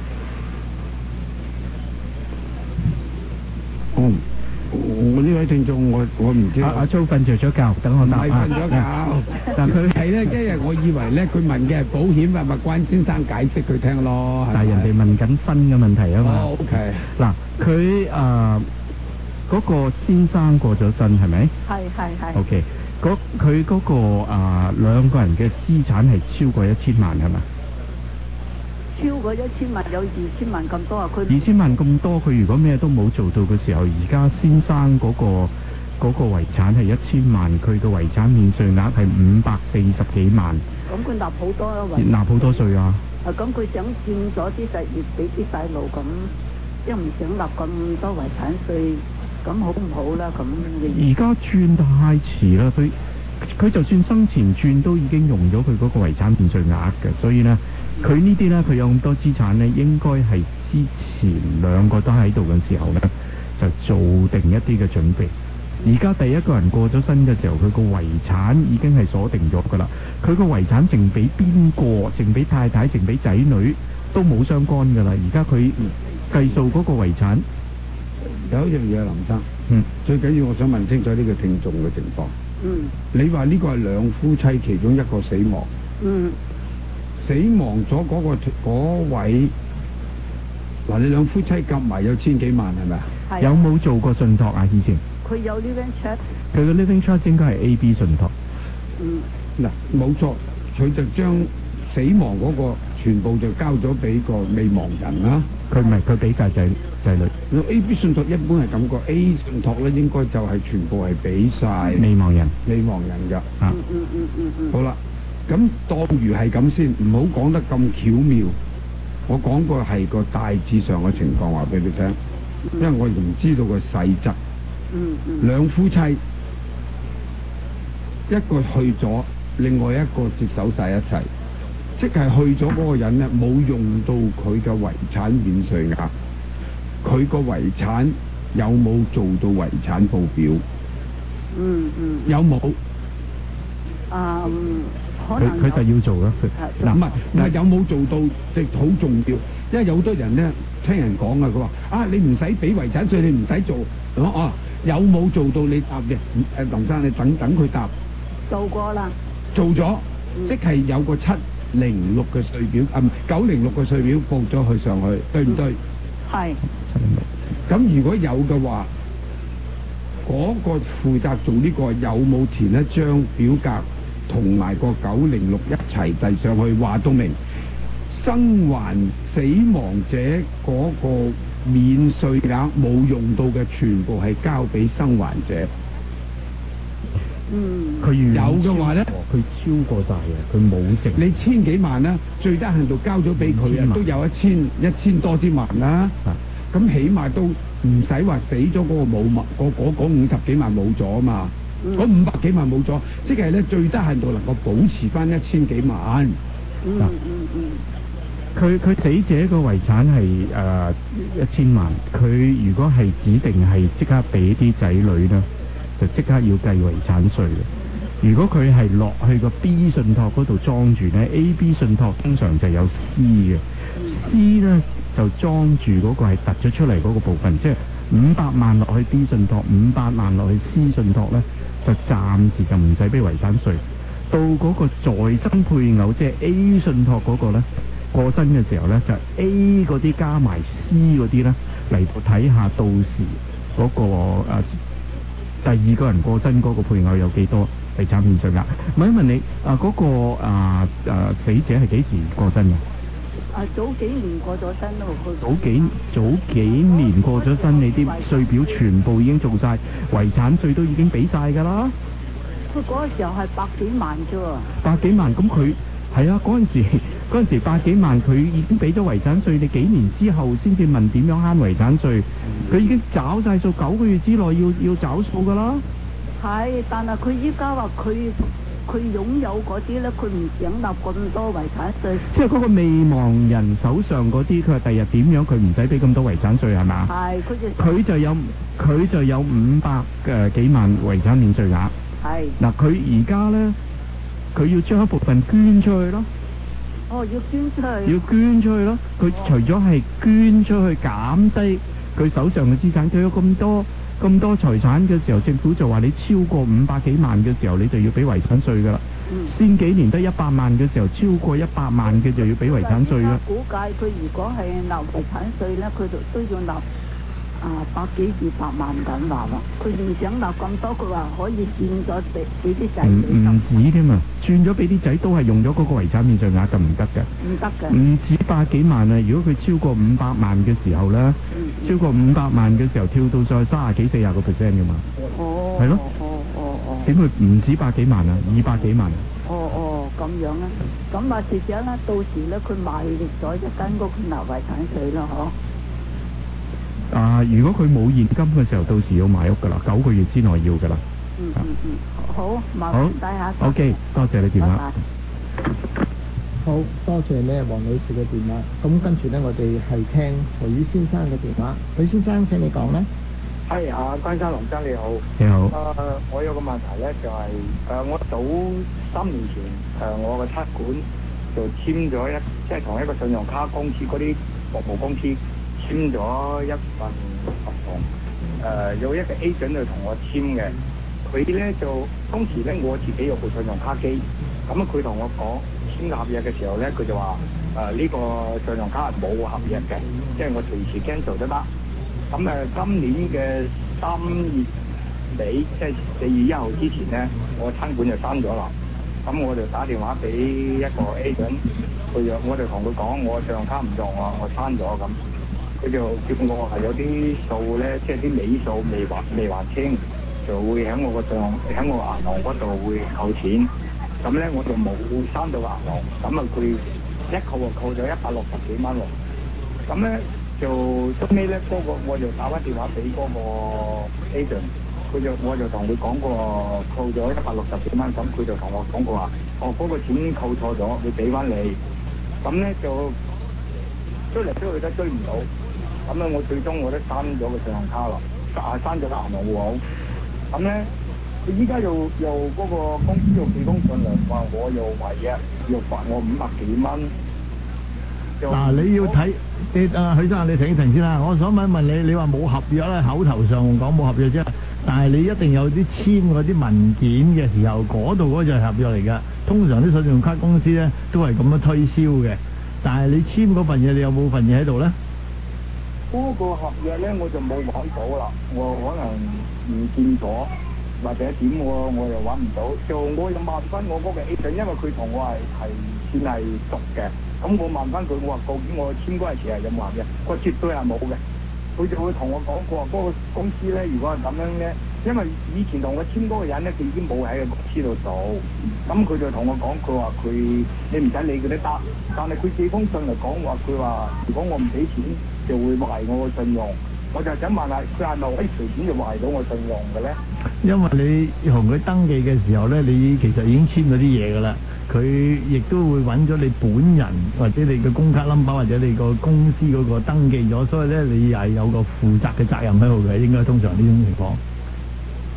嗯，我呢位聽眾，我我唔知。
阿阿蘇瞓着咗覺，等我答
唔係瞓咗覺，但佢係咧，因為我以為咧，佢問嘅係保險，係咪關先生解釋佢聽咯？
但係人哋問緊新嘅問題啊嘛。
哦 ，OK。
嗱，佢誒。嗰個先生過咗身係咪？
係係係。
OK，嗰佢嗰個啊兩個人嘅資產係超過一千萬係嘛？
超過一千萬有二千萬咁多啊！佢
二千萬咁多，佢如果咩都冇做到嘅時候，而家先生嗰、嗰個嗰、嗰個遺產係一千萬，佢嘅遺產免稅額係五百四十幾萬。
咁佢納好多啊！
納好多稅啊！
啊，咁佢想轉咗啲實業俾啲細路咁，即係唔想納咁多遺產稅。咁好唔好啦？咁
而家轉太遲啦，佢佢就算生前轉都已經用咗佢嗰個遺產免稅額嘅，所以呢，佢呢啲呢，佢有咁多資產呢，應該係之前兩個都喺度嘅時候呢，就做定一啲嘅準備。而家第一個人過咗身嘅時候，佢個遺產已經係鎖定咗㗎啦。佢個遺產淨俾邊個，淨俾太太，淨俾仔女都冇相干㗎啦。而家佢計數嗰個遺產。
有一樣嘢，林生，
嗯，
最緊要我想問清楚呢個聽眾嘅情況。
嗯，
你話呢個係兩夫妻其中一個死亡。
嗯，
死亡咗嗰、嗰個嗰位，嗱你兩夫妻夾埋有千幾萬係咪啊？
有冇做過信託啊？以前
佢有 living trust。
佢嘅 living trust 應該係 A B 信託。
嗯，
嗱冇錯，佢就將死亡嗰個全部就交咗俾個未亡人啦。
佢唔係，佢俾晒仔仔女。
A B 信託一般係咁個 A 信託咧，應該就係全部係俾晒
未亡人，
未亡人㗎。
啊，
嗯嗯嗯嗯嗯。
好啦，咁當如係咁先，唔好講得咁巧妙。我講過係個大致上嘅情況話俾你聽，因為我唔知道個細則。
嗯嗯。
兩夫妻，一個去咗，另外一個接手晒一齊。即係去咗嗰個人咧，冇用到佢嘅遺產免稅額，佢個遺產有冇做到遺產報表？
嗯嗯。
有冇？
啊，可
佢
能
佢實要做啦。
嗱唔係唔係有冇做到，即係好重要。因為有好多人咧，聽人講啊，佢話啊你唔使俾遺產稅，你唔使做。哦、啊，有冇做到你答嘅？誒，林生你等等佢答。
做過啦。
做咗，嗯、即係有個七零六嘅稅表，啊唔九零六嘅稅表報咗佢上去，對唔對？
係。
七零六。
咁如果有嘅話，嗰、那個負責做呢個有冇填一張表格，同埋個九零六一齊遞上去，話到明生還死亡者嗰個免稅額冇用到嘅，全部係交俾生還者。
嗯，
佢
有嘅話咧，
佢超過晒嘅，佢冇剩。
你千幾萬啦，最低限度交咗俾佢啊，都有一千一千多啲萬啦。咁、啊、起碼都唔使話死咗嗰個冇物，嗰嗰五十幾萬冇咗啊嘛。嗰五百幾萬冇咗，即係咧最低限度能夠保持翻一千幾萬。
嗯嗯嗯。
佢佢死者個遺產係誒一千萬，佢如果係指定係即刻俾啲仔女咧，就即刻要計遺產稅嘅。 如果佢係落去個 B 信託嗰度裝住呢 A、B 信託通常就有 C 嘅，C 呢就裝住嗰個係突咗出嚟嗰個部分，即係五百萬落去 B 信託，五百萬落去 C 信託呢，就暫時就唔使俾遺產稅。到嗰個在生配偶即係 A 信託嗰個呢，過身嘅時候呢，就 A 嗰啲加埋 C 嗰啲呢，嚟到睇下到時嗰、個、呃、第二個人過身嗰個配偶有幾多遺產免稅額。問一問你啊，嗰、個啊啊死者係幾時過身嘅？
啊，早幾年過咗身咯，佢
早幾早幾年過咗身，你啲稅表全部已經做晒，遺產稅都已經俾晒㗎啦。
佢嗰個時候係百幾萬啫喎。
百幾萬，咁佢係啊，嗰陣時嗰陣時百幾萬，佢已經俾咗遺產稅，你幾年之後先至問點樣慳遺產稅，佢已經找晒數，九個月之內要要找數㗎啦。
係，但係佢依家話佢佢擁有嗰啲咧，佢唔想納咁多遺產稅。
即係嗰個未亡人手上嗰啲，佢話第日點樣佢唔使俾咁多遺產稅係嘛？
係，佢就
佢就有佢就有五百嘅幾萬遺產免稅額。
係。
嗱，佢而家咧，佢要將一部分捐出去咯。
哦，要捐出去。
要捐出去咯。佢除咗係捐出去減低佢手上嘅資產，佢有咁多咁多財產嘅時候，政府就話你超過五百幾萬嘅時候，你就要俾遺產稅㗎啦。
嗯。
先幾年得一百萬嘅時候，超過一百萬嘅就要俾遺產稅啦。
估計佢如果係納遺產稅咧，佢就都要納啊百幾至百萬咁話啦。佢唔想納咁多，佢話可以轉咗俾俾啲仔。
唔唔止添啊，轉咗俾啲仔都係用咗嗰個遺產免稅額就唔得嘅。
唔得嘅。
唔止百幾萬啊！如果佢超過五百萬嘅時候咧，
嗯、
超過五百萬嘅時候跳到再三十幾四十個 percent 嘅嘛。
哦。
係咯。
哦哦哦。
點會唔止百幾萬啊？二百幾萬。
哦哦，咁樣啊！咁啊，或者咧，到時咧，佢賣咗一間屋，佢納遺產稅啦，嗬。
啊！如果佢冇現金嘅時候，到時要買屋㗎啦，九個月之內要㗎啦。
嗯嗯嗯，好，麻煩帶下。
O K，多謝你電話。
好多謝咧，黃女士嘅電話。咁跟住咧，我哋係聽許先生嘅電話。許先生，請你講咧。
係啊，關生、林生你好。
你好。
誒、呃，我有個問題咧，就係、是、誒、呃，我早三年前誒、呃，我嘅差館就簽咗一，即係同一個信用卡公司嗰啲服務公司簽咗一份合同。誒、呃，有一個 agent 去同我簽嘅，佢咧就當時咧我自己有部信用卡機，咁啊佢同我講簽合約嘅時候咧，佢就話誒呢個信用卡係冇合約嘅，即係我隨時 cancel 都得。咁誒、呃，今年嘅三月尾，即係四月一號之前咧，我餐館就閂咗啦。咁我就打電話俾一個 agent，佢就我就同佢講，我信用卡唔用啊，我閂咗咁。佢就叫我係有啲數咧，即係啲尾數未還未還清，就會喺我個帳喺我銀行嗰度會扣錢。咁咧我就冇閂到銀行，咁啊佢一扣就扣咗一百六十幾蚊喎。咁咧。就後尾咧，嗰、那個我就打翻電話俾嗰個 agent，佢就我就同佢講過扣咗一百六十幾蚊，咁佢就同我講過話，哦嗰、那個錢扣錯咗，會俾翻你。咁咧就追嚟追去都追唔到，咁咧我最終我都刪咗個信用卡啦，啊刪咗個銀行戶口。咁咧佢依家又又嗰個公司又寄封信嚟話我又違約，又罰我五百幾蚊。
嗱、啊，你要睇你啊，許生，你停一停先啦。我想問一問你，你話冇合約咧，口頭上講冇合約啫，但係你一定有啲簽嗰啲文件嘅時候，嗰度嗰就係合約嚟㗎。通常啲信用卡公司咧都係咁樣推銷嘅，但係你簽嗰份嘢，你有冇份嘢喺度咧？
嗰個合約咧，我就冇揾到啦，我可能唔見咗。或者點我我又揾唔到，就我又問翻我嗰個 agent，因為佢同我係係算係熟嘅，咁我問翻佢，我話究竟我簽嗰陣時係有冇合約？佢絕對係冇嘅，佢就會同我講過嗰個公司咧，如果係咁樣咧，因為以前同我簽嗰個人咧，佢已經冇喺個公司度做，咁佢就同我講，佢話佢你唔使理佢都得，但係佢寄封信嚟講話，佢話如果我唔俾錢，就會壞我個信用。我就想問下，佢係咪可以隨便就壞到我信用嘅咧？
因為你同佢登記嘅時候咧，你其實已經簽咗啲嘢㗎啦。佢亦都會揾咗你本人或者你嘅工卡 number 或者你個公司嗰個登記咗，所以咧你係有個負責嘅責任喺度嘅。應該通常呢種情況。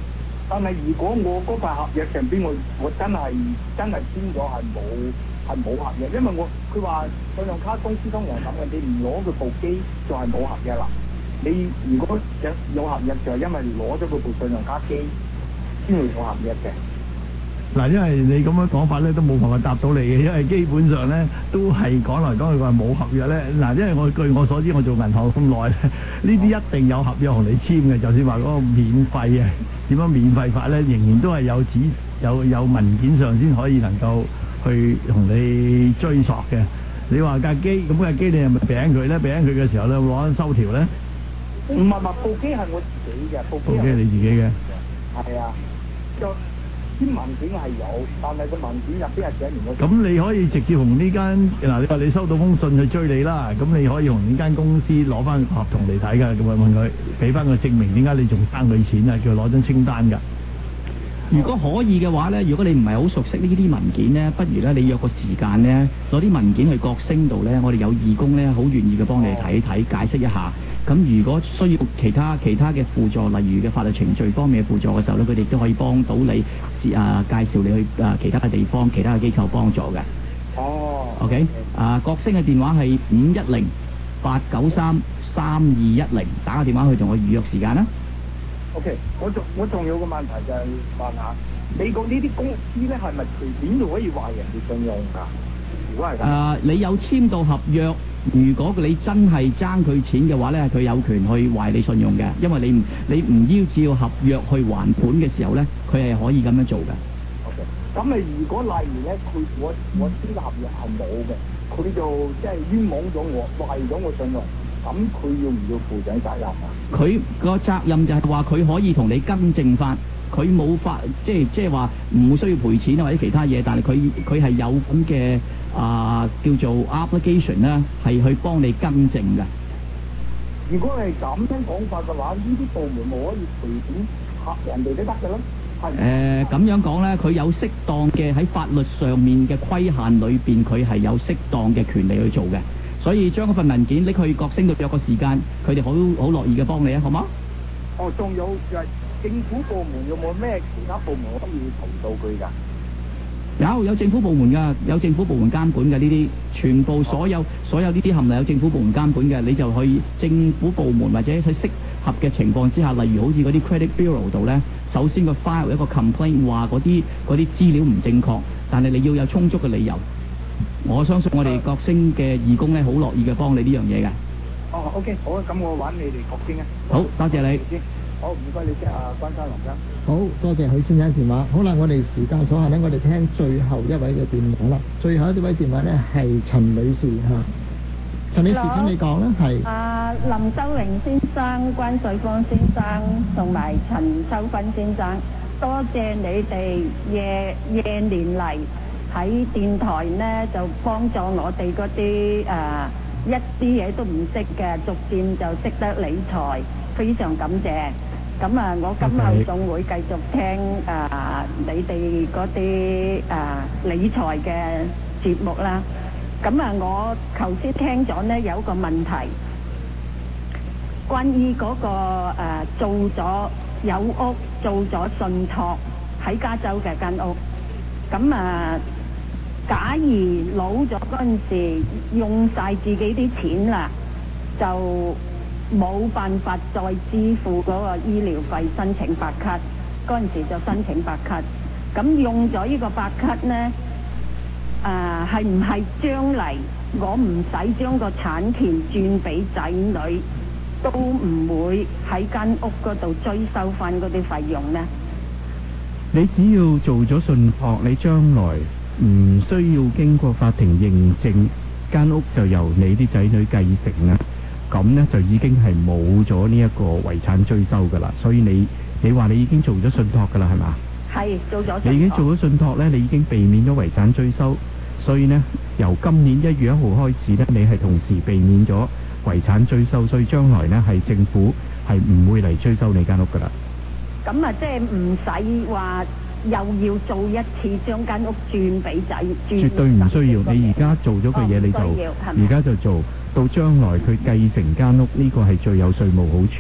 但係如果我嗰塊合約上邊我我真係真係簽咗係冇係冇合約，因為我佢話信用卡公司通常咁嘅，你唔攞佢部機就係冇合約啦。你如果有有合約就係因為攞咗佢部信用卡機先會有合約嘅。
嗱，因為你咁樣講法咧，都冇辦法答到你嘅，因為基本上咧都係講來講去話冇合約咧。嗱，因為我據我所知，我做銀行咁耐咧，呢啲一定有合約同你簽嘅，就算話嗰個免費嘅點樣免費法咧，仍然都係有紙有有文件上先可以能夠去同你追索嘅。你話架機咁架機你係咪餅佢咧？餅佢嘅時候咧，攞緊收條咧？
唔係唔係，部機係我自己嘅，部機
係你自己嘅。
係啊，就。啲文件係有，但係個文件入邊係寫明嗰。
咁你可以直接同呢間嗱，你話你收到封信去追你啦，咁你可以同呢間公司攞翻合同嚟睇㗎，咁啊問佢俾翻個證明點解你仲爭佢錢啊，叫佢攞張清單㗎。
如果可以嘅話咧，如果你唔係好熟悉呢啲文件咧，不如咧你約個時間咧，攞啲文件去國星度咧，我哋有義工咧，好願意嘅幫你睇睇，解釋一下。咁如果需要其他其他嘅輔助，例如嘅法律程序方面嘅輔助嘅時候咧，佢哋都可以幫到你，啊介紹你去啊其他嘅地方、其他嘅機構幫助嘅。
哦。
OK。啊，國星嘅電話係五一零八九三三二一零，打個電話去同我預約時間啦。
O.K. 我仲我仲有個問題就係問下，美國呢啲公司咧係咪隨便就可以壞人哋信用㗎？如果係咁，
誒，你有簽到合約，如果你真係爭佢錢嘅話咧，佢有權去壞你信用嘅，因為你唔你唔依照合約去還款嘅時候咧，佢係可以咁樣做嘅。
O.K. 咁咪如果例如咧，佢我我簽嘅合約係冇嘅，佢就即係冤枉咗我，壞咗我信用。咁佢要唔要負上責任啊？佢
個責任就係話佢可以同你更正翻，佢冇法即係即係話唔會需要賠錢啊或者其他嘢，但係佢佢係有咁嘅啊叫做 obligation 啦，係去幫你更正嘅。
如果係咁樣講法嘅話，呢啲部門咪可以隨便嚇人哋都得嘅咯。
誒咁樣講咧，佢有適當嘅喺法律上面嘅規限裏邊，佢係有適當嘅權利去做嘅。所以將嗰份文件拎去國星度約個時間，佢哋好好樂意嘅幫你啊，好嗎？
哦，仲有就係政府部門有冇咩其他部門可以投訴佢㗎？
有有政府部門㗎，有政府部門監管嘅呢啲，全部所有、哦、所有呢啲冚唪唥有政府部門監管嘅，你就去政府部門或者喺適合嘅情況之下，例如好似嗰啲 credit bureau 度咧，首先個 file 一個 complaint 話嗰啲嗰啲資料唔正確，但係你要有充足嘅理由。我相信我哋國星嘅義工咧，好樂意嘅幫你呢樣嘢嘅。
哦 ，OK， 好啊，咁我揾你哋國星啊。
好，多謝你。
好，唔該你先啊，關生林生。
好多謝許先生電話。好啦，我哋時間所限咧，我哋聽最後一位嘅電話啦。最後一位電話咧係陳女士嚇。陳女士，請你講啦，係。
啊，林周榮先生、關瑞芳先生同埋陳秋芬先生，多謝你哋夜夜年嚟喺電台呢，就幫助我哋嗰啲誒一啲嘢都唔識嘅，逐漸就識得理財，非常感謝。咁啊，我今後仲會繼續聽誒、呃、你哋嗰啲誒理財嘅節目啦。咁啊，我頭先聽咗呢有個問題，關於嗰、嗰個、呃、做咗有屋做咗信託喺加州嘅間屋，咁啊。假如老咗嗰陣時用晒自己啲錢啦，就冇辦法再支付嗰個醫療費，申請白卡。嗰陣時就申請白卡。咁用咗呢個白卡呢，啊係唔係將嚟我唔使將個產權轉俾仔女，都唔會喺間屋嗰度追收翻嗰啲費用呢？
你只要做咗信託，你將來唔需要經過法庭認證，間屋就由你啲仔女繼承啦。咁呢就已經係冇咗呢一個遺產追收噶啦。所以你你話你已經做咗信託噶啦，係嘛？係做咗。你已經做咗信託呢，你已經避免咗遺產追收。所以呢，由今年一月一號開始呢，你係同時避免咗遺產追收，所以將來呢係政府係唔會嚟追收你間屋噶啦。咁啊，即係唔使話。又要做一次將間屋轉俾仔，絕對唔需要。你而家做咗嘅嘢，你就而家就做到將來佢繼承間屋，呢個係最有稅務好處。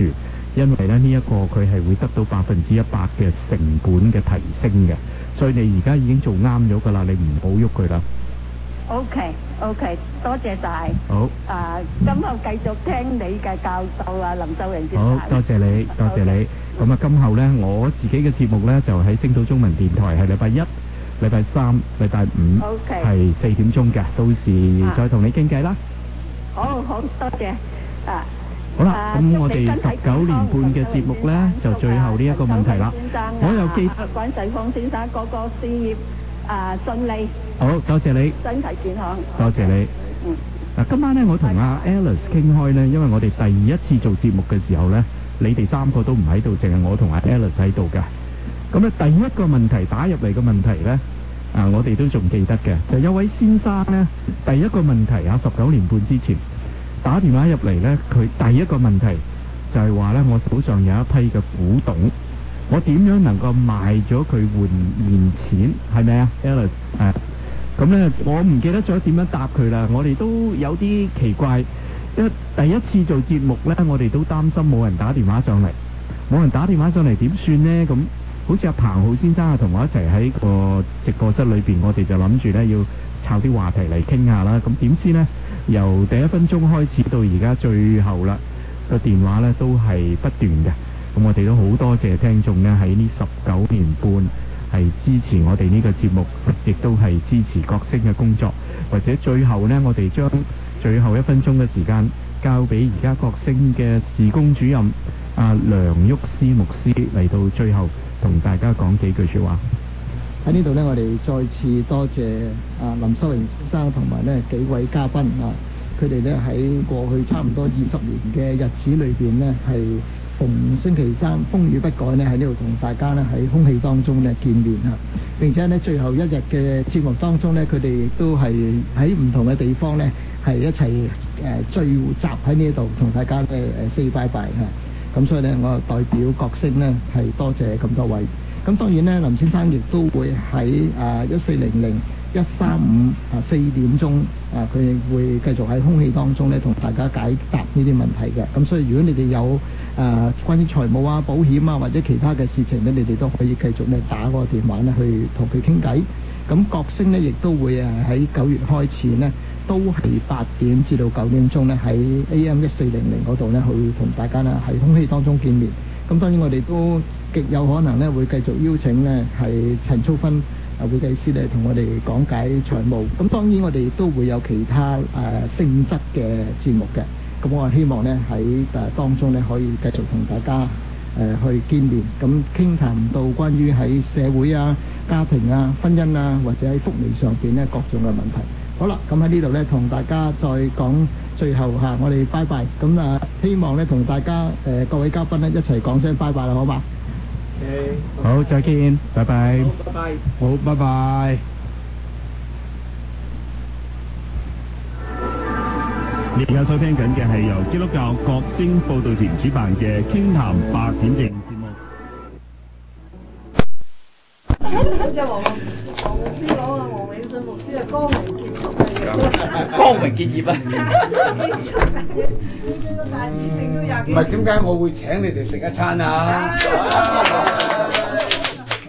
因為咧呢一個佢係會得到百分之一百嘅成本嘅提升嘅，所以你而家已經做啱咗㗎啦，你唔好喐佢啦。
OK OK， 多謝晒。
好。
啊，今後繼續聽你嘅教導啊，林秀榮先生。
好，多謝你，多謝你。咁啊，今後咧我自己嘅節目咧就喺星島中文電台，係禮拜一、禮拜三、禮拜五係四點鐘嘅，到時再同你傾偈啦。
好好，多謝。啊。
好啦，咁我哋十九年半嘅節目咧，就最後呢一個問題啦。我又記得
關世芳先生嗰個事業啊順利。
好多謝你。
身體健康。
多謝你。
嗯。
嗱，今晚咧我同阿 Alice 傾開咧，因為我哋第一次做節目嘅時候咧，你哋三個都唔喺度，淨係我同阿 Alice 喺度嘅。咁咧第一個問題打入嚟嘅問題咧，啊我哋都仲記得嘅，就有位先生咧，第一個問題啊，十九年半之前打電話入嚟咧，佢第一個問題就係話咧，我手上有一批嘅古董，我點樣能夠賣咗佢換現錢，係咪啊 Alice？ 係。咁咧，我唔記得咗點樣答佢啦。我哋都有啲奇怪，因為第一次做節目咧，我哋都擔心冇人打電話上嚟，冇人打電話上嚟點算呢？咁好似阿彭浩先生啊，同我一齊喺個直播室裏邊，我哋就諗住咧要抄啲話題嚟傾下啦。咁點知呢？由第一分鐘開始到而家最後啦，個電話咧都係不斷嘅。咁我哋都好多謝聽眾呢，喺呢十九年半係支持我哋呢個節目，亦都係支持國聲嘅工作。或者最後呢，我哋將最後一分鐘嘅時間交俾而家國聲嘅事工主任阿梁旭思牧師嚟到最後同大家講幾句説話。
喺呢度呢，我哋再次多謝啊林修榮先生同埋呢幾位嘉賓啊，佢哋呢喺過去差唔多二十年嘅日子裏邊呢，係逢星期三風雨不改呢，喺呢度同大家呢喺空氣當中呢見面啊！並且呢最後一日嘅節目當中呢，佢哋亦都係喺唔同嘅地方呢，係一齊誒聚集喺呢度同大家誒誒 say bye bye 嚇。咁所以呢，我代表國聲呢係多謝咁多位。咁當然呢，林先生亦都會喺誒一四零零一三五啊四點鐘啊，佢會繼續喺空氣當中咧同大家解答呢啲問題嘅。咁所以如果你哋有誒、啊、關於財務啊、保險啊或者其他嘅事情咧，你哋都可以繼續咧打個電話咧去同佢傾偈。咁國聲咧亦都會誒喺九月開始呢，都係八點至到九點鐘咧喺 A M 一四零零嗰度咧去同大家咧喺空氣當中見面。咁當然我哋都極有可能咧會繼續邀請呢係陳操芬啊會計師咧同我哋講解財務。咁當然我哋亦都會有其他誒、呃、性質嘅節目嘅。咁我希望咧喺誒當中咧可以繼續同大家誒、呃、去見面，咁傾談到關於喺社會啊、家庭啊、婚姻啊或者喺福利上邊咧各種嘅問題。好啦，咁喺呢度咧同大家再講最後嚇，我哋拜拜。咁啊，希望咧同大家誒、呃、各位嘉賓咧一齊講聲拜拜啦，好嘛？
好，再見，拜拜。
好，拜拜。
好，拜拜。
你而家收聽緊嘅係由基督教國聲報道團主辦嘅傾談八點正節目。
好似黃黃牧師講啊，黃永信牧師係光榮結束嘅，
光榮結業啊！
結束嘅嘢，呢個大使命都廿幾年。
唔係點解我會請你哋食一餐啊？